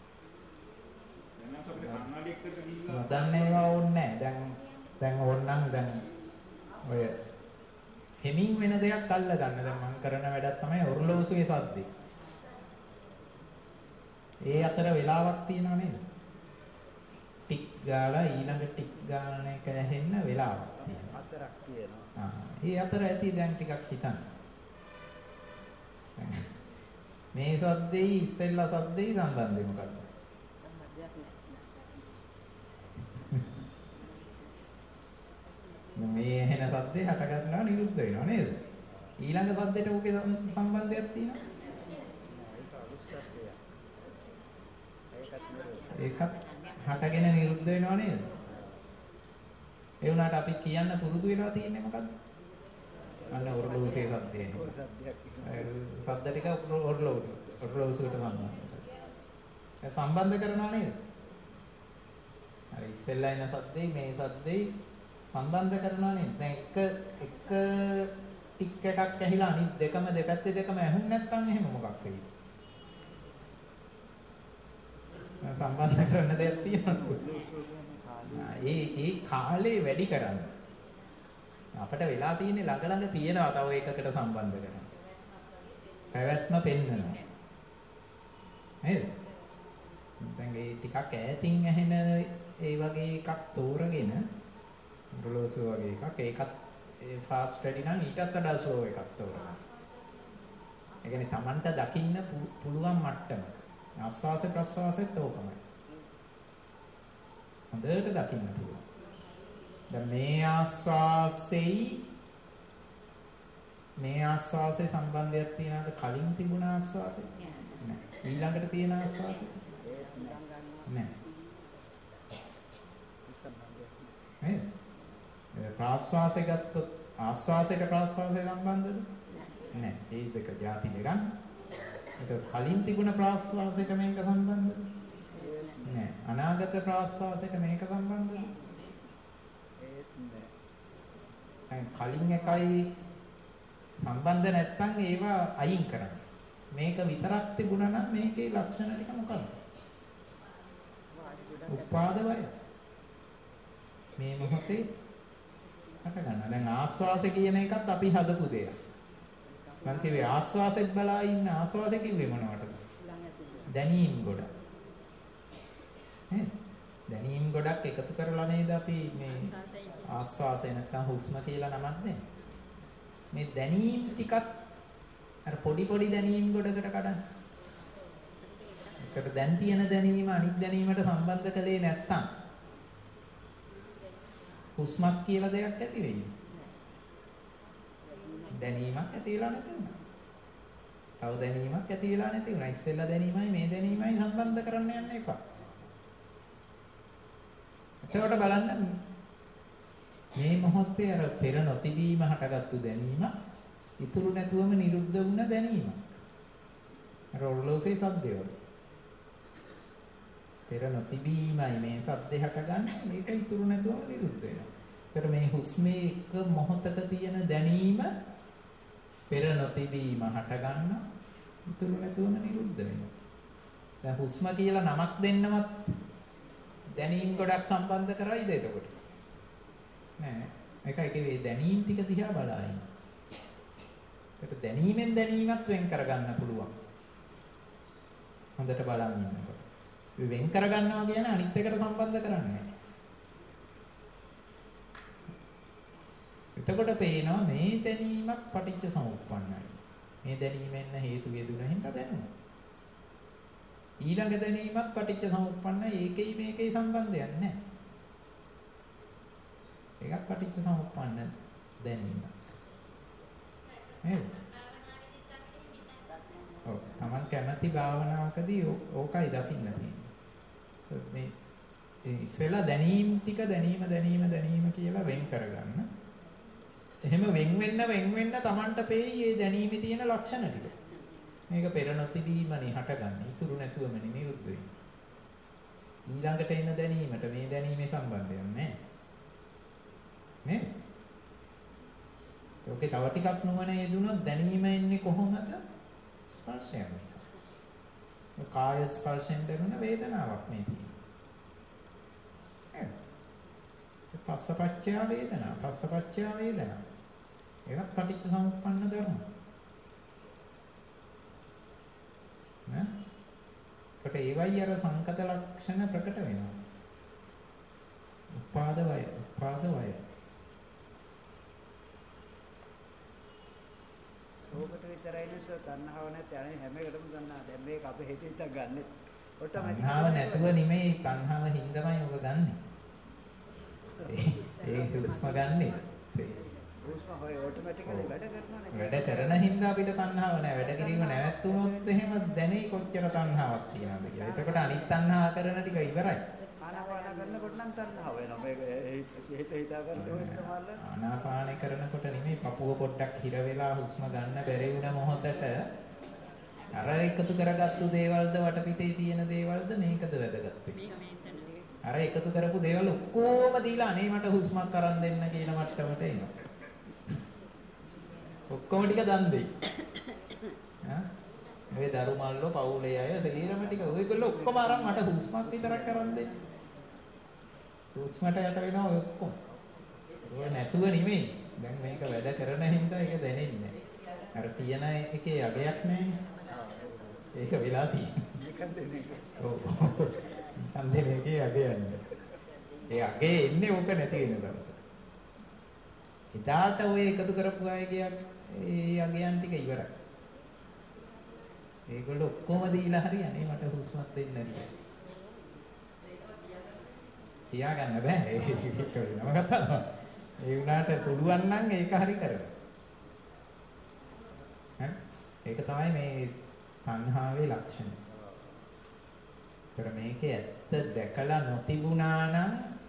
C: දැන් අපිට කන්නඩි එක්කද ගිහිල්ලා
A: නොදන්න ඒවා ඕනේ නැහැ. දැන් දැන් ඕනනම් දැන් ඔය හෙමින් වෙන දෙයක් අල්ල ගන්න. දැන් මම කරන වැඩක් තමයි ඔර්ලෝසුවේ සද්දේ. ඒ අතර වෙලාවක් තියෙනව නේද? ටික් ගාලා ඊළඟ ටික් ගාන එක ඇහෙන්න වෙලාවක් තියෙනවා.
B: හතරක් තියෙනවා.
A: ආ, ඒ අතර ඇති දැන් ටිකක් හිතන්න. මේ සද්දේ ඉස්සෙල්ලා සද්දේ සම්බන්ධය මොකක්ද? මේ ඇහෙන සද්දේ හට ගන්නවා නිරුද්ධ වෙනවා නේද? ඊළඟ සද්දේට ඔකේ සම්බන්ධයක් තියෙනවා. ඒකත් හටගෙන නිරුද්ධ වෙනවා නේද? ඒ වුණාට අපි කියන්න පුරුදු වෙලා තියෙන්නේ මොකද්ද? අන්න ඔර්ලෝසුවේ සද්දේ. සද්ද ටික ඔර්ලෝසු ඔර්ලෝසුවට සම්බන්ධයි. ඒ සම්බන්ධ කරනවා නේද? හරි ඉස්සෙල්ලා එන සද්දේ මේ සද්දේ සම්බන්ධ කරනවා නේද? දැන් එක එක ටික් එකක් ඇහිලා අනිත් දෙකම දෙපැත්තේ දෙකම ඇහුන් නැත්නම් එහෙම මොකක් වෙයිද? සම්බන්ධ කරන දෙයක් තියෙනවා. ඒ ඒ කාලේ වැඩි කරන්න. අපිට වෙලා තියෙන්නේ ළඟ ළඟ තියෙනවා තව එකකට සම්බන්ධ කරන්න. පැවැත්ම පෙන්නනවා. නේද? දැන් ඒ ටිකක් ඈතින් ඇහෙන ඒ වගේ එකක් තෝරගෙන ඔර්ලෝසු වගේ එකක් ඒකත් ඒ ෆාස්ට් වැඩි නම් ඊටත් වඩා ස්ලෝ එකක් තෝරගන්න. ඒ කියන්නේ Tamanට දකින්න පුළුවන් මට්ටමක. ආස්වාස ප්‍රස්වාසෙත් ඕකමයි. හොඳට දකින්න පුළුවන්. දැන් මේ ආස්වාසෙයි මේ ආස්වාසේ සම්බන්ධයක් තියනවාද කලින් තිබුණ ආස්වාසේ? නැහැ. ඊළඟට තියෙන ආස්වාසේ? නැහැ. නේද? ප්‍රාස්වාසය ගත්තොත් ආස්වාසයට ප්‍රාස්වාසය සම්බන්ධද? නැහැ. ඒ දෙක ಜಾති දෙකක්. ඒක කලින් තිබුණ ප්‍රාස්වාසයට මේක සම්බන්ධද? නැහැ. අනාගත ප්‍රාස්වාසයට මේක සම්බන්ධද?
B: ඒත් නෑ.
A: දැන් කලින් එකයි සම්බන්ධ නැත්නම් ඒවා අයින් කරන්න. මේක විතරක් තිබුණා නම් මේකේ ලක්ෂණ ටික මොකක්ද? උපාද වය. මේ මොහොතේ හට ගන්න. දැන් ආස්වාසය කියන එකත් අපි හදපු දෙයක්. මම කිව්වේ ආස්වාසෙත් බලා ඉන්න ආස්වාසෙ කිව්වේ මොනවටද? දැනීම් ගොඩ. නේද? දැනීම් ගොඩක් එකතු කරලා නේද අපි මේ ආස්වාසය නැත්නම් හුස්ම කියලා නමක් දෙන්නේ. මේ දැනීම් ටිකත් අර පොඩි පොඩි දැනීම් ගොඩකට කඩන්න. ඒකට දැන් තියෙන දැනීම අනිත් දැනීමට සම්බන්ධ කළේ නැත්තම් හුස්මක් කියලා දෙයක් ඇති වෙයි. දැනීමක් ඇති වෙලා නැති වුණා. තව දැනීමක් ඇති වෙලා නැති වුණා. ඉස්සෙල්ලා දැනීමයි මේ දැනීමයි සම්බන්ධ කරන්න යන්න එපා. එතකොට බලන්න මේ මොහොතේ අර පෙර නොතිබීම හටගත්තු දැනීම ඉතුරු නැතුවම නිරුද්ධ වුණ දැනීමක්. අර ඔර්ලෝසේ සද්දය වගේ. පෙර නොතිබීමයි මේ සද්දේ හටගන්නේ මේක ඉතුරු නැතුවම නිරුද්ධ වෙනවා. ඒතර මේ හුස්මේ එක මොහොතක තියෙන දැනීම පෙර නොතිබීම හටගන්න ඉතුරු නැතුවම නිරුද්ධ වෙනවා. දැන් හුස්ම කියලා නමක් දෙන්නවත් දැනීම් ගොඩක් සම්බන්ධ කරයිද එතකොට? නෑ. ඒකයි කිව්වේ දැනීම් ටික දිහා බලائیں. ඒක දැනීමෙන් දැනීමත් වෙන් කරගන්න පුළුවන්. හොඳට බලන් ඉන්නකොට. මේ වෙන් කරගන්නවා කියන්නේ අනිත් එකට සම්බන්ධ කරන්නේ නෑ. එතකොට පේනවා මේ දැනීමත් පටිච්ච සමුප්පන්නයි. මේ දැනීමෙන් හේතු යෙදුන හින්දා දැනුණා. ඊළඟ දැනීමත් පටිච්ච සමුප්පන්නයි. ඒකයි මේකයි සම්බන්ධයක් නැහැ. ඒකත් පටිච්ච සමුප්පන්න දැනීමක්. නේද? ඔව්. Taman කැමැති භාවනාවකදී ඕකයි දකින්න තියෙන්නේ. මේ ඉස්සෙල්ලා දැනීම් ටික දැනීම දැනීම දැනීම කියලා වෙන් කරගන්න. එහෙම වෙන් වෙන්න වෙන් වෙන්න Tamanට පෙයි මේ දැනීමේ තියෙන ලක්ෂණ ටික. මේක පෙර නොතිබීමනේ හටගන්නේ. ඉතුරු නැතුවමනේ නිරුද්ධ වෙන්නේ. ඊළඟට එන දැනීමට මේ දැනීමේ සම්බන්ධයක් නැහැ. නේද? ඔකේ තව ටිකක් නුවණ යෙදුනොත් දැනීම එන්නේ කොහොමද? ස්පර්ශයෙන් නිසා. කාය ස්පර්ශයෙන් දැනුණ වේදනාවක් මේ තියෙන්නේ. පස්සපච්චය වේදනා, පස්සපච්චය වේදනා. ඒකත් පටිච්ච සමුප්පන්න ධර්ම. නේ? කොට ඒවයි අර සංකත ලක්ෂණ ප්‍රකට වෙනවා. උපාද වය, උපාද වය.
B: ඕකට විතරයි නේද තණ්හාව නැත්නම් අනේ හැම එකටම තණ්හා. දැන් මේක අපේ හිතෙන් තක් ගන්නෙ. ඔටෝමැටික්.
A: තණ්හාව නැතුව නෙමෙයි තණ්හාව හින්දාමයි ඔබ ගන්නෙ. ඒ හුස්ම ගන්නෙ.
B: හුස්ම හොය ඔටෝමැටිකලි වැඩ කරනවා නේද?
A: වැඩ කරන හින්දා අපිට තණ්හාව නැහැ. වැඩ කිරීම නැවැත්තුනොත් එහෙම දැනෙයි කොච්චර තණ්හාවක් තියෙනවද කියලා. එතකොට අනිත් තණ්හා කරන ටික ඉවරයි.
B: ආනාපාන කරනකොට නම් තණ්හාව වෙනවා. මේක හිත හිතා ගන්න ඕනේ සමහරවල්.
A: ආනාපාන කරනකොට නෙමෙයි පපුව පොඩ්ඩක් හිර වෙලා හුස්ම ගන්න බැරි වුණ මොහොතට අර එකතු කරගත්තු දේවල්ද වටපිටේ තියෙන දේවල්ද මේකද වැදගත් වෙන්නේ. අර එකතු කරපු දේවල් ඔක්කොම දීලා අනේ මට හුස්මක් අරන් දෙන්න කියන මට්ටමට එනවා. ඔක්කොම ටික දන් දෙයි. ආ මේ දරුමල්ලෝ පවුලේ අය සීරම ටික ඔයගොල්ලෝ ඔක්කොම අරන් මට හුස්මක් විතරක් අරන් දෙන්න. හුස්මට යට වෙනවා ඔය ඔක්කොම. ඔය නැතුව නෙමෙයි. දැන් මේක වැඩ කරන හින්දා ඒක දැනෙන්නේ නැහැ. අර තියන එකේ යගයක් නැහැ. ඒක වෙලා තියෙන්නේ.
B: නිකන් දෙන්නේ.
A: ඔව්. නිකන් දෙන්නේ එකේ යගයන්නේ. ඒ යගේ එන්නේ ඕක නැති වෙන දවස. හිතාට ඔය එකතු කරපු අයගේ ඒ යගයන් ටික ඉවරයි. ඒගොල්ලෝ ඔක්කොම දීලා හරි අනේ මට හුස්මක් දෙන්න කියලා. තියාගන්න බෑ ඒක වෙනම කතාවක්. ඒ වුණාට පුළුවන් නම් ඒක හරි කරගන්න. හරි? ඒක තමයි මේ තණ්හාවේ ලක්ෂණය. ඒතර මේකේ ඇත්ත දැකලා නොතිබුණා නම්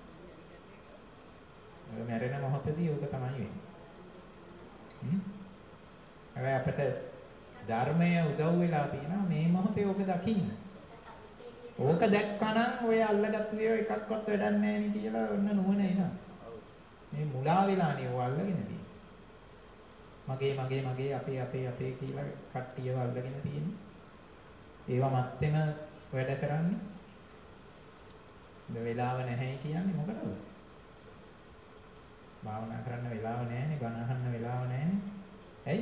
A: ඔය මැරෙන මොහොතදී ඕක තමයි වෙන්නේ. හ්ම්? හැබැයි අපිට ධර්මය උදව් වෙලා තියෙනවා මේ මොහොතේ ඕක දකින්න. ඕක දැක්කනම් ඔය අල්ලගත්තු ඒවා එකක්වත් වැඩක් නැහැ නේ කියලා ඔන්න නුවණ එනවා. මේ මුලා වෙලානේ ඔය අල්ලගෙන තියෙන්නේ. මගේ මගේ මගේ අපේ අපේ අපේ කියලා කට්ටියව අල්ලගෙන තියෙන්නේ. ඒවා මැත්තේම වැඩ කරන්නේ. ද වෙලාව නැහැ කියන්නේ මොකටද? භාවනා කරන්න වෙලාව නැහැනේ, බණ අහන්න වෙලාව නැහැනේ. ඇයි?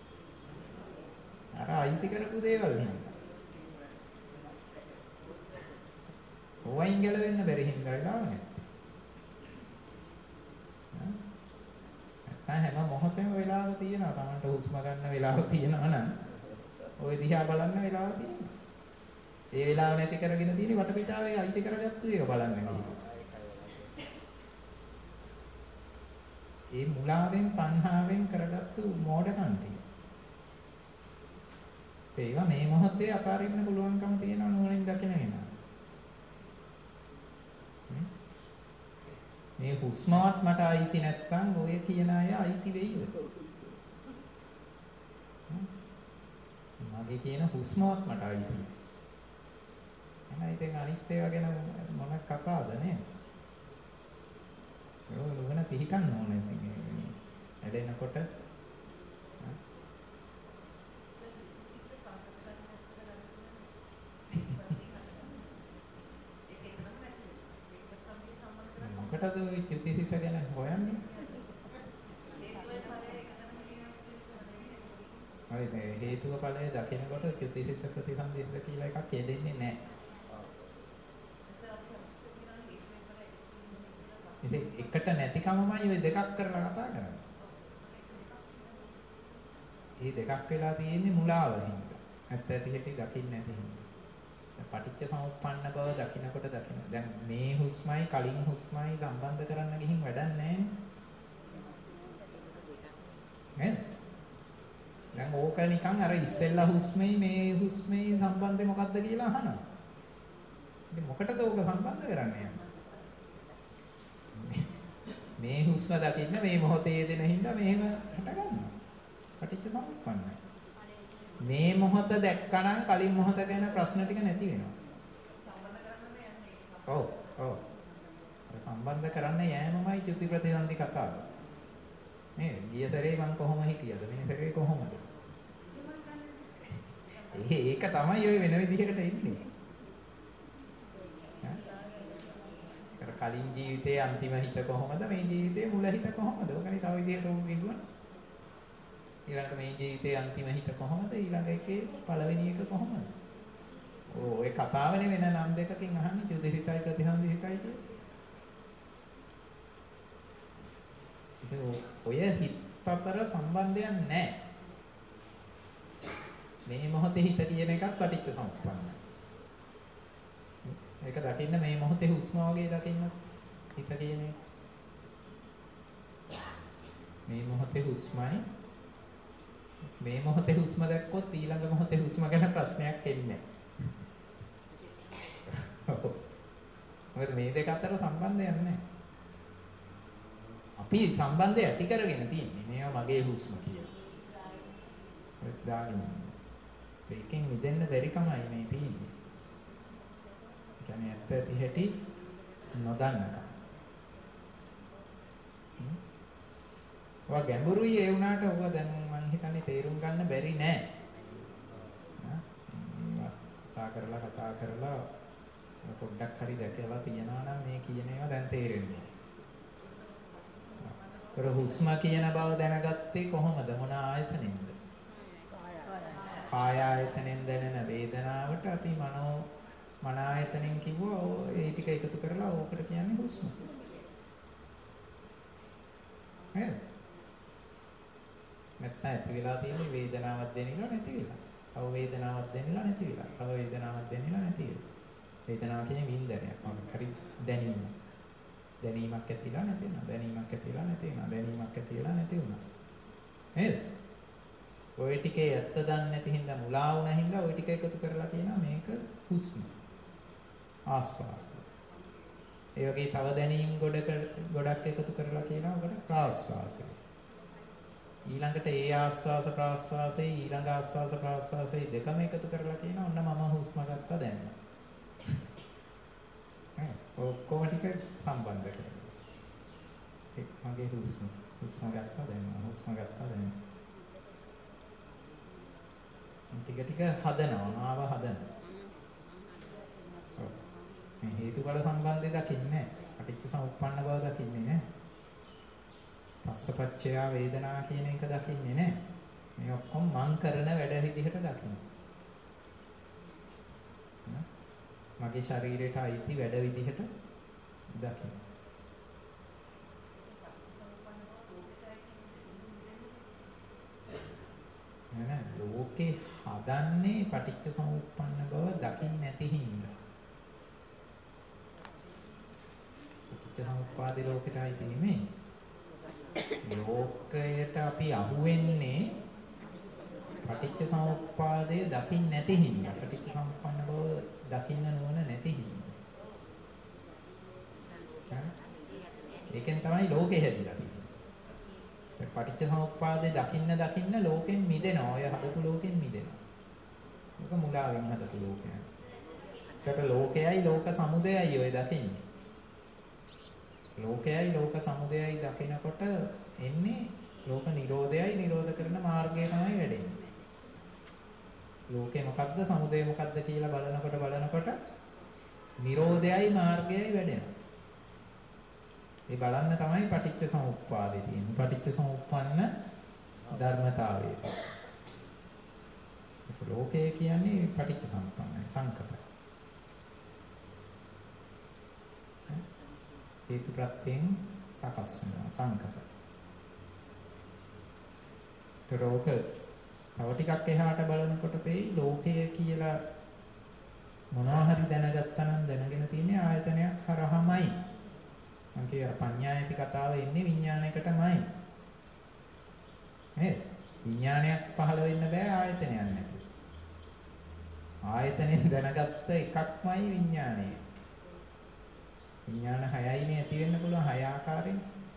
A: අර අයිති කරපු දේවල් නේ. ඕවයින් ගැලවෙන්න බැරි හින්දා වෙලාව නැහැ. හැම මොහොතේම වෙලාව තියෙනවා. Tamanට හුස්ම ගන්න වෙලාව තියෙනවා නම් ওই දිහා බලන්න වෙලාව තියෙනවා. ඒ වෙලාව නැති කරගෙන තියෙන්නේ වටපිටාවේ අයිති කරගත්තු එක බලන්න නෙමෙයි. ඒ මුලාවෙන් තණ්හාවෙන් කරගත්තු මෝඩකම් ටික. ඒවා මේ මොහොතේ අතාරින්න පුළුවන්කම තියෙනවා නුවණින් දකින කෙනා. මේ හුස්මවත් මට අයිති නැත්තම් ඔය කියන අය අයිති වෙයිද? මගේ කියන හුස්මවත් මට අයිති. එහෙනම් ඉතින් අනිත් ඒවා ගැන මොන කතාවද නේ? ඒක නුවණ පිළිකන්න ඕනේ මේ ඇලෙනකොට. මොකටද ඔය චුතිසිත ගැන හොයන්නේ? හරි මේ හේතුව ඵලය දකිනකොට චුතිසිත ප්‍රතිසන්දේශ කියලා එකක් එදෙන්නේ නැහැ. ඉතින් එකට නැතිකමමයි ওই දෙකක් කරලා කතා කරන්නේ. මේ දෙකක් වෙලා තියෙන්නේ මුලාව හින්දා. ඇත්ත ඇති හැටි දකින්න නැති හින්දා. පටිච්ච සමුප්පන්න බව දකින්නකොට දකින්න. දැන් මේ හුස්මයි කලින් හුස්මයි සම්බන්ධ කරන්න ගිහින් වැඩක් නැහැ නේ. දැන් ඕක නිකන් අර ඉස්සෙල්ලා හුස්මයි මේ හුස්මයි සම්බන්ධය මොකක්ද කියලා අහනවා. ඉතින් මොකටද ඕක සම්බන්ධ කරන්නේ? මේ හුස්ම දකින්න මේ මොහොතේ යෙදෙන හින්දා මෙහෙම හටගන්නවා. පටිච්ච සමුප්පන්නයි. මේ මොහොත දැක්කනම් කලින් මොහොත ගැන ප්‍රශ්න ටික නැති වෙනවා. සම්බන්ධ කරන්න යන්නේ. ඔව් ඔව්. සම්බන්ධ කරන්න යෑමමයි චුති ප්‍රතිසන්දි කතාව. නේද? ගිය සැරේ මං කොහොම හිටියද? මේ සැරේ කොහොමද? ඒ ඒක තමයි ඔය වෙන විදිහකට ඉන්නේ. ඈ? කලින් ජීවිතයේ අන්තිම හිත කොහොමද? මේ ජීවිතයේ මුල හිත කොහොමද? ඔකනේ තව විදිහකට ඕක කිව්වනේ. ඊළඟ මේ ජීවිතයේ අන්තිම හිත කොහොමද? ඊළඟ එකේ පළවෙනි එක කොහොමද? ඔය කතාවනේ වෙන නම් දෙකකින් අහන්නේ චුතිසිතයි ප්‍රතිසන්දිසිතයි කියලා. ඔය හිත අතර සම්බන්ධයක් නැහැ. මේ මොහොතේ හිත කියන එකක් පටිච්ච සමුප්පන්නයි. ඒක දකින්න මේ මොහොතේ හුස්ම වගේ දකින්න හිත කියන එක. මේ මොහොතේ හුස්මයි මේ මොහොතේ හුස්ම දැක්කොත් ඊළඟ මොහොතේ හුස්ම ගැන ප්‍රශ්නයක් එන්නේ නැහැ. මොකද මේ දෙක අතර සම්බන්ධයක් නැහැ. අපි සම්බන්ධය ඇති කරගෙන තියෙන්නේ. මේවා මගේ හුස්ම කියලා. ඒත් දාන්නේ. ඒකෙන් මිදෙන්න බැරි කමයි මේ තියෙන්නේ. ඒ කියන්නේ ඇත්ත ඇති හැටි නොදන්නකම. ඔය ගැඹුරුයි ඒ වුණාට ඔය දැන් මම හිතන්නේ තේරුම් ගන්න බැරි නෑ. කතා කරලා කතා කරලා පොඩ්ඩක් හරි දැකලා තියනවා නම් මේ කියන ඒවා දැන් තේරෙන්නේ. ඒතර හුස්ම කියන බව දැනගත්තේ කොහොමද? මොන ආයතනෙන්ද? කාය ආයතනෙන් දැනෙන වේදනාවට අපි මනෝ මන ආයතනෙන් කිව්වා ඒ ටික එකතු කරලා ඕකට කියන්නේ හුස්ම. නේද? නැත්නම් ඇති වෙලා තියෙන වේදනාවක් දැනෙලා නැති වෙලා. තව වේදනාවක් දැනෙලා නැති වෙලා. තව වේදනාවක් දැනෙලා නැති වෙලා. වේදනාව කියන්නේ වින්දනයක්. මොකක් හරි දැනීමක්. දැනීමක් ඇතිලා නැති වෙනවා. දැනීමක් ඇතිලා නැති වෙනවා. දැනීමක් ඇතිලා නැති වෙනවා. නේද? ඔය ටිකේ ඇත්ත දන්නේ නැති හින්දා මුලා වුණ හින්දා ඔය ටික එකතු කරලා කියනවා මේක හුස්ම. ආස්වාසය. ඒ වගේ තව දැනීම් ගොඩක ගොඩක් එකතු කරලා කියනවා ඔකට ප්‍රාස්වාසය. ඊළඟට ඒ ආස්වාස ප්‍රාස්වාසයේ ඊළඟ ආස්වාස ප්‍රාස්වාසයේ දෙකම එකතු කරලා කියනවා ඔන්න මම හුස්ම ගත්තා දැන්. ඈ ඔක්කොම ටික සම්බන්ධ කරගන්න. එක් මගේ හුස්ම හුස්ම ගත්තා දැන් හුස්ම ගත්තා දැන්. ටික ටික හදනවා නාව හදනවා. මේ හේතුඵල සම්බන්ධය දකින්නේ නැහැ. පටිච්ච සමුප්පන්න බව දකින්නේ නැහැ. පස්සපච්චය වේදනා කියන එක දකින්නේ නැහැ. මේ ඔක්කොම මං කරන වැඩ විදිහට දකින්න. මගේ ශරීරයට අයිති වැඩ විදිහට දකින්න. නෑ ලෝකේ හදන්නේ පටිච්ච සමුප්පන්න බව දකින්න නැති හින්දා. පටිච්ච සමුප්පාදේ ලෝකෙට අයිති නෙමෙයි. ලෝකයට අපි අහු වෙන්නේ පටිච්ච සමුප්පාදේ දකින්න නැති හින්දා. පටිච්ච සමුප්පන්න බව දකින්න නොවන නැති හින්දා. ඒකෙන් තමයි ලෝකෙ හැදිලා තියෙන්නේ. පටිච්ච සමුප්පාදේ දකින්න දකින්න ලෝකෙන් මිදෙනවා. ඔය හදපු ලෝකෙන් මිදෙනවා. ඒක මුලාවෙන් හදපු ලෝකයක්. ඒකට ලෝකයයි ලෝක සමුදයයි ඔය දකින්නේ. ලෝකයයි ලෝක සමුදයයි දකිනකොට එන්නේ ලෝක නිරෝධයයි නිරෝධ කරන මාර්ගය තමයි වැඩෙන්නේ. ලෝකේ මොකද්ද සමුදය මොකද්ද කියලා බලනකොට බලනකොට නිරෝධයයි මාර්ගයයි වැඩෙනවා. ඒ බලන්න තමයි පටිච්ච සමුප්පාදේ තියෙන්නේ. පටිච්ච සමුප්පන්න ධර්මතාවය. ඒක ලෝකය කියන්නේ පටිච්ච සමුප්පන්නයි සංකතයි. හේතු ප්‍රත්‍යයෙන් සකස් වෙනවා සංකතයි. තරෝක තව ටිකක් එහාට බලනකොට තේයි ලෝකය කියලා මොනවා හරි දැනගත්තා නම් දැනගෙන තියෙන්නේ ආයතනයක් හරහාමයි. මම කිය අර පඤ්ඤායති කතාව එන්නේ විඥානයකටමයි. නේද? විඥානයක් පහළ වෙන්න බෑ ආයතනයක් නැතුව. ආයතනෙන් දැනගත්ත එකක්මයි විඥානය. විඥාන හයයිනේ ඇති වෙන්න පුළුවන් හය ආකාරයෙන්.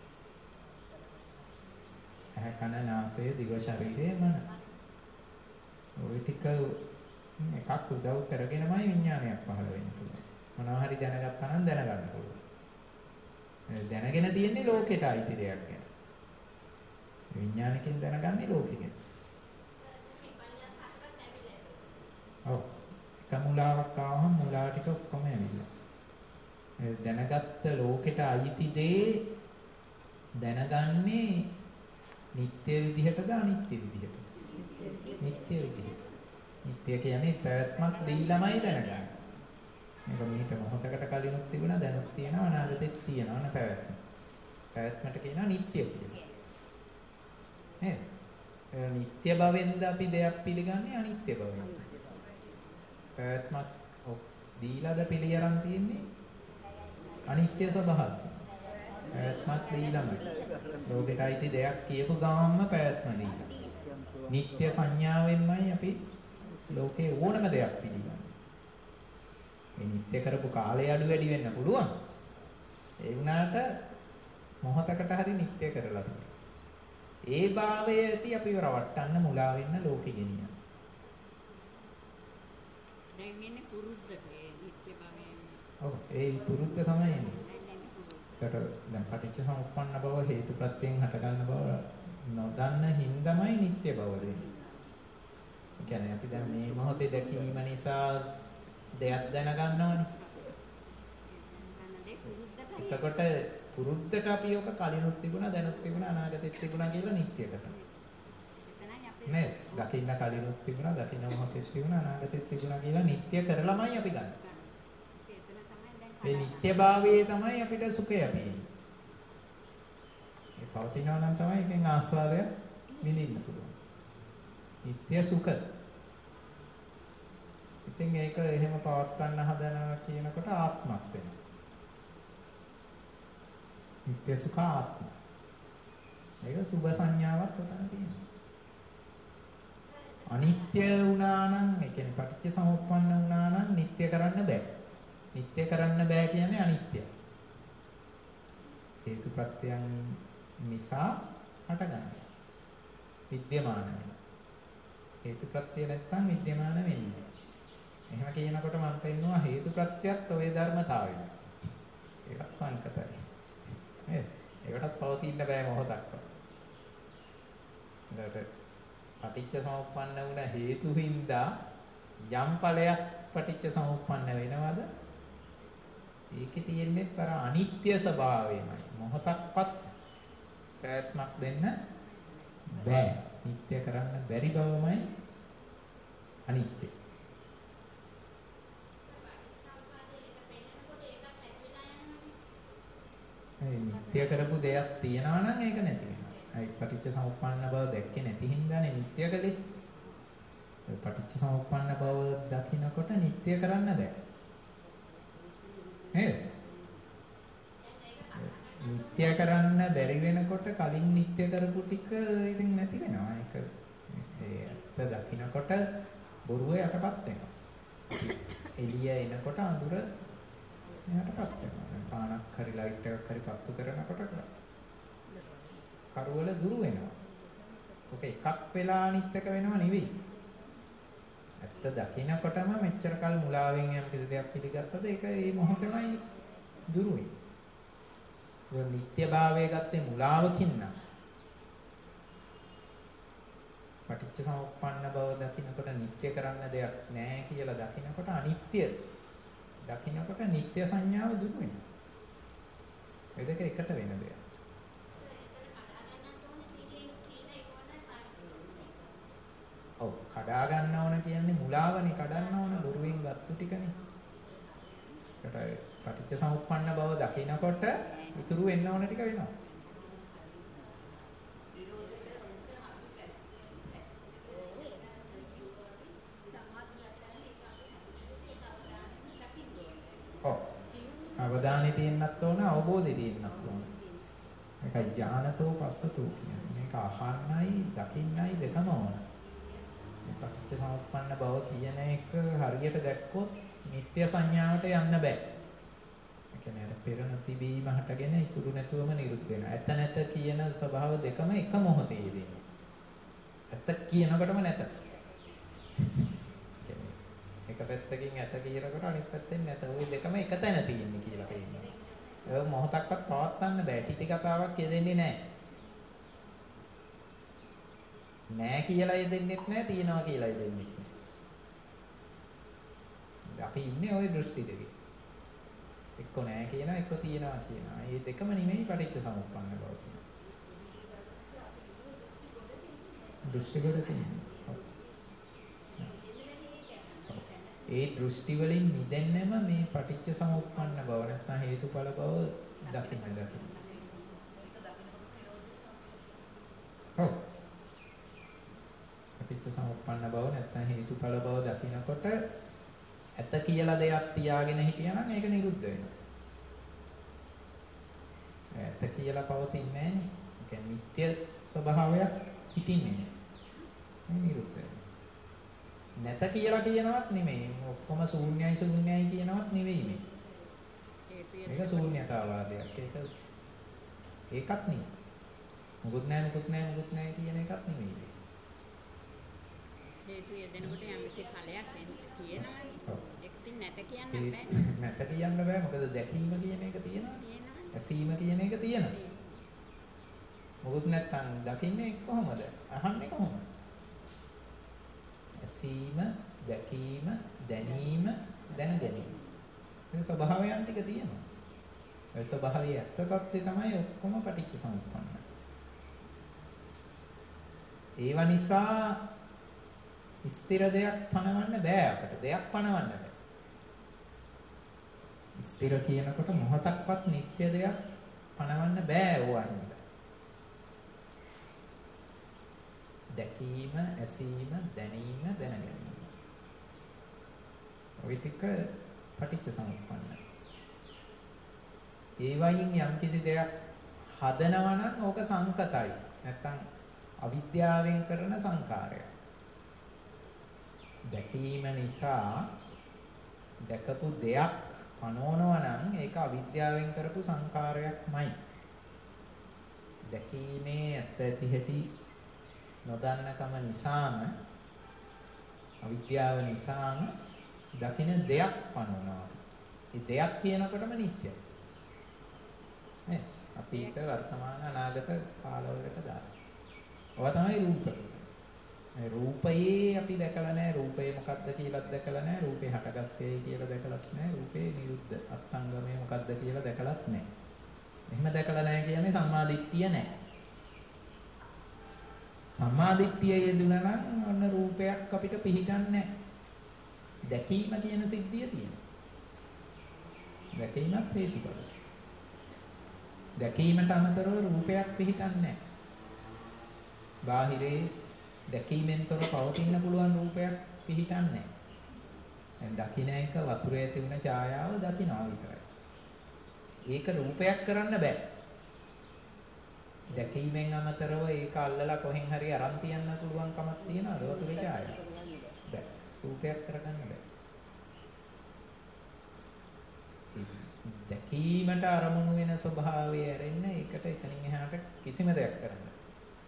A: ඇහ කන නාසය දිව ශරීරය මන. ඔය ටික එකක් උදව් කරගෙනමයි විඥානයක් පහළ වෙන්න පුළුවන්. මොනවා හරි දැනගත්තා නම් දැනගන්න පුළුවන්. දැනගෙන තියෙන්නේ ලෝකෙට අයිති දෙයක් ගැන. විඥානකින් දැනගන්නේ ලෝකෙකින්. ඔව්. එක මුලාවක් ආවම මුලා ටික ඔක්කොම ඇවිල්ලා. ඒ දැනගත්ත ලෝකෙට අයිති දේ දැනගන්නේ නිත්‍ය විදිහටද අනිත්‍ය විදිහටද? නිත්‍ය විදිහට. නිත්‍ය කියන්නේ පැවැත්මක් දීලාමයි දැනගන්නේ. මේක මීට මොහොතකට කලිනුත් තිබුණා දැනුත් තියෙනවා අනාගතෙත් තියෙනවා න පැවැත්ම. පැවැත්මට කියනවා නිත්‍ය කියලා. නේද? ඒ නිත්‍ය භවෙන්ද අපි දෙයක් පිළිගන්නේ අනිත්‍ය භවෙන්ද? පැවැත්මක් දීලාද පිළියරන් තියෙන්නේ අනිත්‍ය ස්වභාවය. පැවැත්මක් දීලාමයි. ලෝකෙට අයිති දෙයක් කියපු ගමන්ම පැවැත්ම දීලා. නිත්‍ය සංඥාවෙන්මයි අපි ලෝකේ ඕනම දෙයක් පිළිගන්නේ. මේ නිත්‍ය කරපු කාලය අඩු වැඩි වෙන්න පුළුවන්. ඒ වුණාට මොහොතකට හරි නිත්‍ය කරලා තියෙනවා. ඒ භාවය ඇති අපිව රවට්ටන්න මුලා වෙන්න ලෝකෙ ගෙනියන.
E: දැන් ඉන්නේ පුරුද්දට ඒ නිත්‍ය භාවයෙන්.
A: ඔව් ඒ පුරුද්ද තමයි එන්නේ. ඒකට දැන් පටිච්ච සමුප්පන්න බව හේතුප්‍රත්‍යයෙන් හටගන්න බව නොදන්න හින්දාමයි නිත්‍ය බව දෙන්නේ. ඒ කියන්නේ අපි දැන් මේ මොහොතේ දැකීම නිසා දෙයක් දැනගන්නවනේ. එතකොට පුරුද්දට අපි ඔක කලිනුත් තිබුණා දැනුත් තිබුණා අනාගතෙත් තිබුණා කියලා නිත්‍ය කරනවා. නේද? දකින්න කලිනුත් තිබුණා දකින්න මොහොතෙත් තිබුණා අනාගතෙත් තිබුණා කියලා නිත්‍ය කරලාමයි අපි ගන්න. මේ නිත්‍යභාවයේ තමයි අපිට සුඛය අපේ. ඒ පවතිනවා නම් තමයි එකෙන් ආස්වාදය විඳින්න පුළුවන්. නිත්‍ය සුඛ. ඉතින් ඒක එහෙම පවත්වන්න හදනවා කියනකොට ආත්මක් වෙනවා. නිත්‍ය සුඛ ආත්ම. ඒක සුභ සංඥාවක් උතන තියෙනවා. අනිත්‍ය වුණා නම් ඒ කියන්නේ පටිච්ච සමුප්පන්න වුණා නම් නිත්‍ය කරන්න බෑ. නිත්‍ය කරන්න බෑ කියන්නේ අනිත්‍යයි. හේතුප්‍රත්‍යයන් නිසා හටගන්නවා. විද්‍යමාන වෙනවා. හේතුප්‍රත්‍ය නැත්තම් විද්‍යමාන වෙන්නේ. එහෙම කියනකොට මම පෙන්නවා හේතුප්‍රත්‍යයත් ওই ධර්මතාවය. ඒකත් සංකතයි. නේද? ඒකටත් පවතින්න බෑ මොහොතක්වත්. ඊට පටිච්ච සමුප්පන්න වුණ හේතු හින්දා යම් ඵලයක් පටිච්ච සමුප්පන්න වෙනවද? ඒකේ තියෙන්නේ අර අනිත්‍ය ස්වභාවයමයි. මොහොතක්වත් පැවැත්මක් දෙන්න බෑ. නිත්‍ය කරන්න බැරි බවමයි අනිත්‍ය. ඒ නිත්‍ය කරපු දෙයක් තියනවා නම් ඒක නැති වෙනවා. ඒ පටිච්ච සමුප්පන්න බව දැක්කේ නැති හින්දානේ නිත්‍ය කළේ. ඒ පටිච්ච සමුප්පන්න බව දකින්නකොට නිත්‍ය කරන්න බෑ. නේද? නිත්‍ය කරන්න බැරි වෙනකොට කලින් නිත්‍ය කරපු ටික ඉතින් නැති වෙනවා. ඒක ඒ ඇත්ත දකින්නකොට බොරුව යටපත් වෙනවා. එළිය එනකොට අඳුර යටපත් වෙනවා. පානක් හරි ලයිට් එකක් හරි පත්තු කරනකොට කරවල දුරු වෙනවා. ඔක එකක් වෙලා අනිත් එක වෙනව නෙවෙයි. ඇත්ත දකින්නකොටම මෙච්චර කල් මුලාවෙන් යම් කිසි දෙයක් පිළිගත්තද ඒක ඒ මොහොතේමයි දුරු වෙන්නේ. ඒ නිත්‍යභාවය ගත්තේ මුලාවකින් නම්. පටිච්ච සමුප්පන්න බව දකින්නකොට නිත්‍ය කරන්න දෙයක් නැහැ කියලා දකින්නකොට අනිත්‍ය දකින්නකොට නිත්‍ය සංඥාව දුරු වෙනවා. ඒ දෙක එකට වෙන දෙයක්. ඔව් කඩා ගන්න ඕන කියන්නේ මුලාවනේ කඩන්න ඕන බොරුවෙන් ගත්තු ටිකනේ. ඒකට පටිච්ච සමුප්පන්න බව දකිනකොට ඉතුරු වෙන්න ඕන ටික වෙනවා. ඔව් අවධානය තියෙන්නත් ඕන අවබෝධය තියෙන්නත් ඕන. මේකයි ඥානතෝ පස්සතෝ කියන්නේ. මේක අහන්නයි දකින්නයි දෙකම ඕන. පටිච්ච සමුප්පන්න බව කියන එක හරියට දැක්කොත් නිත්‍ය සංඥාවට යන්න බෑ. ඒ කියන්නේ අර පෙර නොතිබීම හටගෙන ඉතුරු නැතුවම නිරුද්ධ වෙනවා. ඇත නැත කියන ස්වභාව දෙකම එක මොහොතේ දෙන්නේ. ඇත කියනකොටම නැත. එක පැත්තකින් ඇත කියනකොට අනිත් පැත්තෙන් නැත. ওই දෙකම එක තැන තියෙන්නේ කියලා කියනවා. ඒක මොහොතක්වත් පවත්වන්න බෑ. ටිටි කතාවක් කියදෙන්නේ නැහැ. නෑ කියලා දෙන්නෙත් නෑ, තියනවා කියලා දෙන්නෙත් නෑ. අපි ඉන්නේ ওই දෘෂ්ටි දෙකේ. එක්ක නෑ කියනවා, එක්ක තියනවා කියනවා. මේ දෙකම නෙමෙයි පටිච්ච සමුප්පන්න බව කියන්නේ. දෘෂ්ටි වල තියෙන්නේ. ඒ දෘෂ්ටි වලින් මිදෙන්නම මේ පටිච්ච සමුප්පන්න බව නැත්නම් හේතුඵල බව දකින්න දකින්න. ඔව්. පටිච්ච සමුප්පන්න බව නැත්නම් හේතුඵල බව දකිනකොට ඇත කියලා දෙයක් තියාගෙන හිටියා නම් ඒක නිරුද්ධ වෙනවා. ඇත කියලා පවතින්නේ නැහැ. ඒ කියන්නේ නිට්ටය ස්වභාවයක් හිටින්නේ නැහැ. මේ නිරුද්ධ වෙනවා. නැත කියලා කියනවත් නෙමෙයි. ඔක්කොම ශූන්‍යයි ශූන්‍යයි කියනවත් නෙවෙයි මේ. මේක ශූන්‍යතාවාදයක්. ඒක ඒකත් නෙවෙයි. මොකුත් නැහැ මොකුත් නැහැ මොකුත් නැහැ කියන එකත් නෙවෙයි.
E: හේතු යෙදෙනකොට යම් කිසි ඵලයක් තියෙනවානේ. ඒකකින් නැත කියන්න බෑ.
A: නැත කියන්න බෑ. මොකද දැකීම කියන එක තියෙනවා. ඇසීම කියන එක තියෙනවා. මොකුත් නැත්තම් දකින්නේ කොහොමද? අහන්නේ කොහොමද? ඇසීම, දැකීම, දැනීම, දැන ගැනීම. මේ ස්වභාවයන් ටික තියෙනවා. ඒ ස්වභාවයේ ඇත්ත తත්ත්වය තමයි ඔක්කොම පටිච්ච සමුප්පන්න. ඒව නිසා ස්ථිර දෙයක් පනවන්න බෑ අපිට. දෙයක් පනවන්න බෑ. ස්ථිර කියනකොට මොහොතක්වත් නිත්‍ය දෙයක් පනවන්න බෑ ඕවන්ට. දැකීම, ඇසීම, දැනීම, දැනගැනීම. ඔය ටික පටිච්ච සමුප්පන්නයි. ඒ වයින් යම් කිසි දෙයක් හදනවා නම් ඕක සංකතයි. නැත්තම් අවිද්‍යාවෙන් කරන සංකාරයක්. දැකීම නිසා දැකපු දෙයක් පනවනවා නම් ඒක අවිද්‍යාවෙන් කරපු සංකාරයක්මයි. දැකීමේ ඇත්ත ඇති හැටි නොදන්නකම නිසාම අවිද්‍යාව නිසාම දකින දෙයක් පනවනවා. ඒ දෙයක් කියනකොටම නිත්‍යයි. නේ? අතීත වර්තමාන අනාගත කාලවලට දාන්න. ඔවා තමයි රූප. මේ රූපයේ අපි දැකලා නැහැ. රූපේ මොකක්ද කියලාත් දැකලා නැහැ. රූපේ හටගත්තේ කියලා දැකලත් නැහැ. රූපේ නිරුද්ධ අත්ංගමේ මොකක්ද කියලා දැකලත් නැහැ. එහෙම දැකලා නැහැ කියන්නේ සම්මාදිට්ඨිය නැහැ. සම්මාදිට්ඨිය යෙදුණා නම් ඔන්න රූපයක් අපිට පිහිටන්නේ නැහැ. දැකීම කියන සිද්ධිය තියෙනවා. දැකීමත් හේතුඵල. දැකීමට අමතරව රූපයක් පිහිටන්නේ නැහැ. බාහිරේ දැකීමෙන් තොර පවතින්න පුළුවන් රූපයක් පිහිටන්නේ නැහැ. දැන් දකින්න එක වතුරේ තිබුණ ඡායාව දකින්නවා විතරයි. ඒක රූපයක් කරන්න බෑ. දැකීමෙන් අමතරව ඒක අල්ලලා කොහෙන් හරි අරන් තියන්න පුළුවන් කමක් තියනවද වතුරේ ඡායාව? බෑ. රූපයක් කරගන්න බෑ. දැකීමට අරමුණු වෙන ස්වභාවය ඇරෙන්න ඒකට එතනින් එහාට කිසිම දෙයක් කරන්න බෑ.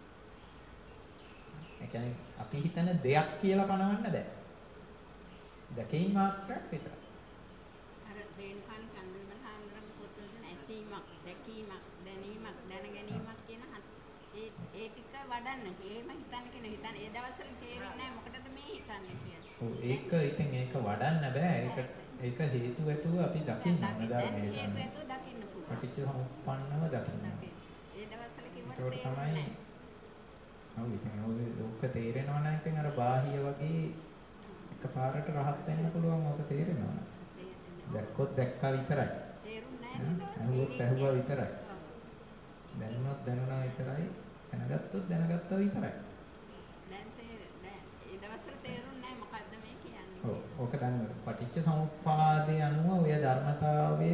A: ඒ කියන්නේ අපි හිතන දෙයක් කියලා පනවන්න බෑ. දැකීම මාත්‍රයක් විතරයි.
E: අර රේන්පාන් කන්දල් හාමුදුරන් පොතේ තියෙන ඇසීමක්, දැකීමක්, දැනීමක්, දැනගැනීමක් කියන ඒ ඒ ටික වඩන්න. එහෙම හිතන්න කියන හිතන්න ඒ දවස්වල තේරෙන්නේ නැහැ මොකටද මේ හිතන්නේ කියලා.
A: ඔව් ඒක ඉතින් ඒක වඩන්න බෑ. ඒක ඒක හේතු ඇතුව අපි දකින්න ඕන ධර්මයේ.
E: හේතු ඇතුව දකින්න පුළුවන්.
A: පටිච්ච සමුප්පන්නව දකින්න.
E: ඒ දවස්වල කිව්වට
A: ඒක තමයි. ඔව් ඉතින් ඔක තේරෙනවා නම් ඉතින් අර බාහිය වගේ එකපාරට රහත් වෙන්න පුළුවන් ඔක තේරෙනවා. දැක්කොත් දැක්කා විතරයි.
E: තේරුන්නේ නැහැ.
A: අහුවොත් අහුවා විතරයි. දැනුණොත් දැනුණා විතරයි. දැනගත්තොත් දැනගත්තා විතරයි.
E: දැන් තේරෙන්නේ ඒ දවස්වල තේරුන්නේ නැහැ මොකද්ද මේ කියන්නේ.
A: ඔව් ඕක දැන් පටිච්ච සමුප්පාදේ අනුව ඔය ධර්මතාවය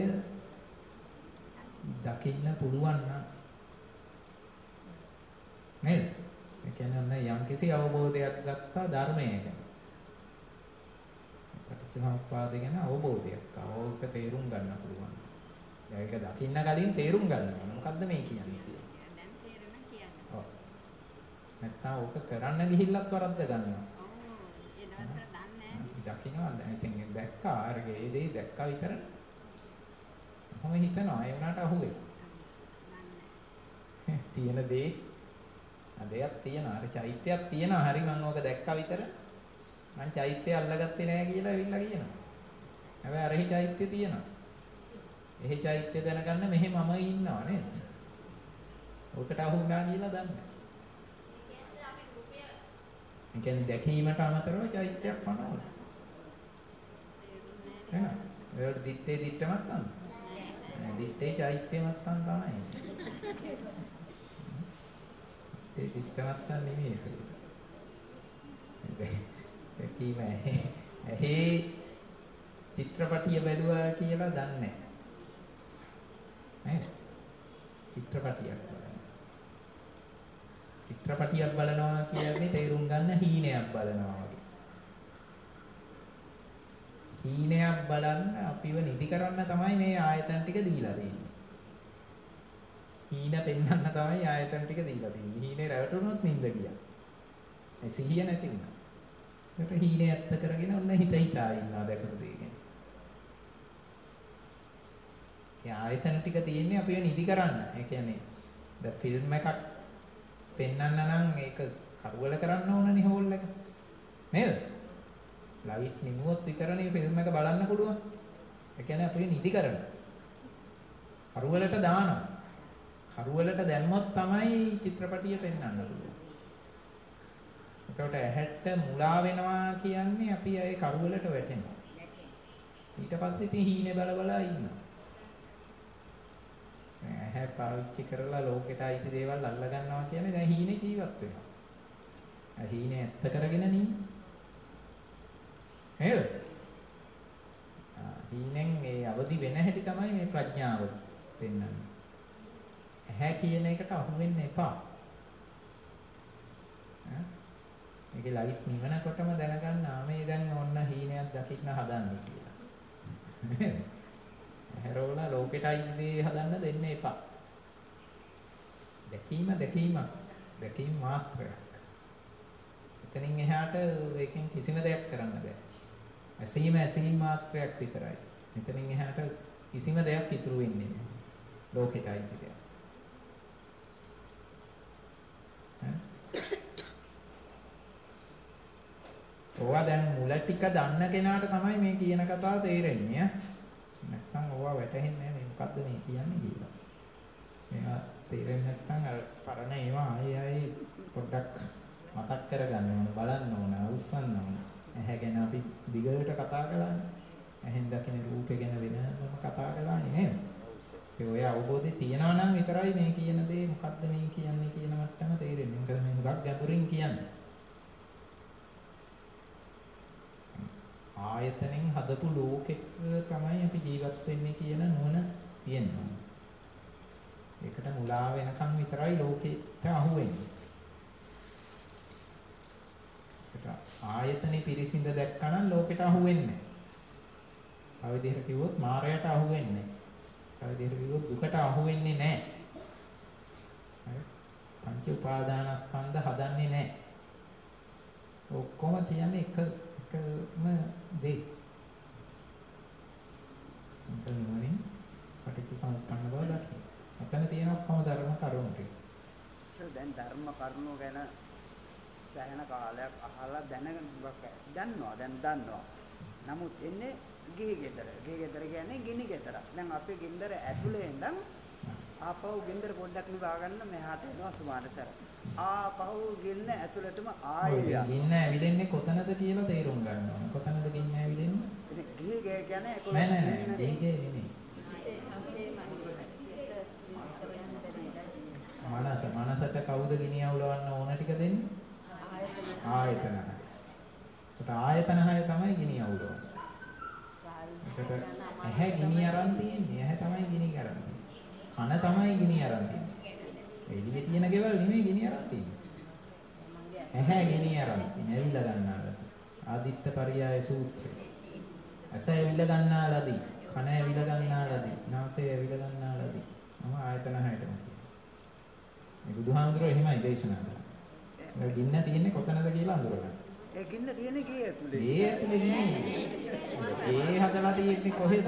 A: දකින්න පුළුවන් නම් නේද? ඒ කියන්නේ යම් කිසි අවබෝධයක් ගත්තා ධර්මයේ ගැන. පටිච්ච සමුප්පාදේ ගැන අවබෝධයක්. අවෝක තේරුම් ගන්න පුළුවන්. ඒක දකින්න කලින් තේරුම් ගන්න ඕන. මොකද්ද මේ කියන්නේ කියලා.
E: දැන් තේරෙන කියන්නේ.
A: ඔව්. නැත්නම් ඕක කරන්න ගිහිල්ලත් වරද්ද ගන්නවා.
E: ඔව්. ඒ දවස්වල දන්නේ නැහැ.
A: දකින්නවා දැන් ඉතින් දැක්කා අරගේ ඒ දේ දැක්කා විතරනේ. කොහොම හිතනවා ඒ වුණාට අහුවේ.
E: දන්නේ
A: තියෙන දේ දෙයක් තියෙනවා. අර චෛත්‍යයක් තියෙනවා. හරි මම ඕක දැක්කා විතර. මං චෛත්‍යය අල්ලගත්තේ නැහැ කියලා ඇවිල්ලා කියනවා. හැබැයි අරහි චෛත්‍ය තියෙනවා. එහි චෛත්‍ය දැනගන්න මෙහෙ මම ඉන්නවා නේද? ඔකට අහු වුණා කියලා දන්නේ. ඒ කියන්නේ දැකීමට අමතරව චෛත්‍යයක් පනවන. එහෙනම් ඒකට දිත්තේ දිත්තමත් තන. නෑ දිත්තේ චෛත්‍යමත් තන තමයි. ඒ දිත්තමත් තන නෙමෙයි ඒක. දැකීම ඇහි චිත්‍රපටිය බැලුවා කියලා දන්නේ නැහැ. චිත්‍රපටියක් බලනවා. චිත්‍රපටියක් බලනවා කියන්නේ තේරුම් ගන්න හීනයක් බලනවා වගේ. හීනයක් බලන්න අපිව නිදි කරන්න තමයි මේ ආයතන ටික දීලා තියෙන්නේ. හීන පෙන්වන්න තමයි ආයතන ටික දීලා තියෙන්නේ. හීනේ රැවටුනොත් නිින්ද ගියා. ඒ සිහිය නැති වුණා. ඒකට හීනේ ඇත්ත කරගෙන ඔන්න හිත හිතා ඉන්නවා දැකපු දේ ගැන. ඒ ආයතන ටික තියෙන්නේ අපිව නිදි කරන්න. ඒ කියන්නේ ද ෆිල්ම් එකක් පෙන්වන්න නම් ඒක කරුවල කරන්න ඕනනේ හෝල් එක. නේද? ලයිට් නිමුවොත් විතරනේ ෆිල්ම් එක බලන්න පුළුවන්. ඒ කියන්නේ අපිව නිදි කරන. කරුවලට දානවා. කරුවලට දැම්මොත් තමයි චිත්‍රපටිය පෙන්වන්න පුළුවන්. එතකොට ඇහැට මුලා වෙනවා කියන්නේ අපි ඒ කරුවලට වැටෙනවා. ඊට පස්සේ ඉතින් හීනේ බල බල ඉන්නවා. ඇහැ පාවිච්චි කරලා ලෝකෙට අයිති දේවල් අල්ල ගන්නවා කියන්නේ දැන් හීනේ ජීවත් වෙනවා. ඒ හීනේ ඇත්ත කරගෙන නේ. නේද? ආ හීනෙන් ඒ අවදි වෙන හැටි තමයි මේ ප්‍රඥාව පෙන්වන්නේ. ඇහැ කියන එකට අහු වෙන්න එපා. ඈ මේකේ ලයිට් නිවනකොටම දැනගන්න ආමේ දැන් ඔන්න හීනයක් දකින්න හදන්නේ කියලා. නේද? හැරෝලා ලෝකෙට අයිති හදන්න දෙන්න එපා. දැකීම දැකීමක්. දැකීම මාත්‍රයක්. එතනින් එහාට ඒකෙන් කිසිම දෙයක් කරන්න බෑ. ඇසීම ඇසීම මාත්‍රයක් විතරයි. එතනින් එහාට කිසිම දෙයක් ඉතුරු වෙන්නේ නෑ. ලෝකෙට අයිති දෙයක්. ඔවා දැන් මුල ටික දන්න කෙනාට තමයි මේ කියන කතාව තේරෙන්නේ. නැත්නම් ඕවා වැටහෙන්නේ නැහැ මේ මොකද්ද මේ කියන්නේ කියලා. මේවා තේරෙන්නේ නැත්නම් අර පරණ ඒවා ආයෙ ආයෙ පොඩ්ඩක් මතක් කරගන්න ඕන බලන්න ඕන අවුස්සන්න ඕන. ඇහැ ගැන අපි දිගට කතා කළානේ. ඇහෙන් දකින රූපේ ගැන වෙනම කතා කළානේ නේද? ඒ ඔය අවබෝධය තියනවා නම් විතරයි මේ කියන දේ මොකද්ද මේ කියන්නේ කියන මට්ටම තේරෙන්නේ. මොකද මේ හුඟක් ගැඹුරින් කියන්නේ. ආයතනෙන් හදපු ලෝකෙක තමයි අපි ජීවත් වෙන්නේ කියන නුවණ තියෙනවා. ඒකට මුලා වෙනකන් විතරයි ලෝකෙට අහු වෙන්නේ. ඒකට ආයතනෙ පිරිසිඳ දැක්කනම් ලෝකෙට අහු වෙන්නේ නැහැ. තව විදිහට කිව්වොත් මායයට අහු වෙන්නේ නැහැ. තව විදිහට කිව්වොත් දුකට අහු වෙන්නේ නැහැ. හරි? පංච උපාදානස්කන්ධ හදන්නේ නැහැ. ඔක්කොම කියන්නේ එක එකම දේ. මොකද පටිච්ච සමුප්පන්න බව දකින්න. අතන තියෙන ඔක්කොම ධර්ම කරුණු ටික.
B: සර් දැන් ධර්ම කරුණු ගැන සෑහෙන කාලයක් අහලා දැනගෙන දන්නවා දැන් දන්නවා. නමුත් එන්නේ ගිහි ගෙදර. ගිහි ගෙදර කියන්නේ ගිනි ගෙදර. දැන් අපේ ගෙදර ඇතුලේ ඉඳන් ආපහු ගෙදර පොඩ්ඩක් නිවා ගන්න මෙහාට එනවා සුමාන සර්. ආපහු ගෙන්න ඇතුළටම ආයෙ
A: ගින්න ඇවිලෙන්නේ කොතනද කියලා තේරුම් ගන්න ඕන. කොතනද ගින්න ඇවිලෙන්නේ?
B: ඉතින් ගිහි ගේ කියන්නේ
A: නෑ නෑ නෑ ගිහි ගේ නෙමෙයි. මනස මනසට කවුද ගිනි අවුලවන්න ඕන ටික දෙන්නේ? ආයතන. ඒකට ආයතන හය තමයි ගිනි අවුලවන්නේ. ඒකට ඇහැ ගිනි අරන් තියෙන්නේ. ඇහැ තමයි ගිනි අරන් තියෙන්නේ. කන තමයි ගිනි අරන් තියෙන්නේ. එළියේ තියෙන ගෙවල් නෙමෙයි ගිනි අරන් තියෙන්නේ. ඇහැ ගිනි අරන් තියෙන්නේ. ඇවිල්ලා ගන්නාලා. ආදිත්ත පරියාය සූත්‍රය. ඇස ඇවිල්ලා ගන්නාලාදී. කන ඇවිල්ලා ගන්නාලාදී. නාසය ඇවිල්ලා ගන්නාලාදී. මම ආයතන හයටම කියනවා. මේ බුදුහාමුදුරුවෝ එහෙමයි දේශනා කරන්නේ. ඒ ගින්න තියෙන්නේ කොතනද කියලා අඳුරගන්න.
B: ඒ ගින්න තියෙන්නේ ගේ ඇතුලේ.
A: ගේ ඇතුලේ නෙමෙයි. ගේ හදලා තියෙන්නේ කොහෙද?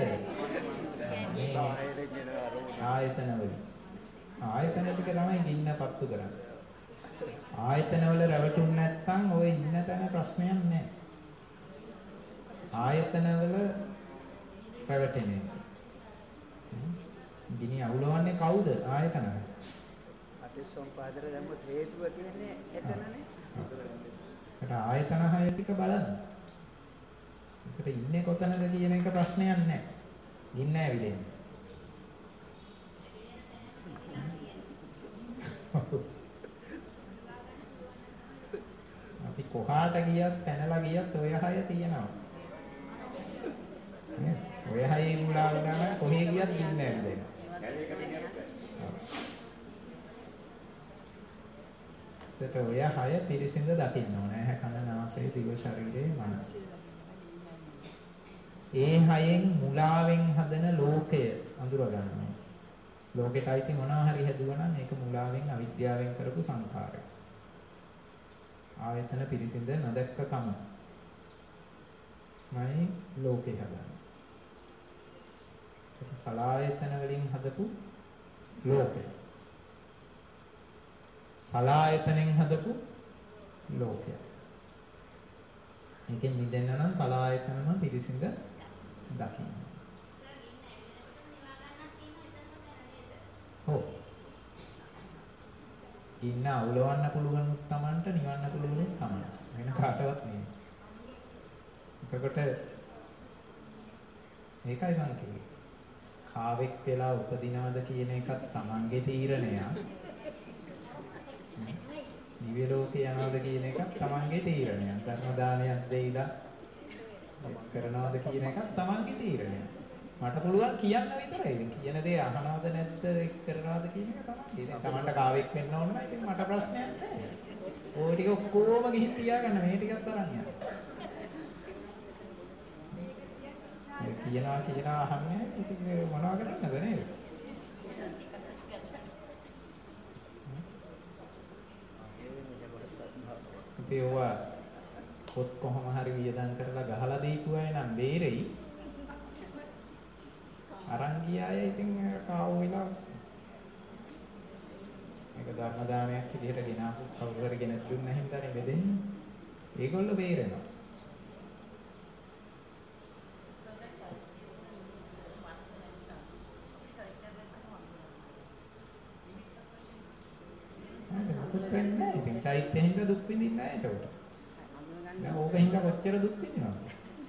A: ආයතන වලින්. ආයතන ටික තමයි ගින්න පත්තු කරන්නේ. ආයතනවල රැවටුනේ නැත්නම් ඔය ඉන්න තැන ප්‍රශ්නයක් නැහැ. ආයතනවල රැවටෙන්නේ. ගිනි අවුලවන්නේ කවුද? ආයතන.
B: පටිච්චසමුප්පාදයට දැම්මොත් හේතුව තියෙන්නේ එතනනේ.
A: ඒකට ආයතන හය ටික බලන්න. ඒකට ඉන්නේ කොතනද කියන එක ප්‍රශ්නයක් නැහැ. ඉන්නේ ඇවිලෙන්නේ. අපි කොහාට ගියත් පැනලා ගියත් ඔය හය තියෙනවා. නේ? ඔය හයේ මුලා වුණා කොහේ ගියත් ඉන්නේ ඇවිලෙනවා. ඒකට ඔය හය පිරිසිඳ දකින්න ඕනේ. ඇහැ කන නාසය දිව ශරීරයේ මනස. ඒ හයෙන් මුලාවෙන් හදන ලෝකය අඳුර ගන්නවා. ලෝකෙට අයිති මොනවා හරි හැදුවා නම් ඒක මුලාවෙන් අවිද්‍යාවෙන් කරපු සංඛාරය. ආයතන පිරිසිඳ නොදැක්කකම මයි ලෝකේ හදන්නේ. ඒක සලායතන වලින් හදපු ලෝකය. සලායතනෙන් හදපු ලෝකය. ඒකෙන් මිදෙන්න නම් සලායතනම පිරිසිඳ දකින්න. ඔව්. ඉන්න අවුලවන්න පුළුවන් තමන්ට නිවන්න පුළුවන් තමන්. වෙන කාටවත් නෙමෙයි. එතකොට ඒකයි මං කිව්වේ. කාවෙක් වෙලා උපදිනවද කියන එකත් තමන්ගේ තීරණයක්. දිව්‍ය ලෝකේ යනවද කියන එකත් තමන්ගේ තීරණයක්. ධර්ම දානයක් දෙයිලා කරනවද කියන එකත් තමන්ගේ තීරණයක්. මට පුළුවන් කියන්න විතරයි. කියන දේ අහනවද නැද්ද කරනවද කියන එක තමයි. ඉතින් තමන්ට කාවෙක් වෙන්න ඕන නම් ඉතින් මට ප්‍රශ්නයක් නැහැ. ඔය ටික ඔක්කොම ගිහින් තියාගන්න මේ ටිකත් අරන් යන්න. මේ කියනවා කියනවා අහන්නේ ඉතින් මොනවා කරන්නද නේද? ඉතින් ඔවා පොත් කොහොම හරි වියදම් කරලා ගහලා දීපු අය නම් බේරෙයි. අරන් ගියාය ඉතින් කාව වෙලා මේක ධර්ම දානයක් විදිහට ගෙනාවු කවුරු හරි ගෙන දුන්නා හින්දානේ බෙදෙන්නේ. ඒගොල්ලෝ බේරෙනවා. ඉතින් චෛත්‍ය හින්දා දුක් විඳින්නේ නැහැ ඒකට. දැන් ඕක හින්දා කොච්චර දුක් විඳිනවද?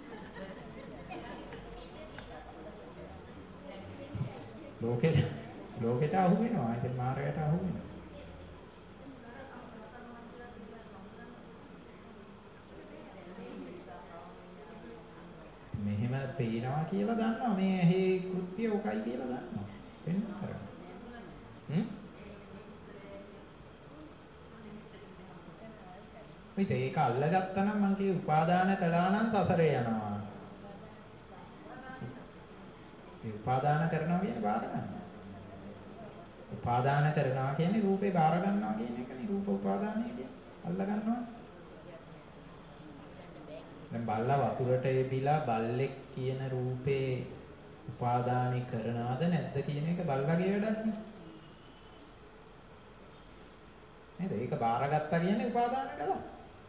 A: ලෝකෙට ලෝකෙට අහු වෙනවා. ඉතින් මාරයට අහු වෙනවා. මෙහෙම පේනවා කියලා දන්නවා. මේ ඇහි කෘත්‍ය ඔකයි කියලා දන්නවා. වෙන කරන්නේ. හ්ම්? ඉතින් ඒක අල්ලගත්තා නම් මං කිය උපාදාන කළා නම් සසරේ යනවා. ඒ උපාදාන කරනවා කියන්නේ බාර ගන්නවා. උපාදාන කරනවා කියන්නේ රූපේ බාර ගන්නවා කියන එකනේ. රූප උපාදානය කියන්නේ අල්ල ගන්නවා. දැන් බල්ලා වතුරට එබිලා බල්ලෙක් කියන රූපේ උපාදානි කරනවද නැද්ද කියන එක බල්ලාගේ වැඩක් නේ. නේද? ඒක බාරගත්තා කියන්නේ උපාදාන කළා.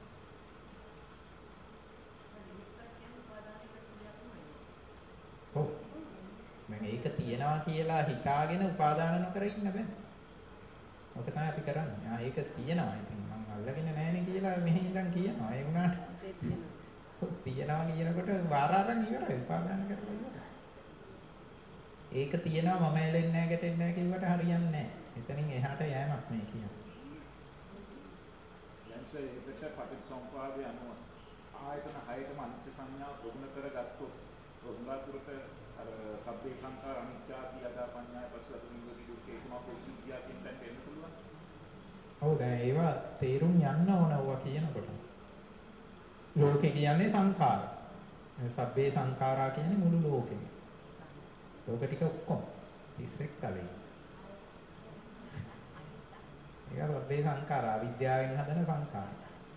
A: ඔව්. මම ඒක තියනවා කියලා හිතාගෙන උපාදාන නොකර ඉන්න බෑ. ඔක තමයි අපි කරන්නේ. ආ ඒක තියනවා. ඉතින් මම අල්ලගෙන නැහැනේ කියලා මෙහෙ ඉඳන් කියනවා. ඒ වුණාට තියනවා කියනකොට බාර අරන් ඉවරයි. උපාදාන කරලා ඉවරයි. ඒක තියනවා මම ඇලෙන්නේ නැහැ ගැටෙන්නේ නැහැ කියවට හරියන්නේ නැහැ. එතනින් එහාට යෑමක් මේ කියන්නේ.
C: දැන්සේ ඒකට පටිච්චසමුප්පාදය අනුව ආයතන හයතම අනිත්‍ය සංඥාව ප්‍රගුණ කරගත්තොත් ප්‍රගුණාතුරට අර සබ්බේ සංඛාර අනිත්‍යාති යදා පඤ්ඤාය පස්සතු නිරෝධී දුක්ඛේ තුමා පොසිද්ධිය කියන තැනට එන්න පුළුවන්.
A: ඔව් දැන් ඒවා තේරුම් යන්න ඕන ඔවා කියනකොට. ලෝකේ කියන්නේ සංඛාර. සබ්බේ සංඛාරා කියන්නේ මුළු ලෝකෙම. ලෝක ටික ඔක්කොම තිස්සෙක් කලේ. ඒක සබ්බේ සංඛාරා විද්‍යාවෙන් හදන සංඛාර.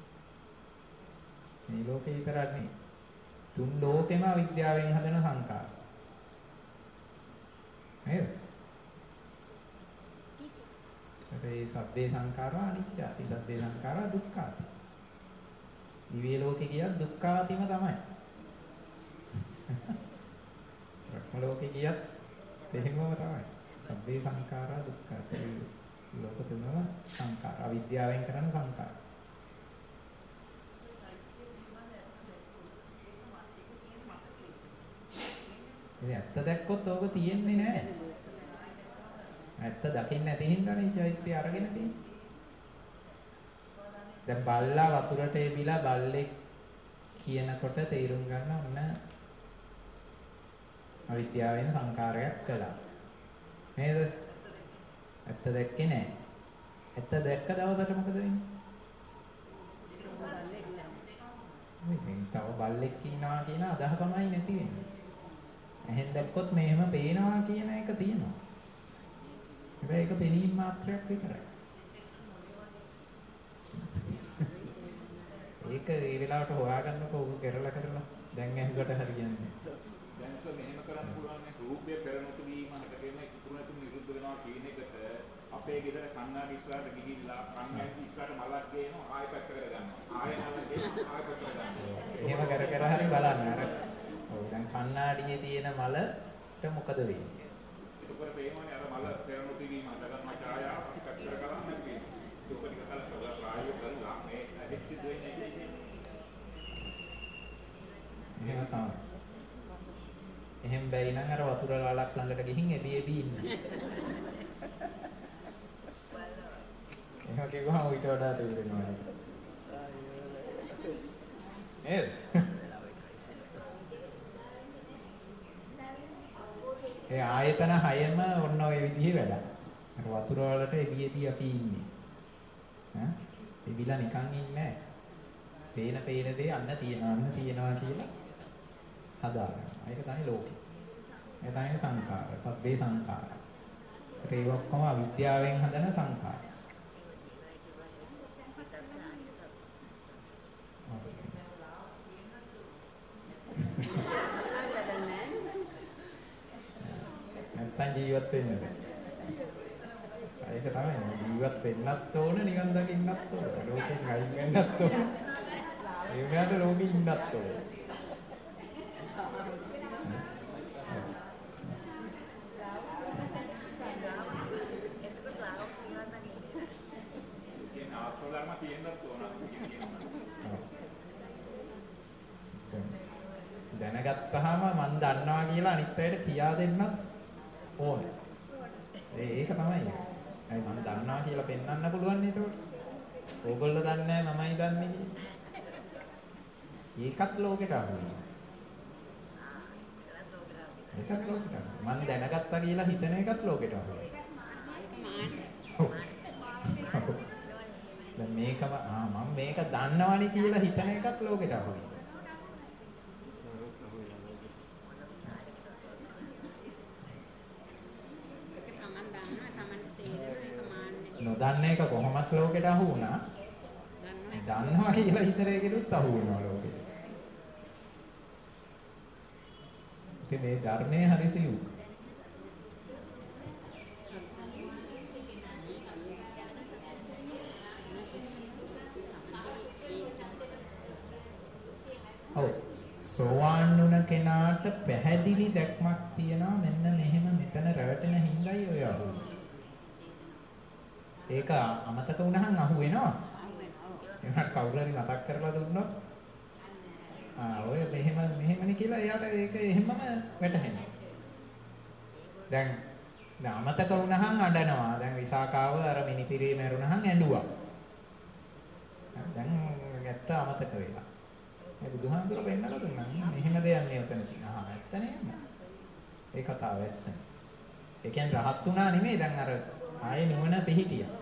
A: මේ ලෝකේ විතරක් නෙවෙයි. තුන් ලෝකෙම විද්‍යාවෙන් හදන සංඛාර. නේද? ඒ ඒ සබ්බේ සංඛාරා අනිත්‍යයි. සබ්බේ සංඛාරා දුක්ඛයි. දිව්‍ය ලෝකේ කියත් දුක්ඛාතිම තමයි. රක්ම ලෝකේ කියත් එහෙමම තමයි. සබ්බේ සංඛාරා දුක්ඛයි. ලෝක තුනම සංඛාර. අවිද්‍යාවෙන් කරන සංඛාර. ඒ ඇත්ත දැක්කොත් ඕක තියෙන්නේ නැහැ. ඇත්ත දකින්න නැති හින්දානේ චෛත්‍ය අරගෙන තියෙන්නේ. දැන් බල්ලා වතුරට එබිලා බල්ලෙක් කියනකොට තේරුම් ගන්න ඕන අවිද්‍යාවෙන් සංකාරයක් කළා. නේද? ඇත්ත දැක්කේ නැහැ. ඇත්ත දැක්ක දවසට මොකද වෙන්නේ? මේ තව බල්ලෙක් ඉන්නවා කියන අදහසමයි නැති වෙන්නේ. එහෙන් දැක්කොත් මෙහෙම පේනවා කියන එක තියෙනවා. හැබැයි ඒක පෙනීම මාත්‍රයක් විතරයි. ඒක ඒ වෙලාවට හොයාගන්නකො ඔක කරලා කරලා දැන් ඇහුවට හරියන්නේ.
C: දැන් සර් මෙහෙම කරන්න පුළුවන් නේ රූපය පෙරමුතු වීම හටගෙන ඉතුරු නැතුව නිරුද්ධ වෙනවා කියන එකට අපේ ගෙදර කන්නාඩි ඉස්සරහට ගිහිල්ලා කන්නාඩි ඉස්සරහට මලක් ගේනවා ආයෙ පැත්ත කරගන්නවා. ආයෙ මලක් ගේනවා ආයෙ පැත්ත කරගන්නවා.
A: එහෙම කර කර හරි බලන්න අර. ඔව් දැන් කන්නාඩියේ තියෙන මලට මොකද වෙන්නේ?
C: ඒකවල පේනවනේ අර මල පෙරමුතු වීම හටගන්නා ඡායාව අපි පැත්ත කරගන්න නැති වෙන්නේ. ඒක ටික කලක් කරලා ප්‍රායෝගික කරලා මේ ඇහෙක් සිද්ධ වෙන්නේ නැහැ.
A: එහෙම තමයි. එහෙම බැයි නම් අර වතුර ගාලක් ළඟට ගිහින් එබි එබි ඉන්න. එහෙම කිව්වම ඊට වඩා තේරෙනවා. නේද? ඒ ආයතන හයම ඔන්න ඔය විදිහේ වැඩක්. අර වතුර වලට එබි එබි අපි ඉන්නේ. ඈ? එබිලා නිකන් ඉන්නේ නැහැ. පේන පේන දේ අන්න තියනවා අන්න තියනවා කියලා හදාගන්න. ඒක තමයි ලෝකේ. ඒ තමයි සංඛාර. සබ්බේ සංඛාර. ඒක ඔක්කොම අවිද්‍යාවෙන් හදන සංඛාර. නැත්තම් ජීවත් වෙන්න බෑ. ඒක තමයි ජීවත් වෙන්නත් ඕන නිකන් දකින්නත් ඕන. ලෝකෙන් අයින් වෙන්නත් ඕන. ඒ වුණාට ලෝකෙ ඉන්නත් ඕන. දැනගත්තාම මම දන්නවා කියලා අනිත් අයට කියා දෙන්නත් ඕනේ. ඒක තමයි. අයි මම දන්නවා කියලා පෙන්වන්න පුළුවන් නේද ඒකට? ඕගොල්ලෝ දන්නේ නැහැ මමයි දන්නේ කියලා. ඒකත් ලෝකෙට අහු වෙනවා. ඒකත් ලෝකෙට අහු. මම දැනගත්තා කියලා හිතන එකත් ලෝකෙට අහු වෙනවා. දැන් මේකම ආ මම මේක දන්නවනේ කියලා හිතන එකත් ලෝකෙට අහු වෙනවා. නොදන්න එක කොහොමත් ලෝකෙට අහු වුණා. දන්නවා කියලා හිතන එකෙත් අහු වෙනවා ලෝකෙට. ඉතින් මේ ධර්මයේ හරි සියුම්. ඔව් සෝවාන් වුණ කෙනාට පැහැදිලි දැක්මක් තියනවා මෙන්න මෙහෙම මෙතන රැවටෙන හිඳයි ඔය අහුවෙන්නේ. ඒක අමතක වුණහන් අහු වෙනවා. එහෙනම් කවුරු හරි මතක් කරලා දුන්නොත් ආ ඔය මෙහෙම මෙහෙමනේ කියලා එයාට ඒක එහෙමම වැටහෙනවා. දැන් දැන් අමතක වුණහන් අඬනවා. දැන් විසාකාව අර මිනිපිරේ මැරුණහන් ඇඬුවා. දැන් ඇත්ත අමතක වෙලා. මේ බුදුහාමුදුර පෙන්නලා දුන්නා. මෙහෙම දෙයක් නේ උතන තියෙනවා. ආ ඇත්ත නේද? ඒ කතාව ඇත්ත. ඒ කියන්නේ රහත් වුණා නෙමෙයි දැන් අර ආයේ නුවණ පිහිටියා.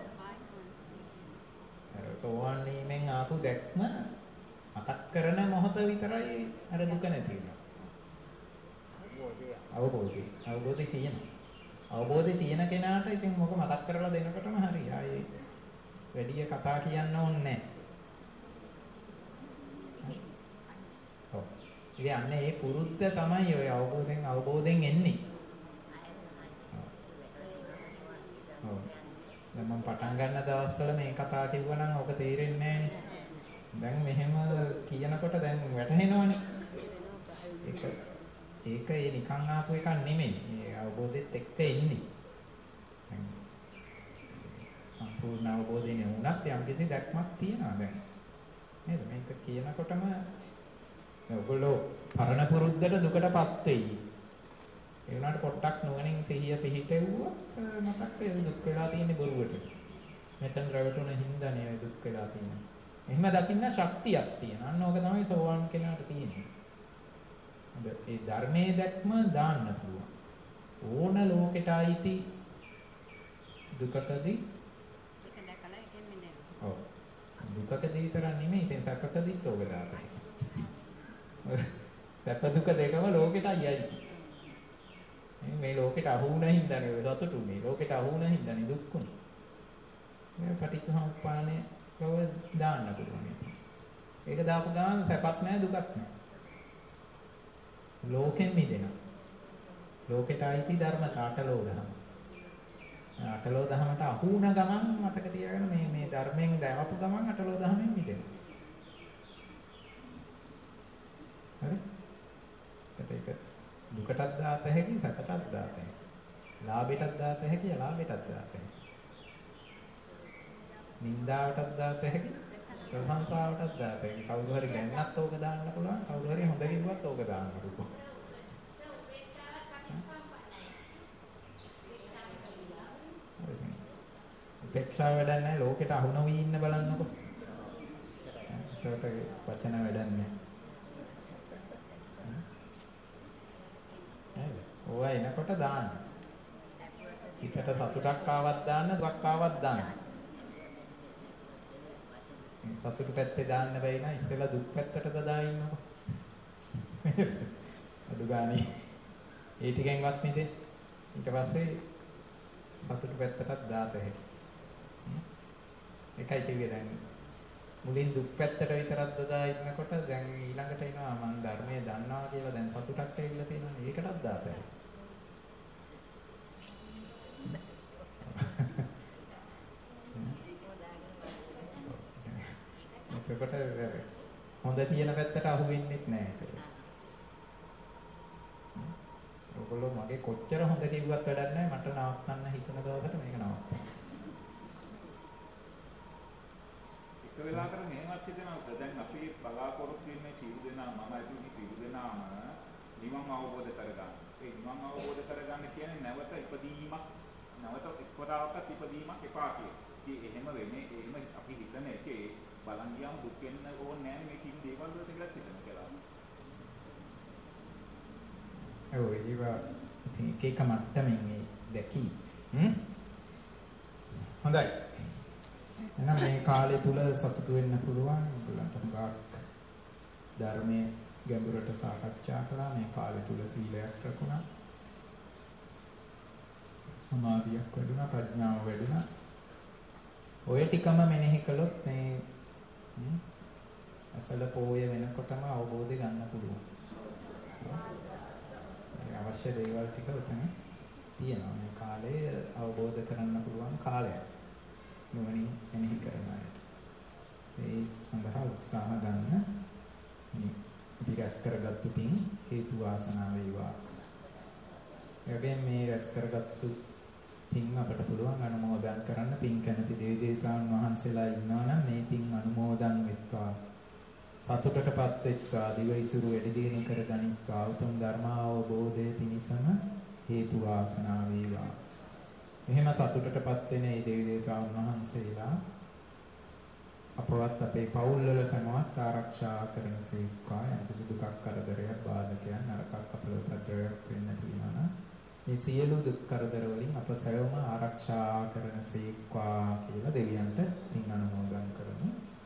A: අර සෝවාන් වීමෙන් ආපු දැක්ම මතක් කරන මොහොත විතරයි අර දුක නැති වෙනවා. අවබෝධය. අවබෝධය තියෙනවා. අවබෝධය තියෙන කෙනාට ඉතින් මොක මතක් කරලා දෙනකොටම හරි. ආයේ වැඩි කතා කියන්න ඕනේ නැහැ. ඔව්. ඉතින් අන්න ඒ පුරුද්ද තමයි ඔය අවබෝධයෙන් අවබෝධයෙන් එන්නේ. ඔව්. දැන් මම පටන් පටන් ගන්න දවස්වල මේ කතා කිව්වනම් ඔක තේරෙන්නේ නැහැ. දැන් මෙහෙම කියනකොට දැන් වැටහෙනවනේ. ඒක ඒක ඒ නිකන් ආපු එකක් නෙමෙයි. ඒ අවබෝධෙත් එක්ක එන්නේ. සම්පූර්ණ අවබෝධයනේ වුණත් යම්කිසි දැක්මක් තියෙනවා දැන්. නේද? මේක කියනකොටම ඔයගොල්ලෝ පරණ පුරුද්දට දුකටපත් වෙයි. ඒ වුණාට පොට්ටක් නුවණින් සිහිය පිහිටෙව්වොත් මතක් වෙයි දුක් වෙලා තියෙන්නේ බොරුවට. මෙතන රැවටුණ හින්දානේ දුක් වෙලා තියෙන්නේ. එහෙම දකින්න ශක්තියක් තියෙනවා. අන්න ඕක තමයි සෝවාන් කෙනාට තියෙන්නේ. ඒ ධර්මයේ දැක්ම දාන්න පුළුවන්. ඕන ලෝකෙට ආйти දුකකදී
E: ඒක දැකලා එකෙන් මිදෙන්න.
A: ඔව්. දුකකදී විතර නෙමෙයි ඉතින් සැපකදීත් ඕක දාතයි. සැප දුක දෙකම ලෝකෙට අයියි. මේ ලෝකෙට අහු වුණ හින්දානේ ඔය සතුටු මේ ලෝකෙට අහු වුණ හින්දානේ දුක්ුනේ. මේ පටිච්චසමුප්පාදේ කව දාන්න පුළුවන්. ඒක දාපු ගමන් සැපත් නැහැ දුකත් නැහැ. ලෝකෙන් මිදෙනවා. ලෝකෙට ආйти ධර්මතා අටලෝ දහම. අටලෝ දහමට අහු වුණ ගමන් මතක තියාගන්න මේ මේ ධර්මයෙන් දැවපු ගමන් අටලෝ දහමෙන් මිදෙනවා. හරි? ඒක දුකටත් දාත හැකි සැපටත් දාත හැකි. ලාභයටත් දාත හැකි අලාභයටත් දාත හැකි. නින්දාවටත් දාත හැකි ප්‍රශංසාවටත් දාත හැකි. කවුරු හරි ගැන්නත් ඕක දාන්න පුළුවන්. කවුරු හරි හොඳ කිව්වත් ඕක දාන්න පුළුවන්. උපේක්ෂාව වැඩක් නැහැ. ලෝකෙට අහු නොවී ඉන්න බලන්නකො. ඒකට වචන වැඩක් නැහැ. ඕවා එනකොට දාන්න. හිතට සතුටක් ආවත් දාන්න, දුක් ආවත් දාන්න. සතුට පැත්තේ දාන්න බැයි නම් ඉස්සෙල්ලා දුක් පැත්තටද දාන්නකො. අද ගානේ ඒ ටිකෙන්වත් මිදෙන්න. ඊට පස්සේ සතුට පැත්තටත් දාත හැකියි. එකයි කිව්වේ දැන් මුලින් දුක් පැත්තට විතරක් දදා ඉන්නකොට දැන් ඊළඟට එනවා මම ධර්මයේ දන්නවා කියලා දැන් සතුටක් ඇවිල්ලා තියෙනවානේ ඒකටත් දාත හැකියි. ඒකට හොඳ තියෙන පැත්තට අහු වෙන්නෙත් නැහැ ඒක. ඔයගොල්ලෝ මගේ කොච්චර හොඳ කිව්වත් වැඩක් නැහැ මට නවත්තන්න හිතන දවසට මේක නවත්තන්න.
C: එක වෙලාවකට මෙහෙමත් හිතෙනවා සර් දැන් අපි බලාපොරොත්තු වෙන්නේ සියලු දෙනා මම ඇතුළු සියලු දෙනාම නිවන් අවබෝධ කරගන්න. ඒ නිවන් අවබෝධ කරගන්න කියන්නේ නැවත ඉපදීමක් නැවත එක්වරාවකට ඉපදීමක් එපා කියන. ඉතින් එහෙම වෙන්නේ එහෙම අපි හිතන එකේ බලන් ගියාම දුක් වෙන්න ඕනේ නැහැ මේ කිසි දේවල් වලට කියලා හිතන කියලා.
A: ඔව් ඒවා ඉතින් එක එක මට්ටමින් මේ දැකි. හ්ම් හොඳයි. එහෙනම් මේ කාලය තුල සතුටු වෙන්න පුළුවන්. ඔයගොල්ලන්ට හුඟක් ධර්මයේ ගැඹුරට සාකච්ඡා කළා. මේ කාලය තුල සීලයක් රැකුණා. සමාධියක් වැඩුණා, ප්‍රඥාව වැඩුණා. ඔය ටිකම මෙනෙහි කළොත් මේ අසල පොය වෙනකොටම අවබෝධය ගන්න පුළුවන්. අවශ්‍ය දේවල් ටික උතන තියෙනවා. මේ කාලය අවබෝධ කරගන්න පුළුවන් කාලයක්. නුවණින් මෙනෙහි කරන අයට. ඒ සඳහා උත්සාහ ගන්න මේ අපි රැස් කරගත්තු පින් හේතු වාසනා වේවා. එබැවින් මේ රැස් කරගත්තු පින් අපට පුළුවන් අනුමෝදන් කරන්න. පින් කැමති දේ දේවතාවුන් වහන්සේලා ඉන්නවා නම් මේ පින් අනුමෝදන් වෙත්වා. සතුටටපත් වෙත්වා. දිව ඉසුරු වැඩි දියුණු කරගනිත්වා. උතුම් ධර්ම අවබෝධය පිණිසම හේතු වාසනා වේවා. එහෙම සතුටටපත් වෙන මේ දේව දේවතාවුන් වහන්සේලා අපවත් අපේ පවුල් වල සමවත් ආරක්ෂා කරන සේක්වා. යම් කිසි දුකක් කරදරයක් බාධකයක් නරකක් අපලෝපද්‍රවයක් වෙන්න තියෙනවා නම් මේ සියලු දුක් කරදර වලින් අප සැවම ආරක්ෂා කරන සේක්වා කියලා දෙවියන්ට පින් අනුමෝදන් කරමු.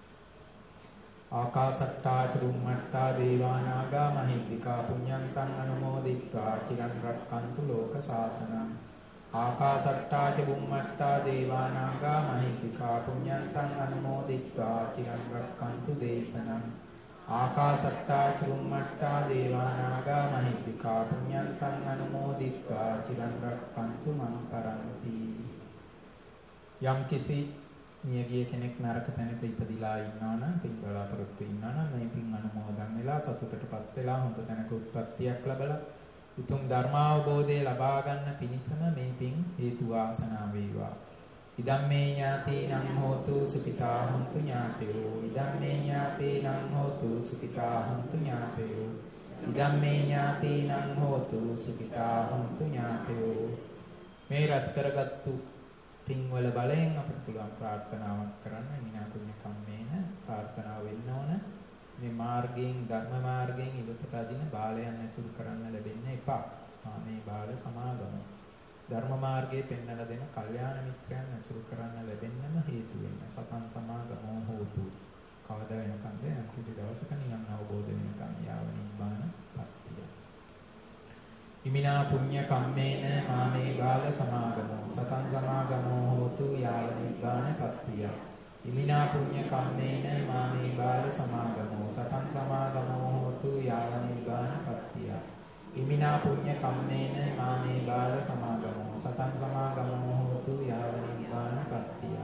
A: ආකාසට්ටා චුම්මට්ටා දේවානාගා මහිද්దికා පුඤ්ඤන්තං අනුමෝදිත්වා චිරන් රක්칸තු ලෝක සාසනං. ආකාසට්ටා චුම්මට්ටා දේවානාගා මහිද්దికා පුඤ්ඤන්තං අනුමෝදිත්වා චිරන් රක්칸තු දේශනං. ආකාසට්ටා චුම්මට්ටා දේවානාගා මහිද්దికා පුඤ්ඤන්තං අනුමෝදිත්වා චිරන් රක්칸තු මං පරන්ති. යම් කිසි මියගිය කෙනෙක් නරක තැනක ඉපදිලා ඉන්නවා නම් පින් බලාපොරොත්තු ඉන්නවා නම් මේ පින් අනුමෝදන් වෙලා සතුටටපත් වෙලා හොඳ තැනක උත්පත්තියක් ලැබලා උතුම් ධර්මාවබෝධය ලබා ගන්න පිණිසම මේ පින් හේතු වාසනා වේවා. ඉදම්මේ ඥාතීනං හෝතු සුඛිතා හොන්තු ඥාතයෝ. ඉදම්මේ ඥාතීනං හෝතු සුඛිතා හොන්තු ඥාතයෝ. ඉදම්මේ ඥාතීනං හෝතු සුඛිතා හොන්තු ඥාතයෝ. මේ රැස් කරගත්තු පින්වල බලයෙන් අපිට පුළුවන් ප්‍රාර්ථනාවක් කරන්න. මිනා පුණ්‍ය කම්මේන ප්‍රාර්ථනාව වෙන්න ඕන. මේ මාර්ගයෙන් ධර්ම මාර්ගයෙන් ඉවතට අදින බාලයන් ඇසුරු කරන්න ලැබෙන්න එපා. මේ බාල සමාගම ධර්ම මාර්ගයේ පෙන්වලා දෙන කල්යාණ මිත්‍රයන් ඇසුරු කරන්න ලැබෙන්නම හේතු වෙන සතන් සමාගමෝ හෝතු. කවදා වෙනකන්ද යම් කිසි දවසක නිවන් අවබෝධ වෙනකන් යාව නිබ්බාන පත්තිය. ඉමිනා පුඤ්ඤ කම්මේන මාමේ බාල සමාගමෝ සතන් සමාගමෝ හෝතු යාව නිබ්බාන පත්තිය. ඉමිනා පුඤ්ඤ කම්මේන මාමේ බාල සමාගමෝ සතං සමාගමෝ හෝතු යාව නිබ්බාන පත්තිය. ඉමිනා පුඤ්ඤ කම්මේන මාමේ බාල සමාගමෝ සතං සමාගමෝ හෝතු යාව නිබ්බාන පත්තිය.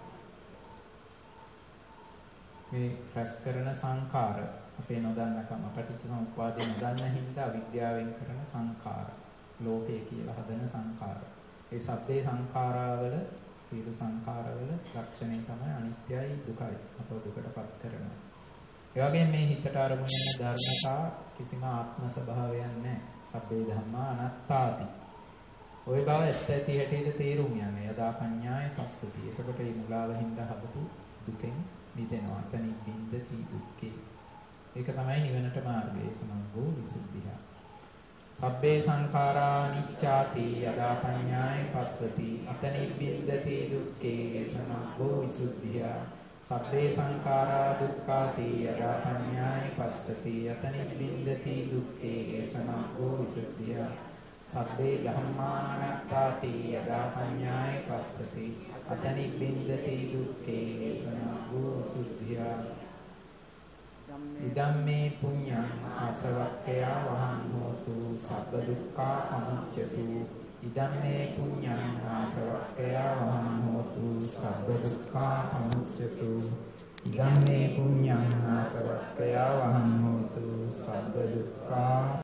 A: මේ රැස් කරන සංඛාර අපේ නොදන්නකම පටිච්චසමුප්පාදේ නොදන්න හින්දා අවිද්‍යාවෙන් කරන සංඛාර ලෝකේ කියලා හදන සංඛාර. ඒ සබ්බේ සංඛාරවල සියලු සංඛාරවල ලක්ෂණය තමයි අනිත්‍යයි දුකයි. අපව දුකටපත් කරනවා. ඒ වගේම මේ හිතට අරමුණ වෙන ධර්මතා කිසිම ආත්ම ස්වභාවයක් නැහැ. සබ්බේ ධම්මා අනාත්තාති. ওই බව ඇත්ත ඇති හැටියට තේරුම් යන්නේ. යදා පඤ්ඤාය පස්සති. එතකොට මේ මුලාව හින්දා හදපු දුකෙන් මිදෙනවා. තනි බින්දති දුක්ඛේ. ඒක තමයි නිවනට මාර්ගය. සමග්ගෝ විසුද්ධිය. සබ්බේ සංඛාරා නිච්ඡාති යදා පඤ්ඤාය පස්සති අතනි බින්දති දුක්ඛේ සමග්ගෝ විසුද්ධිය. සබ්බේ සංඛාරා දුක්ඛාති යදා පඤ්ඤාය පස්සති අතනි බින්දති දුක්ඛේ සමග්ගෝ විසුද්ධිය. සබ්බේ ධම්මානාත්තාති යදා පඤ්ඤාය පස්සති අතනි බින්දති දුක්ඛේ සමග්ගෝ විසුද්ධිය. ඉදම්මේ පුඤ්ඤං ආසවක්ඛයා වහං හෝතු සබ්බ දුක්ඛා පමුච්ඡතු. ඉදම්මේ පුඤ්ඤං ආසවක්ඛයා වහං හෝතු සබ්බ දුක්ඛා පමුච්ඡතු. ඉදම්මේ පුඤ්ඤං ආසවක්ඛයා වහං හෝතු සබ්බ දුක්ඛා